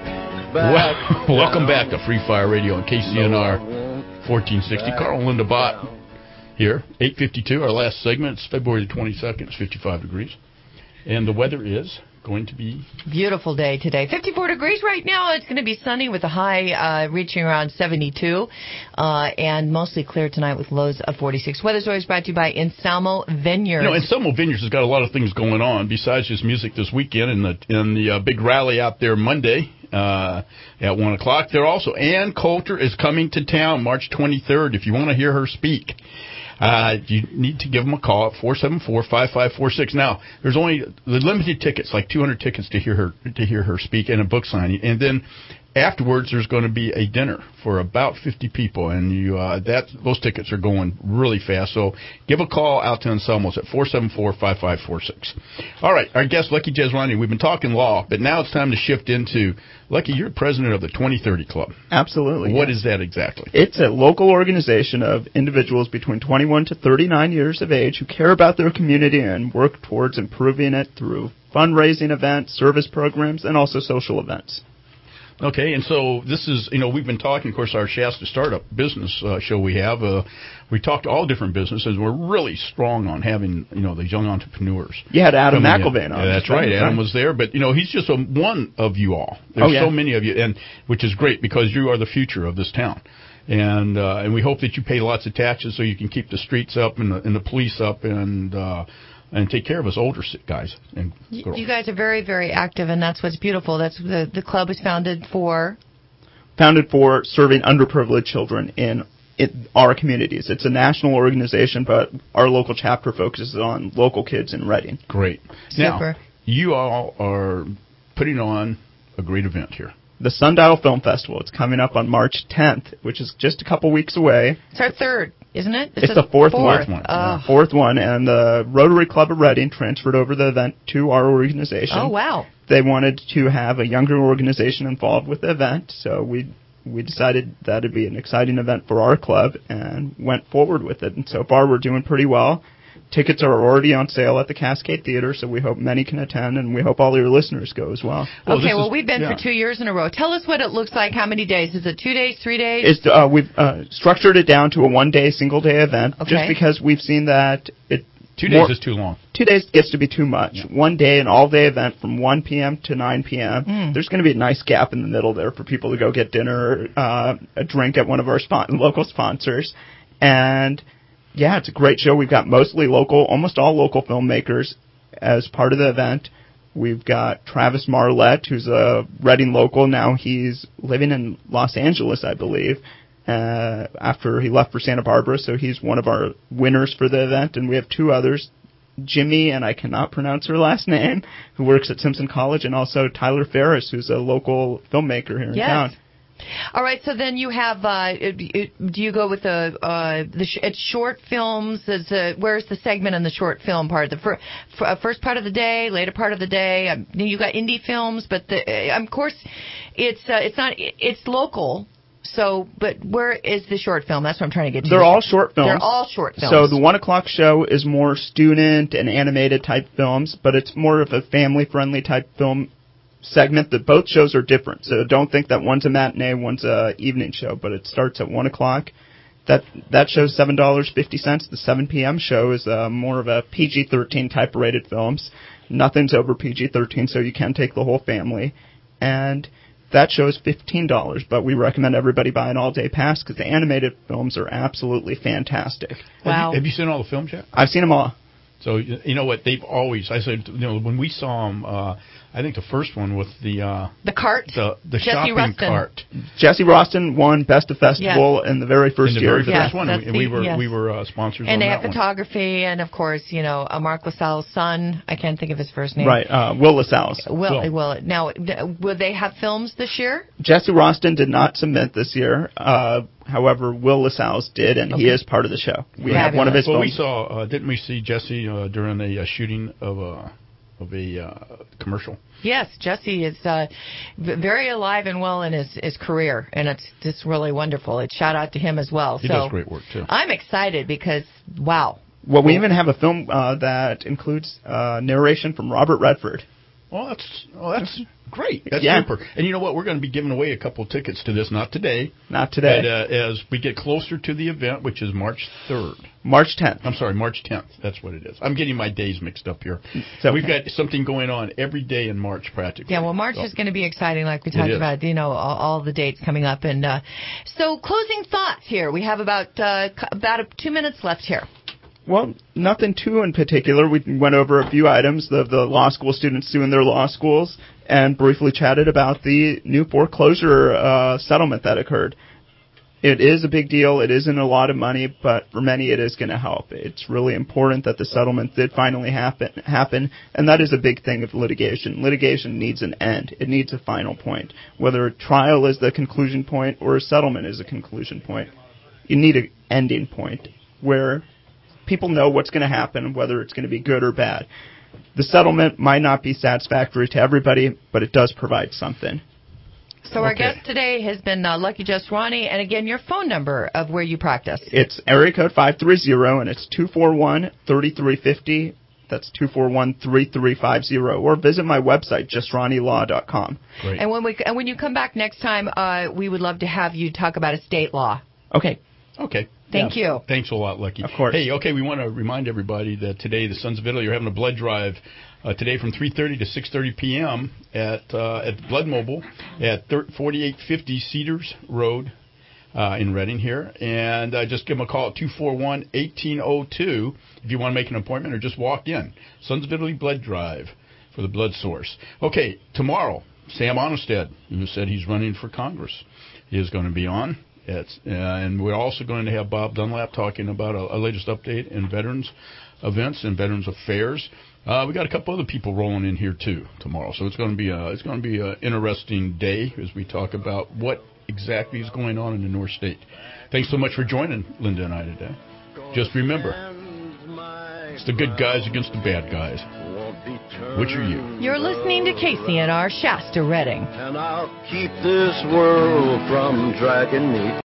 back well, welcome back to Free Fire Radio on K C N R fourteen sixty. Carl and Linda Bott here, eight fifty-two, our last segment. It's February the twenty-second. It's fifty-five degrees. And the weather is going to be... Beautiful day today. fifty-four degrees right now. It's going to be sunny with a high uh, reaching around seventy-two. Uh, and mostly clear tonight with lows of forty-six. Weather's always brought to you by Anselmo Vineyards. You know, Anselmo Vineyards has got a lot of things going on besides just music this weekend and the, and the uh, big rally out there Monday uh, at one o'clock. They're also... Ann Coulter is coming to town March twenty-third if you want to hear her speak. Uh, you need to give them a call at four seven four, five five four six. Now, there's only the limited tickets, like two hundred tickets to hear her to hear her speak and a book signing. And then afterwards, there's going to be a dinner for about fifty people, and you uh, that those tickets are going really fast. So give a call out to Anselmo's at four seven four, five five four six. All right, our guest, Lucky Jeslani. We've been talking law, but now it's time to shift into, Lucky, you're president of the twenty thirty Club. Absolutely. What yes. is that exactly? It's a local organization of individuals between twenty-one to thirty-nine years of age who care about their community and work towards improving it through fundraising events, service programs, and also social events. Okay, and so this is, you know, we've been talking, of course, our Shasta Startup business uh, show we have. Uh, we talked to all different businesses. We're really strong on having, you know, these young entrepreneurs. You had Adam McElvain on. Yeah, that's right. Adam was there. But, you know, he's just a, one of you all. There's oh, yeah. so many of you, and which is great because you are the future of this town. And uh, and we hope that you pay lots of taxes so you can keep the streets up and the, and the police up and uh, and take care of us older guys and girls. You guys are very, very active, and that's what's beautiful. That's the the club is founded for. Founded for serving underprivileged children in, in our communities. It's a national organization, but our local chapter focuses on local kids in Reading. Great. Super. Now, you all are putting on a great event here. The Sundial Film Festival. It's coming up on March tenth, which is just a couple weeks away. It's our third, isn't it? It's, it's the fourth, fourth one. Oh. Fourth one, and the Rotary Club of Reading transferred over the event to our organization. Oh, wow. They wanted to have a younger organization involved with the event, so we we decided that would be an exciting event for our club and went forward with it. And so far, we're doing pretty well. Tickets are already on sale at the Cascade Theater, so we hope many can attend, and we hope all your listeners go as well. well okay, well, is, we've been yeah. for two years in a row. Tell us what it looks like. How many days? Is it two days, three days? It's, uh, we've uh, structured it down to a one-day, single-day event, okay. just because we've seen that it Two days more, is too long. Two days gets to be too much. Yeah. One day, an all-day event from one p.m. to nine p.m. Mm. There's going to be a nice gap in the middle there for people to go get dinner, uh, a drink at one of our spon- local sponsors, and... yeah, it's a great show. We've got mostly local, almost all local filmmakers as part of the event. We've got Travis Marlette, who's a Reading local. Now he's living in Los Angeles, I believe, uh, after he left for Santa Barbara. So he's one of our winners for the event. And we have two others, Jimmy, and I cannot pronounce her last name, who works at Simpson College, and also Tyler Ferris, who's a local filmmaker here in yes. town. All right, so then you have, uh, do you go with the, uh, the sh- it's short films? Is, uh, where's the segment in the short film part? The fir- f- first part of the day, later part of the day? Um, you got indie films, but the, uh, of course, it's uh, it's not, it's local. So, but where is the short film? That's what I'm trying to get to. They're all short films. They're all short films. So the one o'clock show is more student and animated type films, but it's more of a family-friendly type film segment. That both shows are different, so don't think that one's a matinee, one's a evening show, but it starts at one o'clock. That that show's seven dollars and fifty cents. The seven p.m. show is uh, more of a P G thirteen type rated films. Nothing's over P G thirteen, so you can take the whole family. And That show is fifteen dollars, but we recommend everybody buy an all-day pass because the animated films are absolutely fantastic. Wow. Have you, have you seen all the films yet? I've seen them all. So, you know what, they've always, I said, you know, when we saw them, uh, I think the first one with the... Uh, the cart? The, the Jesse shopping Rustin. cart. Jesse Roston won Best of Festival yes. in the very first in the year. very first yes, one, and we, the, were yes. we were uh, sponsors and on they that have photography, and of course, you know, uh, Mark LaSalle's son. I can't think of his first name. Right, uh, Will LaSalle's. Will, Will. will. Now, d- will they have films this year? Jesse Roston did not submit this year. Uh, however, Will LaSalle's did, and okay. he is part of the show. We Fabulous. have one of his well, films. we saw, uh, didn't we see Jesse uh, during a uh, shooting of a of a uh, commercial? Yes, Jesse is uh, v- very alive and well in his, his career, and it's just really wonderful. It's shout out to him as well. He so does great work too. I'm excited because wow. Well, we even have a film uh, that includes uh, narration from Robert Redford. Well, that's well, that's great. That's yeah. super. And you know what? We're going to be giving away a couple of tickets to this. Not today. Not today. But uh, as we get closer to the event, which is March third. March tenth. I'm sorry, March tenth. That's what it is. I'm getting my days mixed up here. So we've got something going on every day in March, practically. Yeah, well, March so. is going to be exciting, like we talked about. You know, all, all the dates coming up, and uh, so closing thoughts here. We have about uh, about a, two minutes left here. Well, nothing too in particular. We went over a few items of the law school students suing their law schools and briefly chatted about the new foreclosure uh, settlement that occurred. It is a big deal. It isn't a lot of money, but for many it is going to help. It's really important that the settlement did finally happen, happen, and that is a big thing of litigation. Litigation needs an end. It needs a final point. Whether a trial is the conclusion point or a settlement is a conclusion point, you need an ending point where people know what's going to happen, whether it's going to be good or bad. The settlement might not be satisfactory to everybody, but it does provide something. So our okay. guest today has been uh, Lucky Jesrani, and again, your phone number of where you practice. It's area code five three zero, and it's two four one, three three five zero. That's two four one, three three five zero. Or visit my website, jesrani law dot com. Great. And when we and when you come back next time, uh, we would love to have you talk about estate law. Okay. Okay. Thank yeah. you. Thanks a lot, Lucky. Of course. Hey, okay, we want to remind everybody that today the Sons of Italy are having a blood drive uh, today from three thirty to six thirty p.m. at uh, at Blood Mobile at forty-eight fifty Cedars Road uh, in Reading here. And uh, just give them a call at two four one, one eight zero two if you want to make an appointment or just walk in. Sons of Italy blood drive for the blood source. Okay, tomorrow, Sam Onnested, who said he's running for Congress, is going to be on. It's, uh, and we're also going to have Bob Dunlap talking about a, a latest update in veterans events and veterans affairs. Uh, we got a couple other people rolling in here too tomorrow, so it's going to be a, it's going to be an interesting day as we talk about what exactly is going on in the North State. Thanks so much for joining Linda and I today. Just remember, it's the good guys against the bad guys. Which are you? You're listening to K C N R Shasta Reading. And I'll keep this world from dragging me